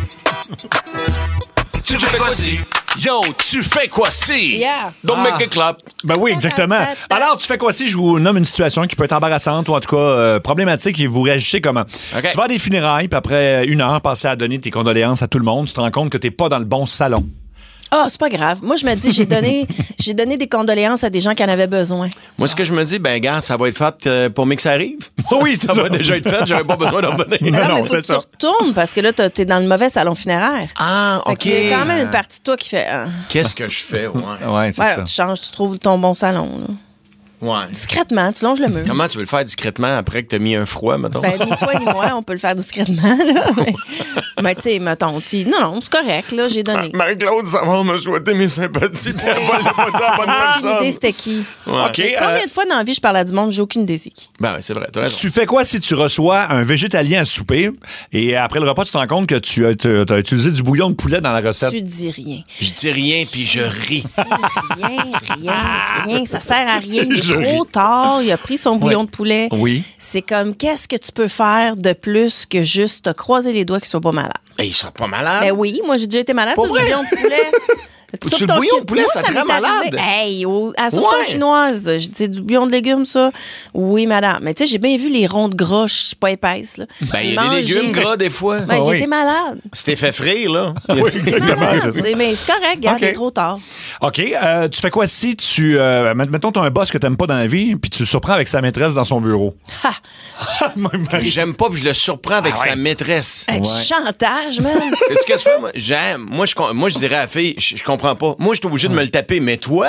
Speaker 2: Tu fais quoi si?
Speaker 4: Yo, tu fais quoi si?
Speaker 6: Yeah.
Speaker 5: Don't
Speaker 4: Ah.
Speaker 5: make a clap.
Speaker 4: Ben oui, exactement. Alors, tu fais quoi si je vous nomme une situation qui peut être embarrassante ou en tout cas euh, problématique et vous réagissez comment?
Speaker 5: OK.
Speaker 4: Tu vas à des funérailles, puis après une heure, passer à donner tes condoléances à tout le monde, tu te rends compte que t'es pas dans le bon salon.
Speaker 6: Ah, c'est pas grave. Moi, je me dis, j'ai donné, j'ai donné des condoléances à des gens qui en avaient besoin.
Speaker 5: Moi, ce que je me dis, ben, gars, ça va être fait euh, pour mais que ça arrive.
Speaker 4: Oui,
Speaker 5: ça va déjà être fait. J'avais pas besoin d'en revenir.
Speaker 6: Non,
Speaker 4: non,
Speaker 6: mais faut
Speaker 4: c'est
Speaker 6: que tu
Speaker 4: ça.
Speaker 6: retournes parce que là, t'as- t'es dans le mauvais salon funéraire.
Speaker 5: Ah,
Speaker 6: Fait
Speaker 5: OK.
Speaker 6: qu'il y a quand même une partie de toi qui fait. ah.
Speaker 5: Qu'est-ce que je fais? Ouais.
Speaker 4: Ouais, c'est
Speaker 6: Voilà,
Speaker 4: ça.
Speaker 6: tu changes, tu trouves ton bon salon. là.
Speaker 5: Ouais.
Speaker 6: Discrètement, tu longes le mur.
Speaker 5: Comment tu veux le faire discrètement après que t'as mis un froid, mettons?
Speaker 6: Ben, ni toi ni moi, on peut le faire discrètement. Là, mais mais tu sais, mettons, tu... non, non, c'est correct, là, j'ai donné.
Speaker 5: Marie-Claude, ça va me souhaiter mes sympathies, puis elle va le pas dire à la bonne
Speaker 6: Ah,
Speaker 5: personne.
Speaker 6: l'idée, c'était qui?
Speaker 5: Ouais.
Speaker 4: OK.
Speaker 6: Mais
Speaker 4: euh,
Speaker 6: combien de fois dans la vie je parle à du monde, j'ai aucune idée c'est qui?
Speaker 5: Ben, ouais, c'est vrai, t'as raison.
Speaker 4: Tu fais quoi si tu reçois un végétalien à souper et après le repas, tu te rends compte que tu as, tu as utilisé du bouillon de poulet dans la recette?
Speaker 6: Tu dis rien.
Speaker 5: Je dis rien, puis je ris.
Speaker 6: Rien, rien, rien. Ça sert à rien. Il est
Speaker 4: Je
Speaker 6: trop
Speaker 4: ris.
Speaker 6: tard. Il a pris son bouillon
Speaker 4: Ouais.
Speaker 6: de poulet.
Speaker 4: Oui.
Speaker 6: C'est comme, qu'est-ce que tu peux faire de plus que juste te croiser les doigts qu'il soit pas malade?
Speaker 5: Ben, ils sont pas malades.
Speaker 6: Ben oui, moi, j'ai déjà été malade
Speaker 5: Pour
Speaker 6: sur le
Speaker 5: vrai?
Speaker 6: bouillon de poulet.
Speaker 5: Sur le
Speaker 6: ton
Speaker 5: bouillon
Speaker 6: qui-
Speaker 5: de poulet,
Speaker 6: Moi,
Speaker 5: ça te
Speaker 6: m'est
Speaker 5: rend malade?
Speaker 6: arrivé. Hey, au, à sur ton
Speaker 5: Ouais.
Speaker 6: quinoise, j'ai dit du bouillon de légumes, ça. Oui, madame. Mais tu sais, j'ai bien vu les rondes gras, pas épaisses. Là.
Speaker 5: Ben, il y a des
Speaker 6: Manger.
Speaker 5: légumes gras, des fois.
Speaker 6: Ben,
Speaker 4: Ah
Speaker 6: j'ai
Speaker 4: oui.
Speaker 6: été malade.
Speaker 5: C'était fait frire, là.
Speaker 4: Oui, exactement. c'est ça.
Speaker 6: C'est- Mais c'est correct, regarde,
Speaker 4: OK.
Speaker 6: il est trop tard.
Speaker 4: OK. euh, tu fais quoi si tu. Euh, met- mettons, tu as un boss que tu n'aimes pas dans la vie, puis tu le surprends avec sa maîtresse dans son bureau.
Speaker 6: Ha!
Speaker 5: J'aime pas, puis je le surprends avec
Speaker 4: Ah ouais.
Speaker 5: sa maîtresse.
Speaker 6: Hey, Du chantage, man.
Speaker 5: Sais-tu ce que ça fait, moi? J'aime. Moi, je, com- moi, je dirais à la fille, je, je comprends pas. Moi, je suis obligé de me le taper, mais toi?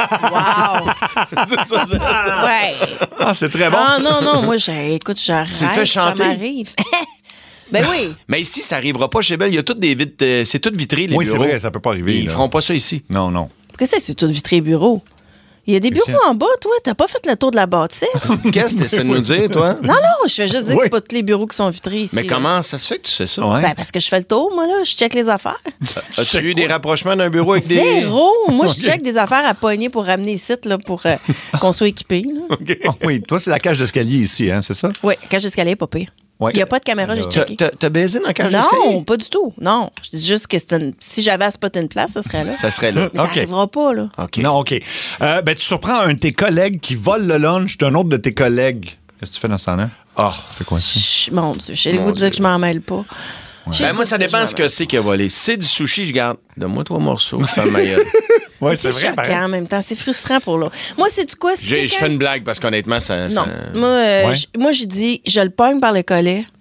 Speaker 6: Wow.
Speaker 5: C'est ça, je-
Speaker 6: Ouais.
Speaker 4: Ah, c'est très bon.
Speaker 6: Ah non, non, moi, j'ai- écoute, je
Speaker 5: Tu le fais
Speaker 6: rêve,
Speaker 5: chanter?
Speaker 6: ça m'arrive. Ben oui.
Speaker 5: Mais ici, ça arrivera pas chez Belle. Il y a toutes des vitres. euh, c'est tout vitré, les
Speaker 4: Oui, c'est
Speaker 5: bureaux.
Speaker 4: vrai, ça peut pas arriver.
Speaker 5: Ils
Speaker 4: là.
Speaker 5: feront pas ça ici.
Speaker 4: Non, non.
Speaker 6: Qu'est-ce que c'est, c'est tout vitré bureau? Il y a des bureaux en bas, toi. T'as pas fait le tour de la bâtisse?
Speaker 5: Qu'est-ce que tu essaies de nous dire, toi?
Speaker 6: Non, non, je fais juste dire
Speaker 5: Oui.
Speaker 6: que c'est pas tous les bureaux qui sont vitrés ici.
Speaker 5: Mais
Speaker 6: là.
Speaker 5: comment ça se fait que tu sais ça?
Speaker 6: Ben, parce que je fais le tour, moi, là. Je check les affaires.
Speaker 5: As-tu eu des rapprochements d'un bureau avec des.
Speaker 6: Zéro! Moi, je
Speaker 5: Ok.
Speaker 6: check des affaires à pogner pour ramener ici, là, pour euh, qu'on soit équipé. Là.
Speaker 4: Ah oui, toi, c'est la cage d'escalier ici, hein, c'est ça?
Speaker 6: Oui, cage d'escalier, pas pire.
Speaker 4: Ouais.
Speaker 6: Il n'y a pas de caméra, j'ai
Speaker 5: T'as-
Speaker 6: checké.
Speaker 5: t'as- T'as baisé dans la cage d'escalier?
Speaker 6: Non, pas du tout. Non. Je dis juste que c'est une- si j'avais à spotter une place, ça serait là.
Speaker 5: Ça serait là.
Speaker 6: Mais ça
Speaker 4: OK.
Speaker 6: n'arrivera pas, là.
Speaker 5: OK.
Speaker 4: Non, OK. Euh, ben, tu surprends un de tes collègues qui vole le lunch d'un autre de tes collègues. Qu'est-ce que tu fais dans ce temps-là?
Speaker 5: Oh.
Speaker 4: Fais quoi ça?
Speaker 6: Chut, Mon Dieu, j'ai le
Speaker 5: Mon
Speaker 6: goût de dire
Speaker 5: Dieu.
Speaker 6: que je m'en mêle pas. J'ai
Speaker 5: Ben
Speaker 6: le
Speaker 5: moi,
Speaker 6: goût
Speaker 5: ça
Speaker 6: de dire
Speaker 5: dépend
Speaker 6: que
Speaker 5: ce
Speaker 6: je
Speaker 5: que c'est qu'il a volé. Si c'est du sushi, je garde. Donne-moi trois morceaux, je fais ma gueule.
Speaker 4: Ouais,
Speaker 6: C'est choquant en même temps. C'est frustrant pour l'autre. Moi, c'est du quoi? Si
Speaker 5: J'ai- Je
Speaker 6: quelqu'un-
Speaker 5: fais une blague parce qu'honnêtement, ça.
Speaker 6: Non.
Speaker 5: ça-
Speaker 6: Moi, euh,
Speaker 5: Ouais.
Speaker 6: j- moi, j'ai dit, je le pogne par le collet,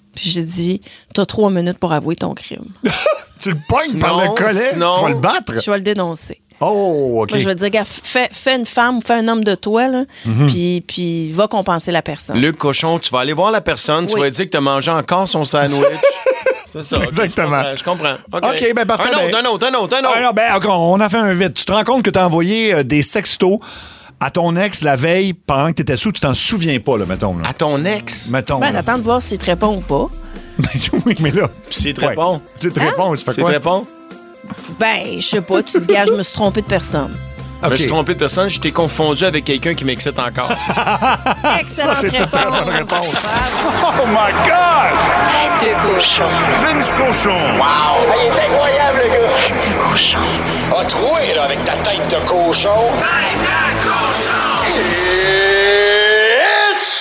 Speaker 6: Puis j'ai dit, t'as trois minutes pour avouer ton crime.
Speaker 4: Tu le pognes par le collet?
Speaker 5: sinon-
Speaker 4: Tu vas le battre?
Speaker 6: Je vais le dénoncer.
Speaker 4: Oh, OK.
Speaker 6: Moi, je vais te dire, gars, fais, fais une femme ou fais un homme de toi, là,
Speaker 5: Mhm.
Speaker 6: puis, puis va compenser la personne.
Speaker 5: Luc Cochon, tu vas aller voir la personne, tu
Speaker 6: Oui.
Speaker 5: vas lui dire que tu as mangé encore son sandwich. C'est ça. ok,
Speaker 4: Exactement.
Speaker 5: Je comprends. je comprends.
Speaker 4: OK, ben parfait.
Speaker 5: Un autre,
Speaker 4: ben-
Speaker 5: un autre, un autre, un autre.
Speaker 4: Ah, non, ben, encore, on a fait un vite. Tu te rends compte que tu as envoyé euh, des sextos à ton ex la veille pendant que tu étais sous, tu t'en souviens pas, là, mettons. Là.
Speaker 5: À ton ex?
Speaker 4: Mettons.
Speaker 6: Ben,
Speaker 4: là.
Speaker 6: attends de voir s'il te répond ou pas.
Speaker 4: Oui, mais là.
Speaker 5: C'est te
Speaker 4: Ouais.
Speaker 5: répond.
Speaker 4: Tu te réponds, tu fais
Speaker 5: C'est
Speaker 4: quoi?
Speaker 5: te répond?
Speaker 6: Ben, je sais pas, tu te gars, je me suis trompé de personne.
Speaker 5: Je me suis trompé de personne, je t'ai confondu avec quelqu'un qui m'excite encore.
Speaker 6: Excellente
Speaker 4: Ça, c'est
Speaker 6: réponse.
Speaker 4: totalement bonne réponse.
Speaker 11: Oh my God!
Speaker 1: Tête de cochon.
Speaker 11: Vince Cochon!
Speaker 3: Wow! il est incroyable, le gars!
Speaker 1: Tête de cochon.
Speaker 3: A troué, là, avec ta tête de cochon. Tête de cochon! It's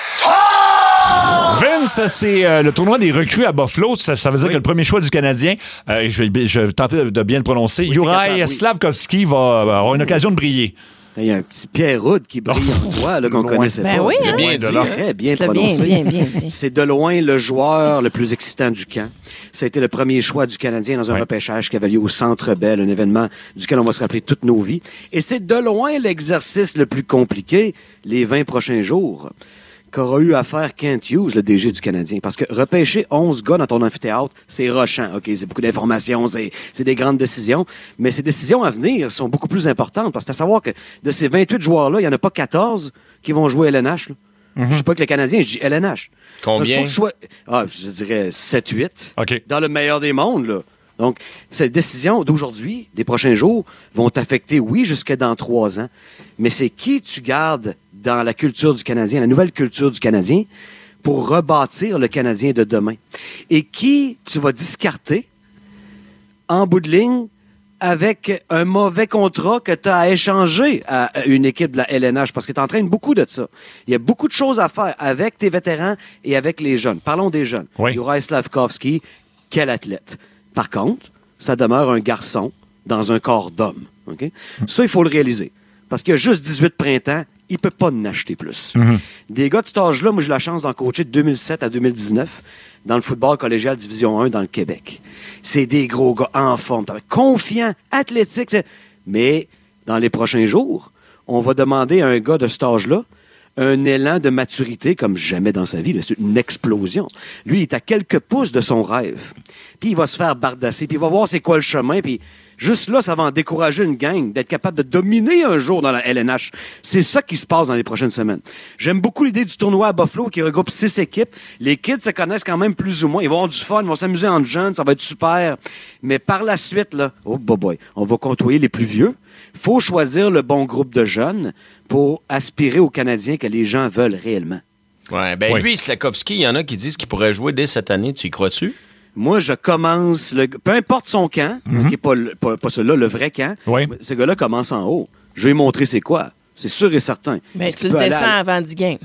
Speaker 3: time!
Speaker 4: Vince, c'est euh, le tournoi des recrues à Buffalo. Ça, ça veut dire que le premier choix du Canadien, euh, je, vais, je vais tenter de, de bien le prononcer,
Speaker 7: Oui,
Speaker 4: Juraj
Speaker 7: t'es capable, oui.
Speaker 4: Slavkovski va, va avoir une occasion de briller.
Speaker 7: Il y a un petit Pierre Houd qui brille en toi, là, qu'on
Speaker 4: Loin.
Speaker 7: connaissait
Speaker 6: Ben
Speaker 7: pas.
Speaker 6: oui,
Speaker 7: C'est
Speaker 6: hein?
Speaker 7: bien
Speaker 4: Loin de
Speaker 7: dit,
Speaker 4: là.
Speaker 7: très bien
Speaker 6: C'est bien,
Speaker 7: prononcé.
Speaker 6: bien, bien dit.
Speaker 7: C'est de loin le joueur le plus excitant du camp. Ça a été le premier choix du Canadien dans un
Speaker 4: Ouais.
Speaker 7: repêchage qui avait lieu au Centre Bell, un événement duquel on va se rappeler toutes nos vies. Et c'est de loin l'exercice le plus compliqué, les vingt prochains jours, qu'aura eu à faire Kent Hughes, le D G du Canadien. Parce que repêcher onze gars dans ton amphithéâtre, c'est rochant. OK, c'est beaucoup d'informations, c'est, c'est des grandes décisions. Mais ces décisions à venir sont beaucoup plus importantes. Parce que à savoir que de ces vingt-huit joueurs-là, il n'y en a pas quatorze qui vont jouer L N H. Là. Je dis pas que le Canadien, je dis L N H.
Speaker 5: Combien?
Speaker 7: Donc, faut choi- ah, je dirais sept huit.
Speaker 4: OK.
Speaker 7: Dans le meilleur des mondes, là. Donc, ces décisions d'aujourd'hui, des prochains jours, vont t'affecter, oui, jusque dans trois ans. Mais c'est qui tu gardes dans la culture du Canadien, la nouvelle culture du Canadien, pour rebâtir le Canadien de demain. Et qui tu vas discarter en bout de ligne avec un mauvais contrat que tu as à échanger à une équipe de la L N H, parce que tu entraînes beaucoup de ça. Il y a beaucoup de choses à faire avec tes vétérans et avec les jeunes. Parlons des jeunes.
Speaker 4: Oui.
Speaker 7: Juraj Slavkovski, quel athlète. Par contre, ça demeure un garçon dans un corps d'homme. OK? Ça, il faut le réaliser. Parce qu'il y a juste dix-huit printemps, il ne peut pas en acheter plus. Des gars de cet âge-là, moi, j'ai eu la chance d'en coacher de deux mille sept à deux mille dix-neuf dans le football collégial Division un dans le Québec. C'est des gros gars en forme, confiants, athlétiques. c'est- Mais dans les prochains jours, on va demander à un gars de cet âge-là un élan de maturité comme jamais dans sa vie. là. C'est une explosion. Lui, il est à quelques pouces de son rêve. Puis il va se faire bardasser, puis il va voir c'est quoi le chemin, puis juste là, ça va en décourager une gang d'être capable de dominer un jour dans la L N H. C'est ça qui se passe dans les prochaines semaines. J'aime beaucoup l'idée du tournoi à Buffalo qui regroupe six équipes. Les kids se connaissent quand même plus ou moins. Ils vont avoir du fun, ils vont s'amuser entre jeunes, ça va être super. Mais par la suite, là, oh boy, boy, on va côtoyer les plus vieux. Faut choisir le bon groupe de jeunes pour aspirer aux Canadiens que les gens veulent réellement.
Speaker 5: Ouais, ben
Speaker 7: Oui.
Speaker 5: lui, Slavkovski, il y en a qui disent qu'il pourrait jouer dès cette année. Tu y crois-tu?
Speaker 7: Moi, je commence, le, peu importe son camp,
Speaker 5: Mhm.
Speaker 7: ok, pas, le- pas, pas celui-là, le vrai camp,
Speaker 4: Oui.
Speaker 7: ce gars-là commence en haut. Je vais lui montrer c'est quoi. C'est sûr et certain.
Speaker 6: Ben,
Speaker 7: Est-ce
Speaker 6: tu
Speaker 7: qu'il
Speaker 6: le
Speaker 7: peut aller
Speaker 6: descends
Speaker 7: à-
Speaker 6: avant dix games.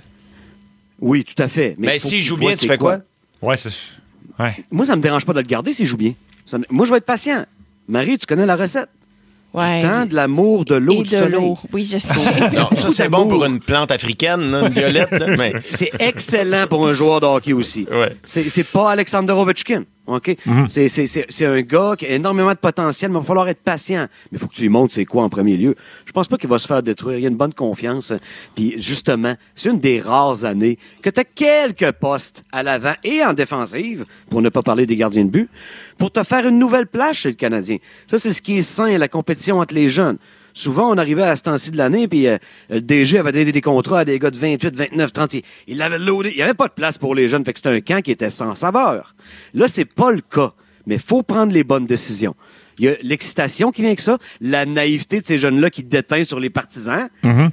Speaker 7: Oui, tout à fait.
Speaker 5: Ben,
Speaker 7: il faut
Speaker 5: s'il
Speaker 7: qu'il
Speaker 5: joue
Speaker 7: voit
Speaker 5: bien, tu
Speaker 7: c'est
Speaker 5: fais quoi?
Speaker 4: Ouais, c'est. Ouais.
Speaker 7: Moi, ça me dérange pas de le garder s'il joue bien. Ça me- Moi, je vais être patient. Marie, tu connais la recette.
Speaker 6: Ouais.
Speaker 7: Du temps, de l'amour, de l'eau,
Speaker 6: Et
Speaker 7: du
Speaker 6: de
Speaker 7: soleil.
Speaker 6: l'eau. Oui, je sais.
Speaker 5: Non, ça, c'est bon pour une plante africaine, là, une violette. là, mais...
Speaker 7: C'est c'est excellent pour un joueur de hockey aussi.
Speaker 5: Ouais.
Speaker 7: C'est c'est pas Alexander Ovechkin. OK?
Speaker 5: Mhm.
Speaker 7: C'est- c'est- C'est c'est un gars qui a énormément de potentiel, mais il va falloir être patient. Mais il faut que tu lui montres c'est quoi en premier lieu. Je pense pas qu'il va se faire détruire. Il y a une bonne confiance. Puis justement, c'est une des rares années que tu as quelques postes à l'avant et en défensive, pour ne pas parler des gardiens de but, pour te faire une nouvelle place chez le Canadien. Ça, c'est ce qui est sain, la compétition entre les jeunes. Souvent, on arrivait à ce temps-ci de l'année, puis euh, le D G avait donné des contrats à des gars de vingt-huit, vingt-neuf, trente. Il- Il l'avait loadé. Il n'y avait pas de place pour les jeunes, fait que c'était un camp qui était sans saveur. Là, c'est pas le cas, mais il faut prendre les bonnes décisions. Il y a l'excitation qui vient avec ça, la naïveté de ces jeunes-là qui déteignent sur les partisans,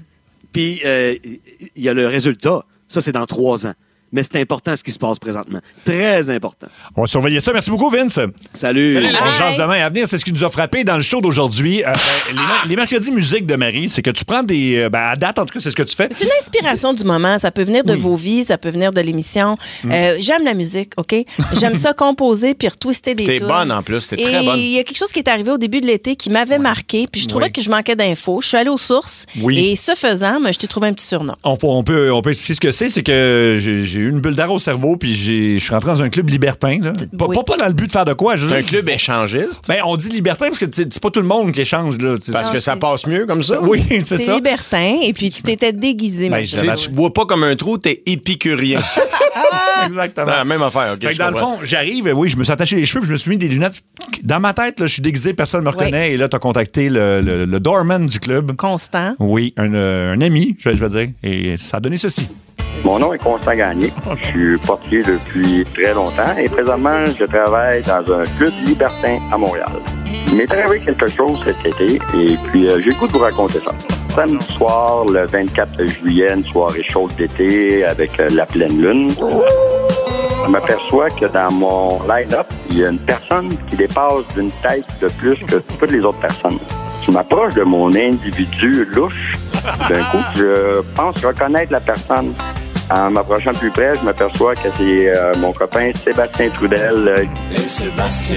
Speaker 7: puis euh, il y a le résultat. Ça, c'est dans trois ans. Mais c'est important ce qui se passe présentement. Très important.
Speaker 4: On va surveiller ça. Merci beaucoup, Vince.
Speaker 7: Salut.
Speaker 4: On jase demain à venir. C'est ce qui nous a frappé dans le show d'aujourd'hui. Euh, les, mer- les mercredis musique de Marie, c'est que tu prends des... euh, ben, à date, en tout cas, c'est ce que tu fais.
Speaker 6: C'est une inspiration du moment. Ça peut venir de vos vies, ça peut venir de l'émission.
Speaker 4: Mm.
Speaker 6: Euh, j'aime la musique, OK? J'aime ça composer puis retwister des
Speaker 5: T'es
Speaker 6: tunes.
Speaker 5: bonne en plus, t'es
Speaker 6: Et
Speaker 5: très bonne.
Speaker 6: il y a quelque chose qui est arrivé au début de l'été qui m'avait marqué, puis je trouvais
Speaker 4: Oui.
Speaker 6: que je manquais d'infos. Je suis allée aux sources
Speaker 4: Oui.
Speaker 6: et ce faisant, ben, je t'ai trouvé un petit surnom.
Speaker 4: On, peut- on peut, on peut expliquer ce que c'est. C'est que j'ai- j'ai j'ai eu une bulle d'air au cerveau, puis j'ai- je suis rentré dans un club libertin. Là. Pas,
Speaker 6: Oui.
Speaker 4: pas, pas dans le but de faire de quoi.
Speaker 5: C'est un club échangiste.
Speaker 4: Ben, on dit libertin parce que tu sais, c'est pas tout le monde qui échange. Là, tu sais.
Speaker 5: Parce
Speaker 6: Non,
Speaker 5: que ça
Speaker 6: c'est-
Speaker 5: passe mieux comme ça.
Speaker 4: Oui, c'est
Speaker 6: C'est
Speaker 4: ça.
Speaker 6: libertin, et puis tu t'étais déguisé,
Speaker 4: Ben,
Speaker 6: ma
Speaker 4: je-
Speaker 6: chérie.
Speaker 5: Tu, tu bois pas comme un trou, t'es épicurien. C'est
Speaker 4: Exactement.
Speaker 5: la même affaire, OK?
Speaker 4: Fait que
Speaker 5: je
Speaker 4: dans le
Speaker 5: comprends.
Speaker 4: fond, j'arrive, oui, je me suis attaché les cheveux, puis je me suis mis des lunettes. Dans ma tête, là, je suis déguisé, personne ne me reconnaît. Et là, tu as contacté le, le, le doorman du club.
Speaker 6: Constant.
Speaker 4: Oui, un, euh, un ami, je vais, je vais dire. Et ça a donné ceci.
Speaker 10: Mon nom est Constant Gagné. Je suis portier depuis très longtemps et présentement, je travaille dans un club libertin à Montréal. Il m'est arrivé quelque chose cet été et puis euh, j'ai le goût de vous raconter ça. Samedi soir, le vingt-quatre juillet, une soirée chaude d'été avec euh, la pleine lune. Je m'aperçois que dans mon line-up, il y a une personne qui dépasse d'une tête de plus que toutes les autres personnes. Je m'approche de mon individu louche. D'un coup, je pense reconnaître la personne. En m'approchant plus près, je m'aperçois que c'est euh, mon copain Sébastien Trudel. euh,
Speaker 9: Et Sébastien,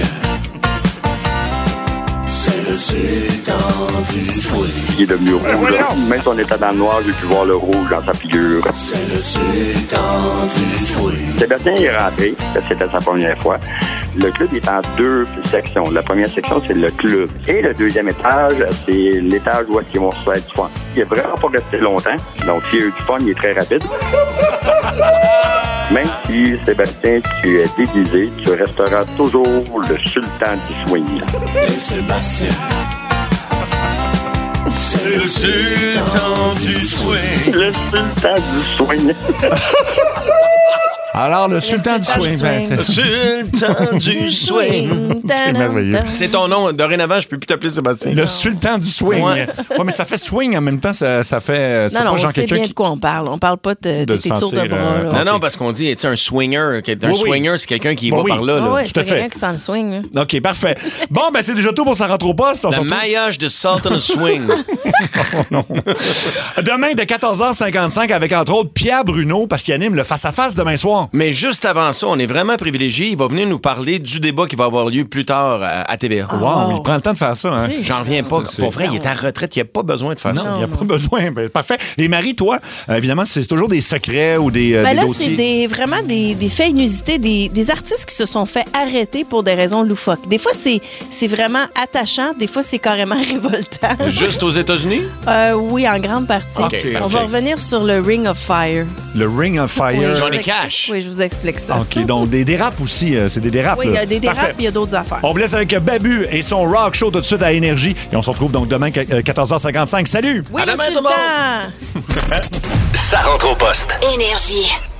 Speaker 9: c'est le sultan du swing.
Speaker 10: qui est devenu rouge. Même si on était dans le noir, j'ai pu voir le rouge dans sa figure.
Speaker 9: C'est le sultan du swing.
Speaker 10: Sébastien est rentré, c'était sa première fois. Le club est en deux sections. La première section, c'est le club. Et le deuxième étage, c'est l'étage où ils vont se faire du fun. Il n'est vraiment pas resté longtemps. Donc, s'il y a eu du fun, il est très rapide. Même si, Sébastien, tu es déguisé, tu resteras toujours le sultan du swing.
Speaker 9: Et Sébastien, c'est le sultan du swing.
Speaker 10: Le sultan du swing.
Speaker 4: Alors, le sultan du
Speaker 6: sultan du
Speaker 4: swing. ben,
Speaker 6: swing.
Speaker 4: c'est-
Speaker 5: Sultan du swing.
Speaker 4: C'est merveilleux.
Speaker 5: C'est ton nom. Dorénavant, je peux plus t'appeler Sébastien.
Speaker 4: Le sultan du swing.
Speaker 5: Ouais.
Speaker 4: Ouais, mais ça fait swing en même temps, ça, ça fait. ça
Speaker 6: Non,
Speaker 4: fait
Speaker 6: non,
Speaker 4: pas
Speaker 6: on
Speaker 4: genre
Speaker 6: sait
Speaker 4: quelqu'un
Speaker 6: bien
Speaker 4: qui-
Speaker 6: de quoi on parle. On parle pas de, de,
Speaker 4: De
Speaker 6: tes tours de
Speaker 4: sentir,
Speaker 6: bras.
Speaker 4: euh,
Speaker 6: là.
Speaker 5: Non, non, parce qu'on dit, tu sais, un swinger. Un
Speaker 4: Oui, oui.
Speaker 5: swinger, c'est quelqu'un qui
Speaker 4: Bon,
Speaker 5: va
Speaker 4: oui.
Speaker 5: par là. là.
Speaker 6: Ah ouais,
Speaker 4: tout
Speaker 6: c'est
Speaker 4: à
Speaker 6: pas
Speaker 4: fait.
Speaker 6: quelqu'un qui sent le swing. là.
Speaker 4: OK, parfait. Bon, ben c'est déjà tout pour ça rentre au poste. On se
Speaker 5: Le
Speaker 4: retrouve-
Speaker 5: maillage de Sultan Swing.
Speaker 4: Demain de quatorze heures cinquante-cinq avec entre autres Pierre Bruno parce qu'il anime le face-à-face demain soir.
Speaker 5: Mais juste avant ça, on est vraiment privilégié. Il va venir nous parler du débat qui va avoir lieu plus tard à, à T V A.
Speaker 4: Wow, il prend le temps de faire ça. Hein?
Speaker 5: J'en reviens pas.
Speaker 4: C'est-
Speaker 5: Pour vrai, il est en retraite. Il n'y a pas besoin de faire ça.
Speaker 4: Non, il n'y a pas besoin. Ben, parfait. Les maris, toi, euh, évidemment, c'est toujours des secrets ou des, euh,
Speaker 6: Ben
Speaker 4: des
Speaker 6: là,
Speaker 4: dossiers.
Speaker 6: c'est des, vraiment des, des faits inusités, des, des artistes qui se sont fait arrêter pour des raisons loufoques. Des fois, c'est c'est vraiment attachant. Des fois, c'est carrément révoltant.
Speaker 5: Juste aux États-Unis?
Speaker 6: Euh, oui, en grande partie.
Speaker 5: OK,
Speaker 6: On
Speaker 5: OK.
Speaker 6: va revenir sur le Ring of Fire.
Speaker 4: Le Ring of Fire.
Speaker 6: Oui, je vous
Speaker 5: Johnny
Speaker 6: explique-
Speaker 5: Cash.
Speaker 6: Oui, je vous explique ça.
Speaker 4: OK, donc des dérapes aussi. euh, c'est des dérapes.
Speaker 6: Oui, il y
Speaker 4: là.
Speaker 6: a des dérapes,
Speaker 4: Parfait.
Speaker 6: puis il y a d'autres affaires.
Speaker 4: On vous laisse avec Babu et son rock show tout de suite à Énergie. Et on se retrouve donc demain euh, quatorze heures cinquante-cinq. Salut!
Speaker 6: Oui,
Speaker 5: À
Speaker 6: le
Speaker 5: demain, tout le
Speaker 6: sultan!
Speaker 3: Ça rentre au poste.
Speaker 1: Énergie.